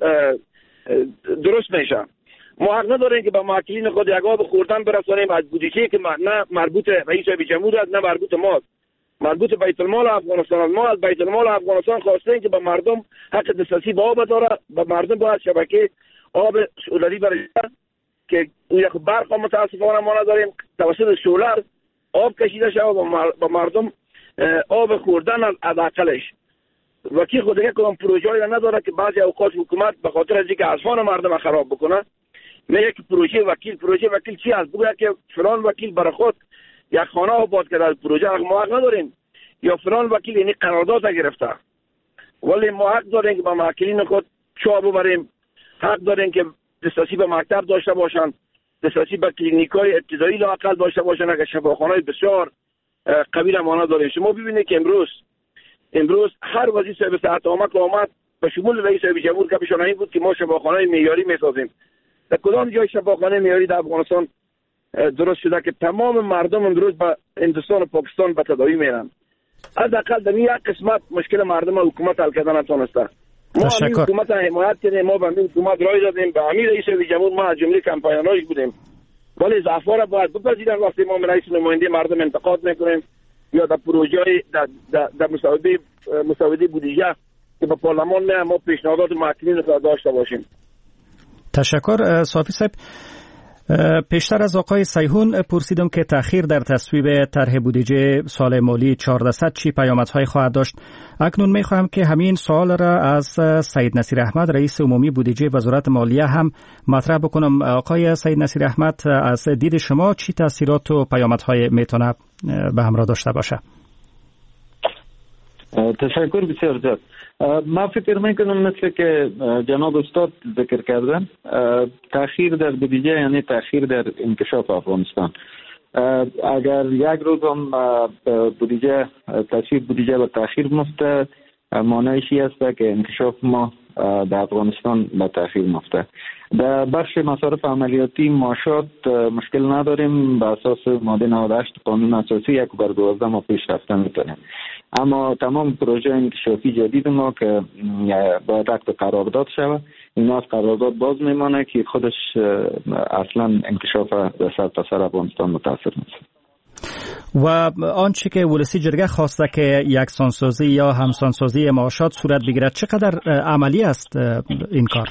W: درست میشه. ما حق نداریم که به ماکلین خود یک آب خوردن برسانیم از بودجه که نه مربوط رئیس جمهور است نه مربوط ماست، مربوط بیت المال افغانستان. ما از بیت المال افغانستان خواستیم که به مردم حق دسترسی به آب داره، به مردم باید شبکه آب سولری برای که یک برق متاسفانه ما نداریم توسط سولر آب کشیده شده و به مردم آب خوردن از حداقلش. وکیل خود یک کدام پروژه‌ای نداره که بعضی اوقات حکومت به خاطر از اینکه اسفان مردم خراب بکنه میگه که پروژه وکیل پروژه وکیل چی است؟ بگه که فلان وکیل برای خود یک خانه آباد کرده از پروژه ما حق نداریم، یا فلان وکیل یعنی قرارداد گرفته. ولی ما حق داریم که با ماکلین خود چوب ببریم، حق داریم که دسترسی به مکتب داشته باشند، دسترسی به کلینیک‌های ابتدایی لااقل داشته باشند. اگر شفاخانه‌های بسیار قوی امانت داریم. شما ببینید که امروز امروز هر وزیر صاحب صحت آمد آمد به شمول رئیس جمهور که بشون این بود که ما شفاخانه معیاری میسازیم. در کدام جای شفاخانه معیاری در افغانستان درست شده که تمام مردم امروز به هندوستان و پاکستان به تداوی میرن؟ حداقل در این یک قسمت مشکل مردم حکومت حل کردن نتونسته. ما همین حکومت حمایت کردیم، ما به همین حکومت رای دادیم، به همین رئیس جمهور ما از جمله کمپاینرهاش بودیم. ولی ضعف‌ها را باید بپذیرن. وقتی ما رئیس نماینده مردم انتقاد میکنیم یا در پروژه در در, در مساوده مساوده بودجه که به پارلمان نه ما پیشنهادات معطلین را داشته باشیم.
V: تشکر صافی صاحب. پیشتر از آقای سیهون پرسیدم که تأخیر در تصویب طرح بودجه سال مالی چهارصد چی پیامدهای خواهد داشت. اکنون میخواهم که همین سوال را از سید نصیر احمد رئیس عمومی بودجه وزارت مالیه هم مطرح بکنم. آقای سید نصیر احمد، از دید شما چی تاثیرات و پیامدهای میتونه به همراه داشته باشه؟
B: تشکر بسیار زیاد. ما فکر میکنم مثل که جناب استاد ذکر کردن، تأخیر در بودجه یعنی تأخیر در انکشاف افغانستان. اگر یک روز هم بودجه تصویب بودجه به تأخیر مفته، معنیش این است که انکشاف ما در افغانستان به تأخیر مفته. در بخش مصارف عملیاتی معاشات مشکل نداریم، به اساس ماده نود و هشت قانون اساسی یک بر دوازده ما پیش رفتن میتونیم. اما تمام پروژه انکشافی جدید ما که باید عقد قرارداد شود، اینا از قرارداد باز میمانه که خودش اصلا انکشاف در سرتاسر افغانستان متاثر میشه.
V: و آنچه که ولسی جرگه خواسته که یکسانسازی یا همسانسازی معاشات صورت بگیرد، چقدر عملی است این کار؟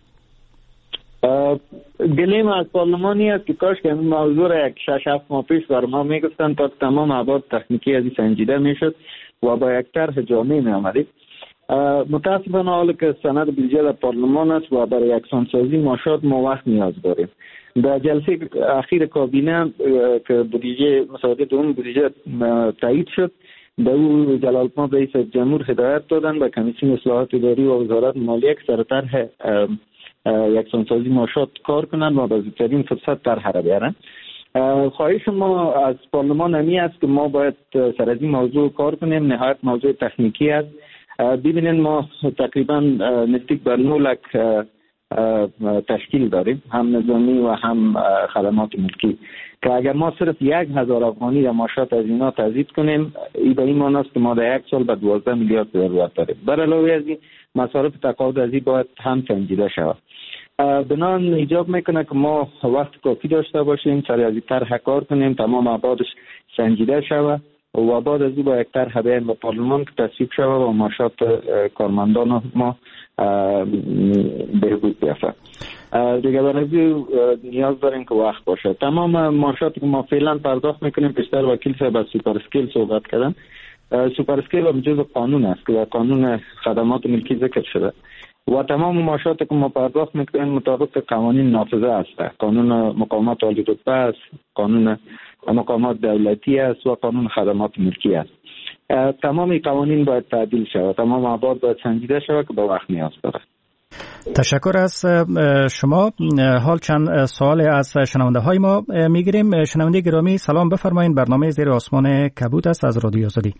B: گلیم از پارلمانی است که کاش که این موضوع را یک شش هفت ماه پیش بر ما میگفتن تا تمام ابعاد تکنیکی از این سنجیده میشد و با یک طرح جامع می آمدید. متاسفانه حالا که سند بودجه در پارلمان است و برای یکسانسازی معاشات ما وقت نیاز داریم. در جلسه اخیر کابینه که بودجه مسابقه دوم بودجه تایید شد، در او جلال مآب رئیس جمهور هدایت دادن به کمیسیون اصلاحات اداری و وزارت مالیه که سر طرح یکسانسازی معاشات کار کنند و به زودترین فرصت طرح را بیارن. خواهش ما از پارلمان همی است که ما باید سر از این موضوع کار کنیم. نهایت موضوع تکنیکی است. ببینید ما تقریبا نزدیک بر نه لک تشکیل داریم، هم نظامی و هم خدمات ملکی، که اگر ما صرف یک هزار افغانی یا ماشات از اینا تزیید کنیم، این به این معنی است که ما در یک سال به دوازده میلیارد ضرورت داریم. بر علاوه از این مصارف تقاعد از این باید هم سنجیده شود. بنان ایجاب میکنه که ما وقت کافی داشته باشیم، سر از این طرح کار کنیم، تمام ابعادش سنجیده شود و بعد از این با یک طرح بیایم به پارلمان که تصویب شود و ماشات کارمندان ما بهبود بیافته. دیگه برای نیاز داریم که وقت باشه. تمام ماشاتی که ما فعلا پرداخت میکنیم، بیشتر وکیل صاحب از سوپر اسکیل صحبت کردن. سوپر اسکیل هم جزء قانون است که در قانون خدمات ملکی ذکر شده و تمام ماشاتی که ما پرداخت میکنیم مطابق قوانین نافذه است. قانون مقامات عالی رتبه است، قانون مقامات دولتی است و قانون خدمات ملکی است. تمام قوانین باید تعدیل شود، تمام ابعاد باید سنجیده شود که به وقت نیاز داره.
V: تشکر از شما. حال چند سوال از شنونده های ما میگیریم. شنونده گرامی سلام، بفرمایید. برنامه زیر آسمان کبود است از رادیو آزادی.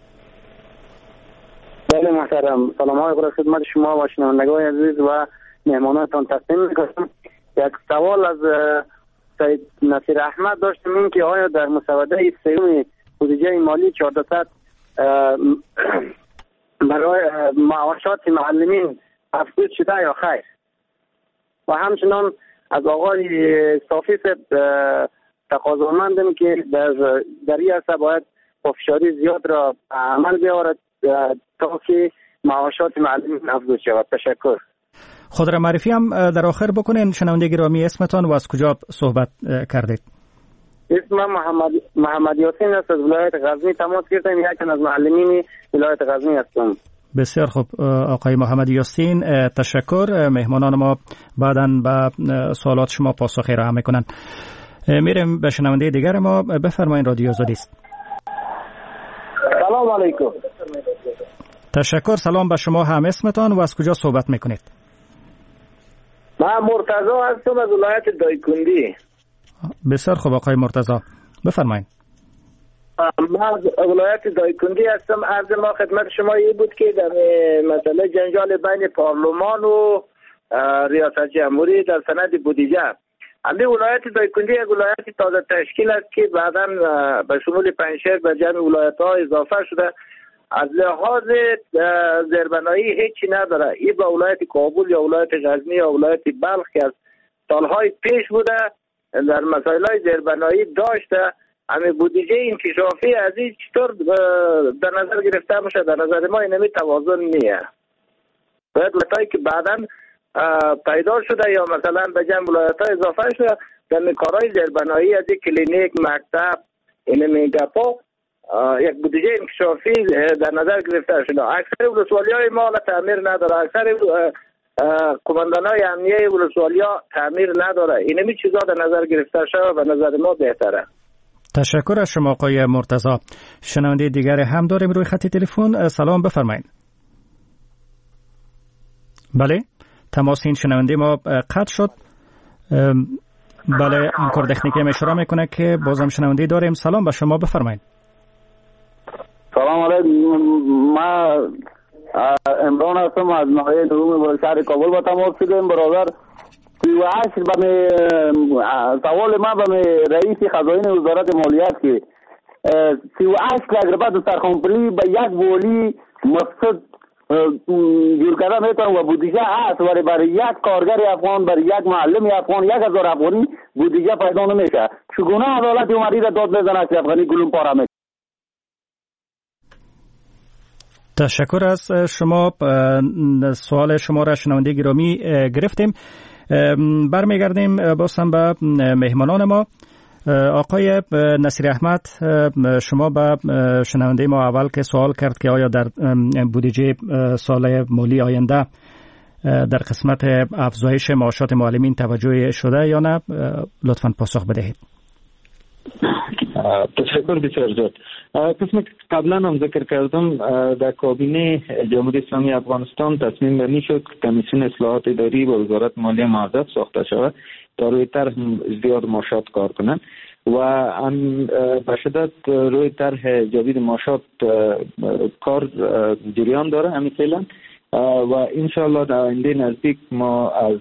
H: بله محترم، سلام های خدا خدمت شما و شنوندگان عزیز و مهمانانتان تقدیم میکنم. یک سوال از سید نصیر احمد داشتم، این که آیا در مسوده سیوم بودجه مالی چهارصد برای معاشات معلمین افزود شده یا خیر؟ و همچنان از آقای صافی تقاضامندم که در در این عرصه باید پافشاری زیاد را عمل بیاورد تا که معاشات معلمین افزود شود. تشکر.
V: خود را معرفی هم در آخر بکنین شنونده گرامی، اسمتان و از کجا صحبت کردید؟
H: اسم محمد محمد یاسین است، از ولایت غزنی تماس گرفتم. یکی از معلمین ولایت غزنی هستم.
V: بسیار خوب آقای محمد یاسین، تشکر. مهمانان ما بعداً به سوالات شما پاسخ ارائه میکنن. میریم به شنونده دیگر ما. بفرمایید، رادیو آزادی است.
H: سلام علیکم.
V: تشکر. سلام به شما هم. اسمتان و از کجا صحبت میکنید؟
H: من مرتضی هستم از ولایت دایکندی.
V: بسیار خوب آقای مرتضی، بفرمایید.
H: من از ولایت دایکندی هستم. عرض ما خدمت شما این بود که در مسئله جنجال بین پارلمان و ریاست جمهوری در سند بودجه، همین ولایت دایکندی یک ولایت تازه تشکیل است که بعداً به شمول پنجشیر به جمع ولایت‌ها اضافه شده. از لحاظ زیربنایی هیچی نداره. این با ولایت کابل یا ولایت غزنی یا ولایت بلخ که از سالهای پیش بوده در مسائل زیربنایی داشته. همین بودجه انکشافی از این چطور در نظر گرفته میشه؟ در نظر ما این نمی توازن نیه. باید ولایتایی که بعداً پیدا شده یا مثلا به جمع ولایت‌ها اضافه شده در کارهای زیربنایی از کلینیک، مکتب، این میگپا یک بودجه انکشافی در نظر گرفته شده. اکثر ولسوالی‌های ما تعمیر نداره، اکثر قماندان‌های امنیه ولسوالیا تعمیر نداره. این می چیزا در نظر گرفته شده و نظر ما بهتره.
V: تشکر از شما آقای مرتضی. شنونده دیگر هم داریم روی خط تلفن. سلام، بفرمایید. بله، تماس این شنونده ما قطع شد. بله، کار تکنیکی اشاره میکنه که بازم شنونده داریم. سلام به شما، بفرمایید.
I: سلام علیکم. ما امران هستم از ناحیه دوم شهر کابل با تماس شدیم. برادر سی و هشت به سوال ما به رئیس خزاین وزارت مالیات که سی و هشت تقریبا سرخانپلی به یک والی مقصد جور کرده میتونم و بودجه هست، ولی برای یک کارگر افغان، برای یک معلم افغان یک هزار افغانی بودجه پیدا نمیشه. چگونه عدالت اومدی را داد بزنه که افغانی گلوم پاره میشه؟
V: تشکر از شما. سوال شما را شنونده گرامی گرفتیم. برمیگردیم باز هم به مهمانان ما. آقای نصیر احمد، شما به شنونده ما اول که سوال کرد که آیا در بودجه سال مالی آینده در قسمت افزایش معاشات معلمین توجه شده یا نه، لطفاً پاسخ بدهید.
B: تشکر بسیار زیاد. قسم قبلا هم ذکر کردم در کابینه جمهوری اسلامی افغانستان تصمیم بر شد کمیسیون اصلاحات اداری با وزارت مالیه موظف ساخته شود تا روی طرح زیاد معاشات کار کنند و به شدت روی طرح جدید معاشات کار جریان داره. همین فعلا و انشالله در آینده نزدیک ما از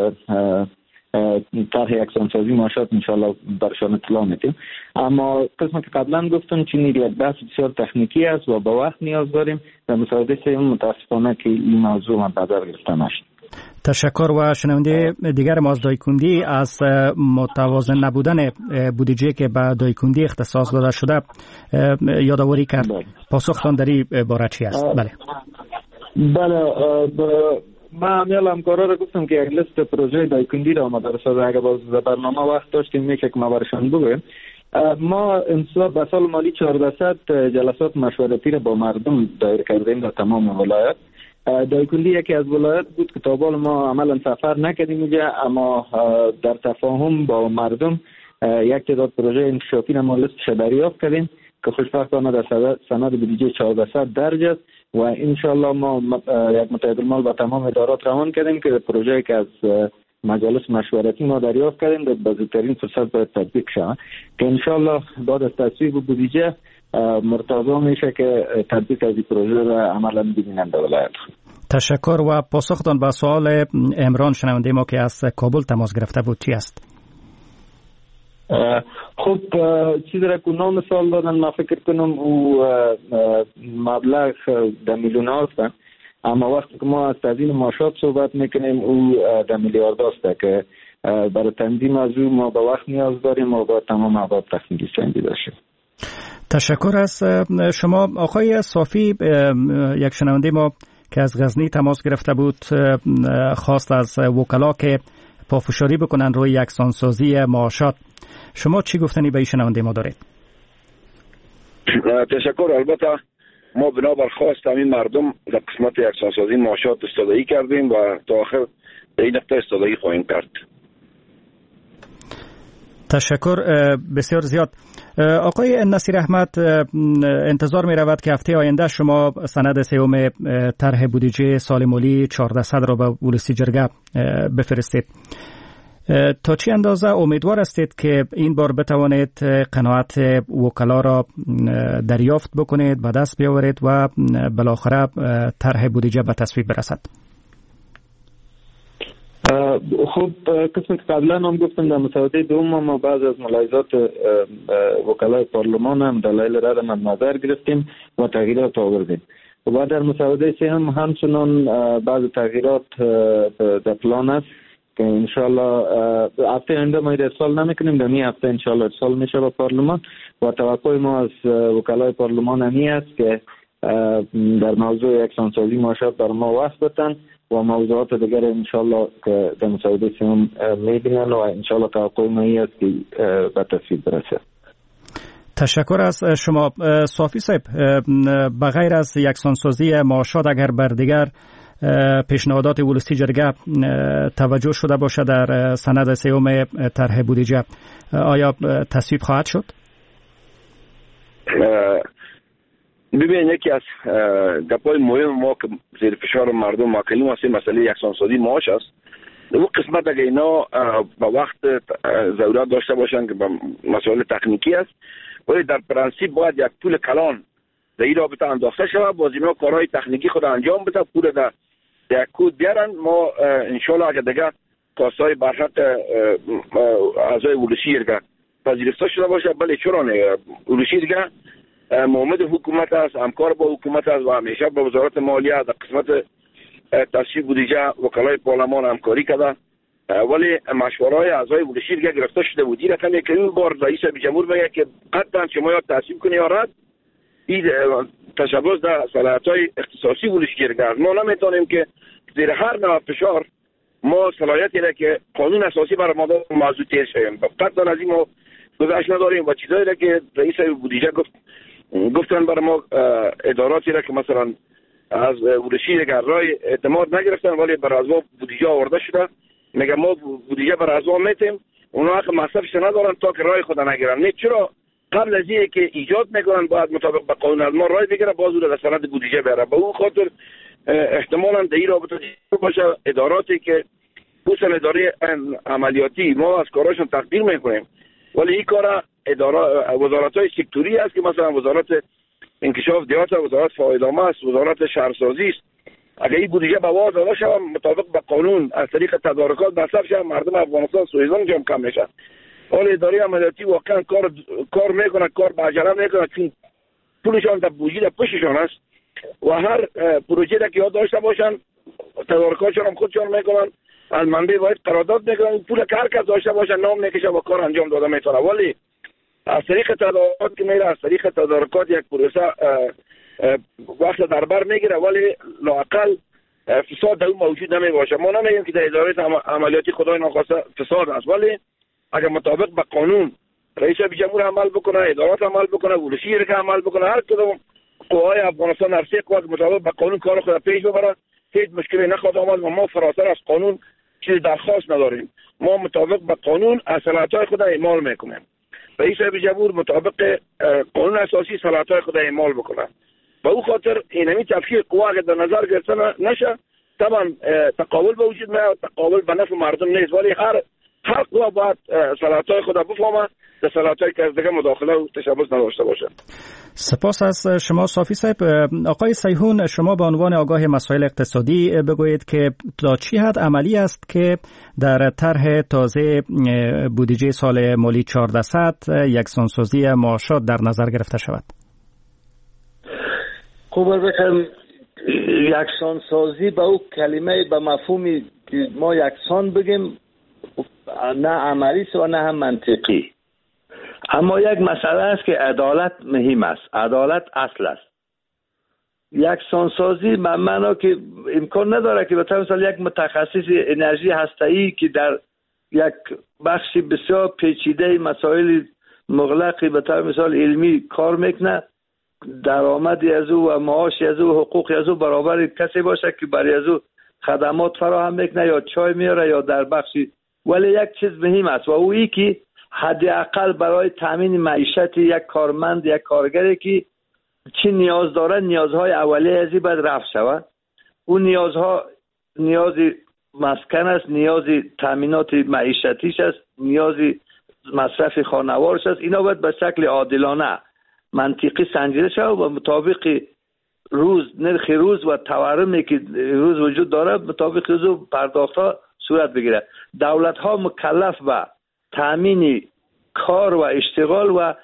B: طرح یکسانسازی معاشات انشالله برشان اطلاع میدیم. اما قسم که قبلا گفتم چنین یک بحث بسیار تکنیکی است و با وقت نیاز داریم. در مساعده سیون متاسفانه که این موضوع من نظر گرفته نشد.
V: تشکر. و شنونده دیگر ما از دایکندی از متوازن نبودن بودجه که به دایکندی اختصاص داده شده یادآوری کرد. پاسختان در این باره چی است؟ بله
B: بله ما امیال همکارا را گفتم که یک لیست پروژه دایکندی را آماده رساده. اگر باز برنامه وقت داشتیم میشه که ما برشان بگویم. ما انصاف به سال مالی چهارصد جلسات مشورتی را با مردم دایر کردیم در تمام ولایت. دایکندی یکی از ولایت بود که تا بال ما عملا سفر نکردیم اونجا، اما در تفاهم با مردم یک تعداد پروژه انکشافی را ما لیستش دریافت کردیم که خوشبختانه در سند بودجه چهارصد درج است و انشالله ما یک متعادل با تمام ادارات روان کردیم که پروژه که از مجالس مشورتی ما دریافت کردیم در بزرگترین فرصت باید تطبیق شود که انشالله بعد از تصویب بودجه مرتضی میشه که تطبیق از این پروژه را عملا ببینند در ولایت.
V: تشکر. و پاسختان به سوال عمران شنونده ما که از کابل تماس گرفته بود چی است؟
B: خب چیزی را که نام مثال دادن ما فکر کنم او مبلغ در میلیون هاست، اما وقتی که ما از تزیین معاشات صحبت میکنیم او در میلیارد هاست که برای تنظیم از او ما به وقت نیاز داریم و با تمام عواد تخمیدی سنجیده شد.
V: تشکر از شما. آقای صافی یک شنونده ما که از غزنی تماس گرفته بود خواست از وکلا که پافشاری بکنن روی یکسانسازی معاشات. شما چی گفتنی به این شنونده ما دارید؟
W: تشکر. البته ما بنابر خواست همین مردم در قسمت یکسانسازی معاشات استادایی کردیم و تا آخر در این نقطه استادایی خواهیم کرد.
V: تشکر بسیار زیاد. آقای نصیر احمد، انتظار می رود که هفته آینده شما سند سیوم طرح بودجه سال مالی چهارصد را به ولسی جرگه بفرستید. تا چه اندازه امیدوار هستید که این بار بتوانید قناعت وکلا را دریافت بکنید، به دست بیاورید و بالاخره طرح بودجه به تصویب برسد؟
B: خب قسم که قبلا هم گفتم در مسابقه دوم ما بعض از ملاحظات وکلای پارلمان هم دلایل را مد نظر گرفتیم و تغییرات آوردیم و بعد در مسابقه سوم همچنان بعض تغییرات در پلان است که انشالله هفته آینده ما ارسال نمیکنیم، در این هفته انشالله ارسال میشه به پارلمان و توقع ما از وکلای پارلمان همی است که در موضوع یکسانسازی معاشات بر ما وقت بدن و موضوعات دیگر انشالله که در مسابقه سوم میبینن و انشالله توقع ما این است که به تصویب برسه.
V: تشکر از شما. صافی صاحب، بغیر از یکسانسازی معاشات اگر بر دیگر پیشنهادات ولسی جرگه توجه شده باشه در سند سیوم طرح بودجه، آیا تصویب خواهد شد؟
W: ببین یکی از گپای مهم ما که زیر فشار مردم ماکلیم هستیم مسئله یکسانسازی معاش است. اون قسمت اگه اینا با وقت ضرورت داشته باشن که با مسائل تکنیکی است، ولی در پرانسیپ باید یک پول کلان در این رابطه انداخته شود، باز اینا کارهای تکنیکی خود انجام بده، پول در یک کود بیارن. ما انشالله اگه دیگه کاستای برحق اعضای ولسی جرگه پذیرفته شده باشه، بله چرا نه، ولسی جرگه معامد حکومت است، همکار با حکومت است و همیشه با وزارت مالیه در قسمت تصویب بودجه وکلای پارلمان همکاری کرده، ولی مشوره‌های اعضای ولسی جرگه گرفته شده بود. این رقمی که این بار رئیس جمهور میگه که قطعا شما یا تصویب کنی یا رد، این تشبث در صلاحیت‌های اختصاصی ولسی جرگه است. ما نمیتونیم که زیر هر نوع فشار ما صلاحیتی را که قانون اساسی برای ما موضوع تیر شویم. قطعا از این ما گذشت نداریم و چیزایی را که رئیس بودجه گفت گفتن برای ما اداراتی را که مثلا از ولسی جرگه رای اعتماد نگرفتن ولی برای از ما بودجه آورده شده، میگه ما بودجه برای از ما میتیم، اونا حق مصرفش ندارن تا که رای خود نگیرن. نه چرا قبل از اینکه که ایجاد میکنن باید مطابق با قانون از ما رای بگیره، باز رو در سند بودجه بره. به اون خاطر احتمالاً در این رابطه باشه اداراتی که بوسن اداره عملیاتی ما از کاراشون تقدیر میکنیم، ولی این کار اداره وزارت‌های سکتوری است که مثلا وزارت انکشاف دیات، وزارت فایده‌نامه است، وزارت شهرسازی است، اگر این بودجه به واز داده شود مطابق به قانون از طریق تدارکات مصرف شود، مردم افغانستان سوءظن جمع کم میشن. حال اداره عملیاتی واقعا کار کار میکنه، کار به عجله میکنه، چون پولشان در بودجه پشتشان است و هر پروژه را که یاد داشته باشن تدارکاتشان هم خودشان میکنن، از منبع باید قرارداد میکنن، پول که هر کس داشته باشه نام میکشه و کار انجام داده میتونه. ولی از طریق تدارکات که میره، از طریق تدارکات یک پروسه وقت در بر میگیره، ولی لااقل فساد در اون موجود نمی باشه. ما نمیگیم که در اداره عملیاتی خدای ناخواسته فساد است، ولی اگر مطابق به قانون رئیس جمهور عمل بکنه، ادارات عمل بکنه، ولشی که عمل بکنه، هر کدوم قوای افغانستان در سه قوت مطابق به قانون کار خود پیش ببره، هیچ مشکلی نخواهد آمد و ما فراتر از قانون چیز درخواست نداریم. ما مطابق به قانون صلاحیت‌های خود اعمال میکنیم. رئیس جمهور مطابق قانون اساسی صلاحیت‌های خود اعمال بکنه. به او خاطر اینمی تفکیک قوا اگر در نظر گرفته نشه، طبعا تقابل به وجود میاد، تقابل به نفع مردم نیست، ولی هر هر قوا باید صلاحیت‌های خود بفهمه، در صلاحیت‌های که از دیگه مداخله و تشبث نداشته باشه.
V: سپاس از شما صافی صاحب. آقای سیحون، شما به عنوان آگاه مسائل اقتصادی بگویید که تا چی حد عملی است که در طرح تازه بودجه سال مالی چهاردهصد یکسانسازی معاشات در نظر گرفته شود؟
C: خب البته یکسانسازی به او کلمه به مفهومی که ما یکسان بگیم نه عملی است و نه هم منطقی. اما یک مسئله است که عدالت مهم است، عدالت اصل است. یکسانسازی به معنی که امکان نداره که مثلا مثلا یک متخصص انرژی هسته‌ای که در یک بخشی بسیار پیچیده مسائل مغلقی به طور مثال علمی کار میکنه، درآمدی از او و معاشی از او و حقوقی از او برابر کسی باشه که برای از او خدمات فراهم میکنه یا چای میاره یا در بخشی. ولی یک چیز مهم است و او ای که حداقل برای تامین معیشت یک کارمند، یک کارگری که چی نیاز داره، نیازهای اولیه ازی باید رفع شود. اون نیازها نیاز مسکن است، نیاز تامینات معیشتیش است، نیاز مصرف خانوارش است. اینا باید به شکل عادلانه منطقی سنجیده شود و مطابق روز نرخ روز و تورمی که روز وجود داره مطابق روز پرداخت‌ها صورت بگیره. دولت‌ها مکلف به تامین کار و اشتغال و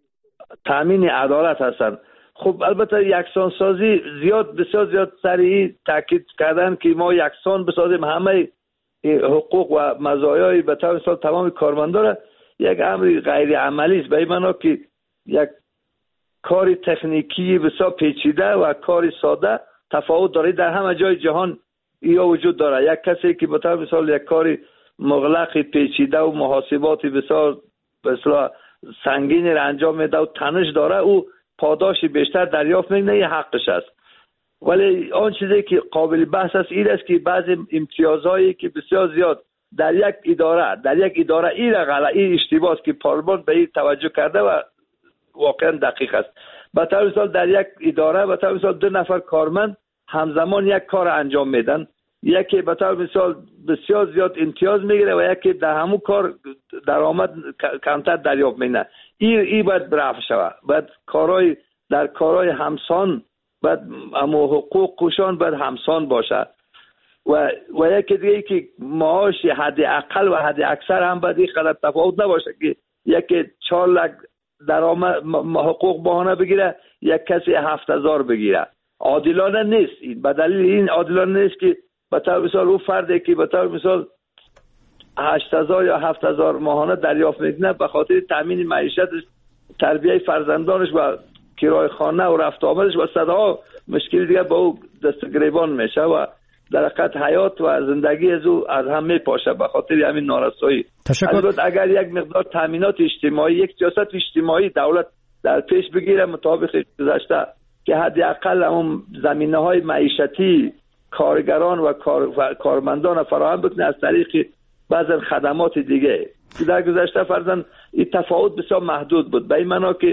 C: تامین عدالت هستند. خب البته یکسانسازی زیاد بسیار زیاد سریع تاکید کردن که ما یکسان بسازیم همه حقوق و مزایای به طور مثال تمام کارمندان را، یک امر غیر عملی است. به این معنا که یک کار تکنیکی بسیار پیچیده و کار ساده تفاوت داره، در همه جای جهان یا وجود داره. یک کسی که به طور مثال یک کار مغلق پیچیده و محاسبات بسیار بسیار سنگین را انجام میده و تنش داره، او پاداش بیشتر دریافت میکنه، یه حقش است. ولی آن چیزی که قابل بحث است این است که بعضی امتیازهایی که بسیار زیاد در یک اداره در یک اداره این غلط این اشتباه است که پارلمان به این توجه کرده و واقعا دقیق است. به طور مثال در یک اداره به طور مثال دو نفر کارمند همزمان یک کار انجام میدن، یکی به طور مثال بسیار زیاد امتیاز میگیره و یکی در همون کار درآمد کمتر دریافت میکنه. این این باید رفع شود. باید کارهای در کارهای همسان باید اما حقوقشان باید همسان باشه و و یکی دیگه که معاش حد اقل و حد اکثر هم باید این قدر تفاوت نباشه که یکی چهار لک درآمد حقوق ماهانه بگیره، یک کسی هفت هزار بگیره. عادلانه نیست. این به دلیل این عادلانه نیست که به طور مثال او فردی که به طور مثال هشت هزار یا هفت هزار ماهانه دریافت میکنه به خاطر تامین معیشتش، تربیت فرزندانش و کرای خانه و رفت آمدش و صدها مشکل دیگه با او دست گریبان میشه و در حقیقت حیات و زندگی از او از هم میپاشه به خاطر همین نارسایی. البته اگر یک مقدار تامینات اجتماعی، یک سیاست اجتماعی دولت در پیش بگیره مطابق گذشته که حداقل اون زمینه‌های معیشتی کارگران و, کار و کارمندان فراهم بکنه از طریق بعضی خدمات دیگه که در گذشته فرضاً این تفاوت بسیار محدود بود. به این معنا که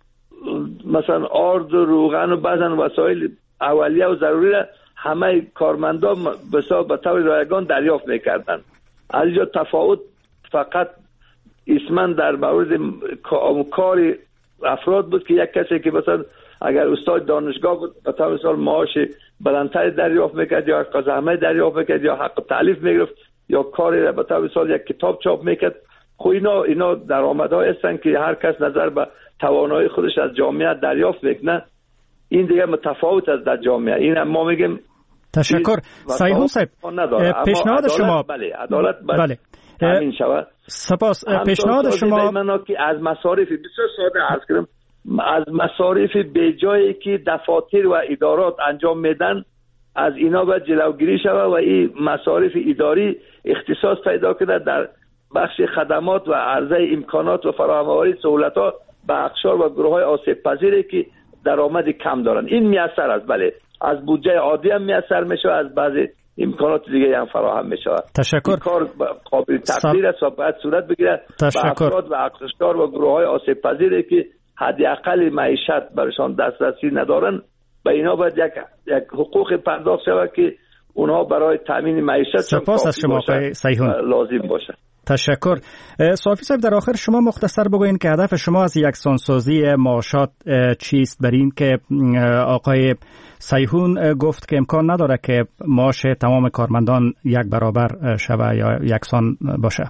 C: مثلا آرد و روغن و بعضی وسایل اولیه و ضروری را همه کارمندان بسیار به طور رایگان دریافت میکردن. از اینجا تفاوت فقط اسمن در مورد کار افراد بود که یک کسی که مثلا اگر استاد دانشگاه بود به طور مثال معاش بلندتر دریافت میکرد یا قزحمه دریافت میکرد یا حق تعلیف میگرفت یا کاری به طور مثال یک کتاب چاپ میکرد. خب اینا اینا درآمدهای هستن که هر کس نظر به توانایی خودش از جامعه دریافت میکنه. این دیگه متفاوت از در جامعه. این ما میگیم
V: تشکر. سایحون صاحب پیشنهاد شما
C: بله عدالت
V: بله
C: تامین شود.
V: سپاس. پیشنهاد شما
C: من که از مصارف بسیار ساده عرض کردم، از مصارف به جایی که دفاتر و ادارات انجام میدن از اینا باید جلوگیری شود و این مصارف اداری اختصاص پیدا کرده در بخش خدمات و عرضه امکانات و فراهم‌آوری سهولت‌ها به اقشار و گروه‌های آسیب پذیری که درآمد کم دارن. این میسر است. بله از بودجه عادی هم میسر میشه، از بعضی امکانات دیگه هم فراهم میشه.
V: تشکر.
C: کار قابل تقدیر است و باید صورت بگیره.
V: تشکر.
C: افراد و اقشار و گروه‌های آسیب پذیری که حداقل معیشت برشان دسترسی ندارن به اینا باید یک یک حقوق پرداخت شود که اونها برای تامین معیشت
V: سپاس از شما آقای سایحون
C: لازم باشه.
V: تشکر. صافی صاحب در آخر شما مختصر بگوین که هدف شما از یکسانسازی معاشات چیست؟ بر این که آقای سایحون گفت که امکان نداره که معاش تمام کارمندان یک برابر شود یا یکسان باشه.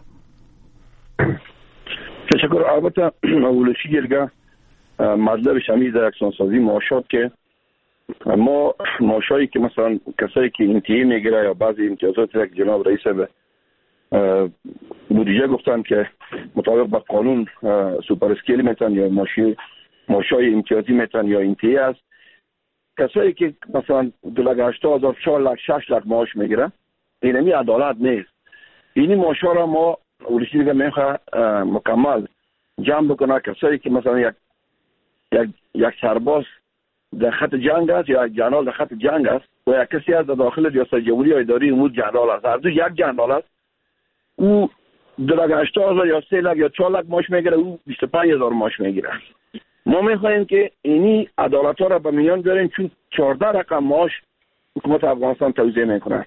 W: تشکر. البته اولشی جرگه مطلب شمیز در یکسانسازی معاشات که ما معاشایی که مثلا کسایی که انتیه میگیره یا بعضی امتیازات که جناب رئیس به بودجه گفتن که مطابق با قانون سوپر اسکیل میتن یا ماشی ماشای امتیازی میتن یا انتیه است، کسایی که مثلا دو لک هشتاد هزار چهار لک شش لک معاش میگیره اینمی عدالت نیست. اینی معاشا را ما اولشی دیگه میخواه مکمل جمع بکنه. کسایی که مثلا یک یک یک سرباز در خط جنگ است یا یک جنرال در خط جنگ است و یک کسی از داخل ریاست جمهوری یا اداره امور جنرال است، هر دو یک جنرال است، او دو لک هشتاد هزار یا سه لک یا چهار لک معاش میگیره، او بیست و پنج هزار معاش میگیره. ما میخواهیم که اینی عدالت ها را به میان بیاریم، چون چهارده رقم معاش حکومت افغانستان توزیع میکنه.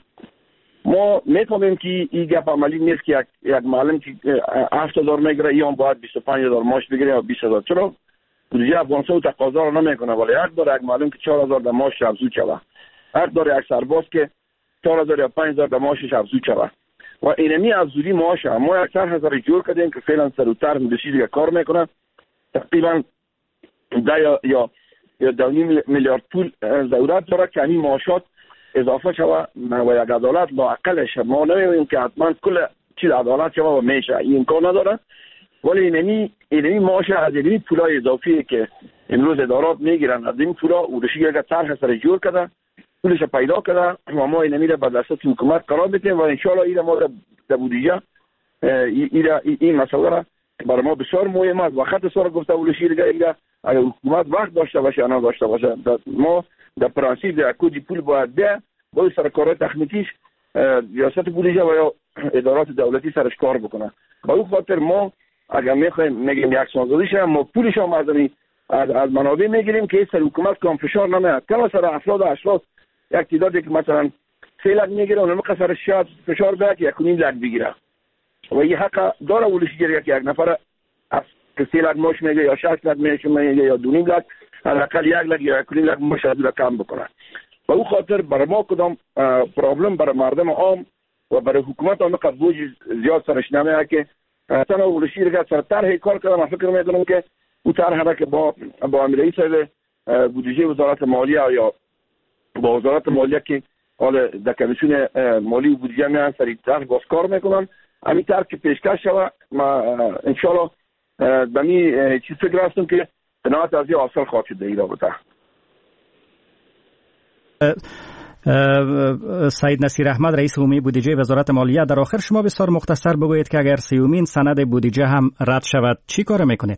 W: ما میفهمیم که این گپ عملی نیست که یک یک معلم که هفت هزار میگیره ایام باید بیست و پنج هزار معاش بگیره یا بیست هزار. چرا بودجه افغانستان تقاضا را نمیکنه، ولی حق داره یک معلم که چهار هزار در معاشش افزود شود، حق داره یک سرباز که چهار هزار یا پنج هزار در معاشش افزود شود. و اینمی افزودی معاش ما یک هزار جور کردیم که فعلا سروتر مدرسی دیگه کار میکنه، تقریبا ده یا یا یا دو میلیارد پول ضرورت داره که این معاشات اضافه شود و یک عدالت با اقلش. ما نمیگیم که حتما کل چیز عدالت شود و میشه، این امکان نداره، ولی اینمی اینمی معاش از اینمی پولای اضافی که امروز ادارات میگیرن از این پولا اورشی اگر طرح سر جور کرده پولش پیدا کرده و ما اینمی را به دست حکومت قرار بدیم و ان شاء الله این ما در بودجه این این مسئله را برای ما بسیار مهم است. وقت سر گفته اولشی دیگه اگر حکومت وقت داشته باشه انا داشته باشه ما در پرانسیب در کدی پول باید ده با سرکار تکنیکیش ریاست بودجه و یا ادارات دولتی سرش کار بکنه. با اون خاطر ما اگر میخوایم میگیم یکسانسازی شه ما پولش هم از از, از منابع میگیریم که سر حکومت کام فشار نمیاد. کلا سر افراد و اشخاص یک تعدادی که مثلا سه لک میگیره اونم سر شاد فشار بده که یک و نیم لک بگیره و این حق داره اولشی گیره که یک نفر از که سه لک ماش میگه یا شش لک میگه یا دو نیم لک حداقل یک لک یا یک و نیم لک ماش از کم بکنه. و اون خاطر برای ما کدام پرابلم برای مردم عام و برای حکومت هم قد بوج زیاد سرش نمیاد که اصلا اولشی دیگه سر طرح کار کردم. من فکر میکنم که اون طرح که با با امیر رئیس بودجه وزارت مالیه یا با وزارت مالیه که حالا در کمیسیون مالی و بودجه میان سر طرح باز کار میکنن، همین طرح که پیشکش شود ما ان شاء الله به می چیز فکر هستم که قناعت از این حاصل خواهد شد در این رابطه.
V: سید نصیر احمد رئیس عمومی بودجه وزارت مالیه، در آخر شما بسیار مختصر بگویید که اگر سیومین سند بودجه هم رد شود چی کار میکنید؟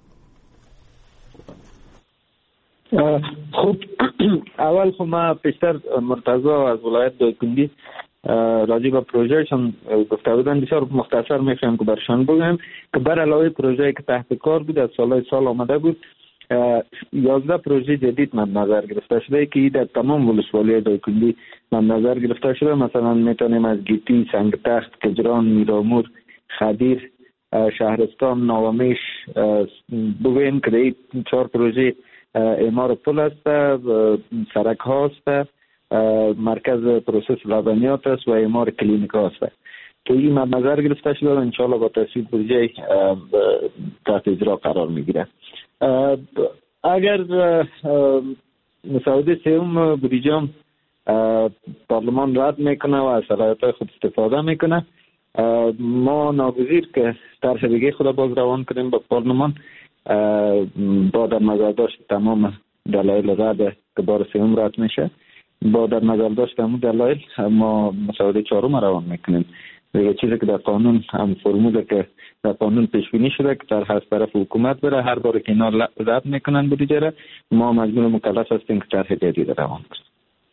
B: خب اول خب ما پیشتر مرتضی از ولایت دایکنډي راجع به پروژهشان گفته بودن، بسیار مختصر میخوایم که برشان بگم که بر علاوه پروژه‌ای که تحت کار بود از سالهای سال آمده بود یازده پروژه جدید مد نظر گرفته شده که در تمام ولسوالی دایکنډي مد نظر گرفته شده. مثلا میتونیم از گیتی، سنگ تخت، کجران، میرامور، خدیر، شهرستان، ناومیش بگویم که این چهار پروژه اعمار پل است، سرک ها است، مرکز پروسس لبنیات است و اعمار کلینیک ها است که این مد نظر گرفته شده و انشاءالله با تصویب بودجه تحت اجرا قرار میگیره. اگر مسوده سوم بودجه پارلمان رد میکنه و از صلاحیت خود استفاده میکنه، ما ناگزیر که طرح دیگه خود باز روان کنیم با پارلمان با در نظر داشت تمام دلایل رد که بار سوم رد میشه، با در نظر داشت تمام دلایل ما مسوده چهارم روان میکنیم. دیگه چیزی که در قانون هم فرموده که در قانون پیش بینی شده که طرح از طرف حکومت بره، هر بار که اینا رد میکنن بودجه را ما مجبور مکلف هستیم که طرح جدید روان کنیم.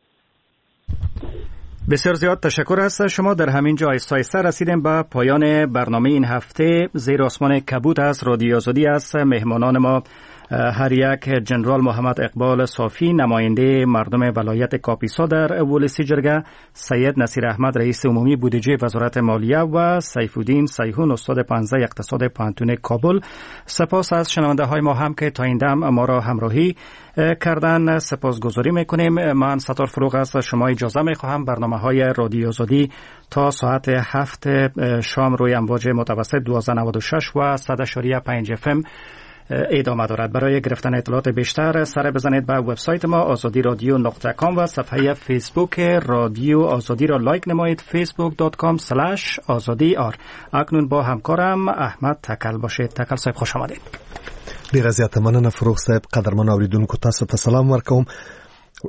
V: بسیار زیاد تشکر است. شما در همین جا آیسته رسیدیم به پایان برنامه این هفته. زیر آسمان کبود است رادیو آزادی است. مهمانان ما هر یک جنرال محمد اقبال صافی نماینده مردم ولایت کاپیسا در ولسی جرگه، سید نصیر احمد رئیس عمومی بودجه وزارت مالیه و سیف الدین سیحون استاد پانزده اقتصاد پانتون کابل. سپاس از شنونده های ما هم که تا این دم ما را همراهی کردن. سپاسگزاری میکنیم. من ستار فروغ است. شما اجازه میخواهم برنامه های رادیو آزادی تا ساعت هفت شام روی امواج متوسط دوازده نود و شش و صد و پنج اف ام ادامه دارد. برای گرفتن اطلاعات بیشتر سر بزنید به وبسایت ما آزادی رادیو نقطه کام و صفحه فیسبوک رادیو آزادی را لایک نمایید فیسبوک دات کام اسلش آزادی آر. اکنون با همکارم احمد تکل باشید. تکل صاحب خوش آمدید.
D: ډیر زیات مننه فروغ صاحب. قدرمن اوریدونکو تاسو ته سلام ورکوم.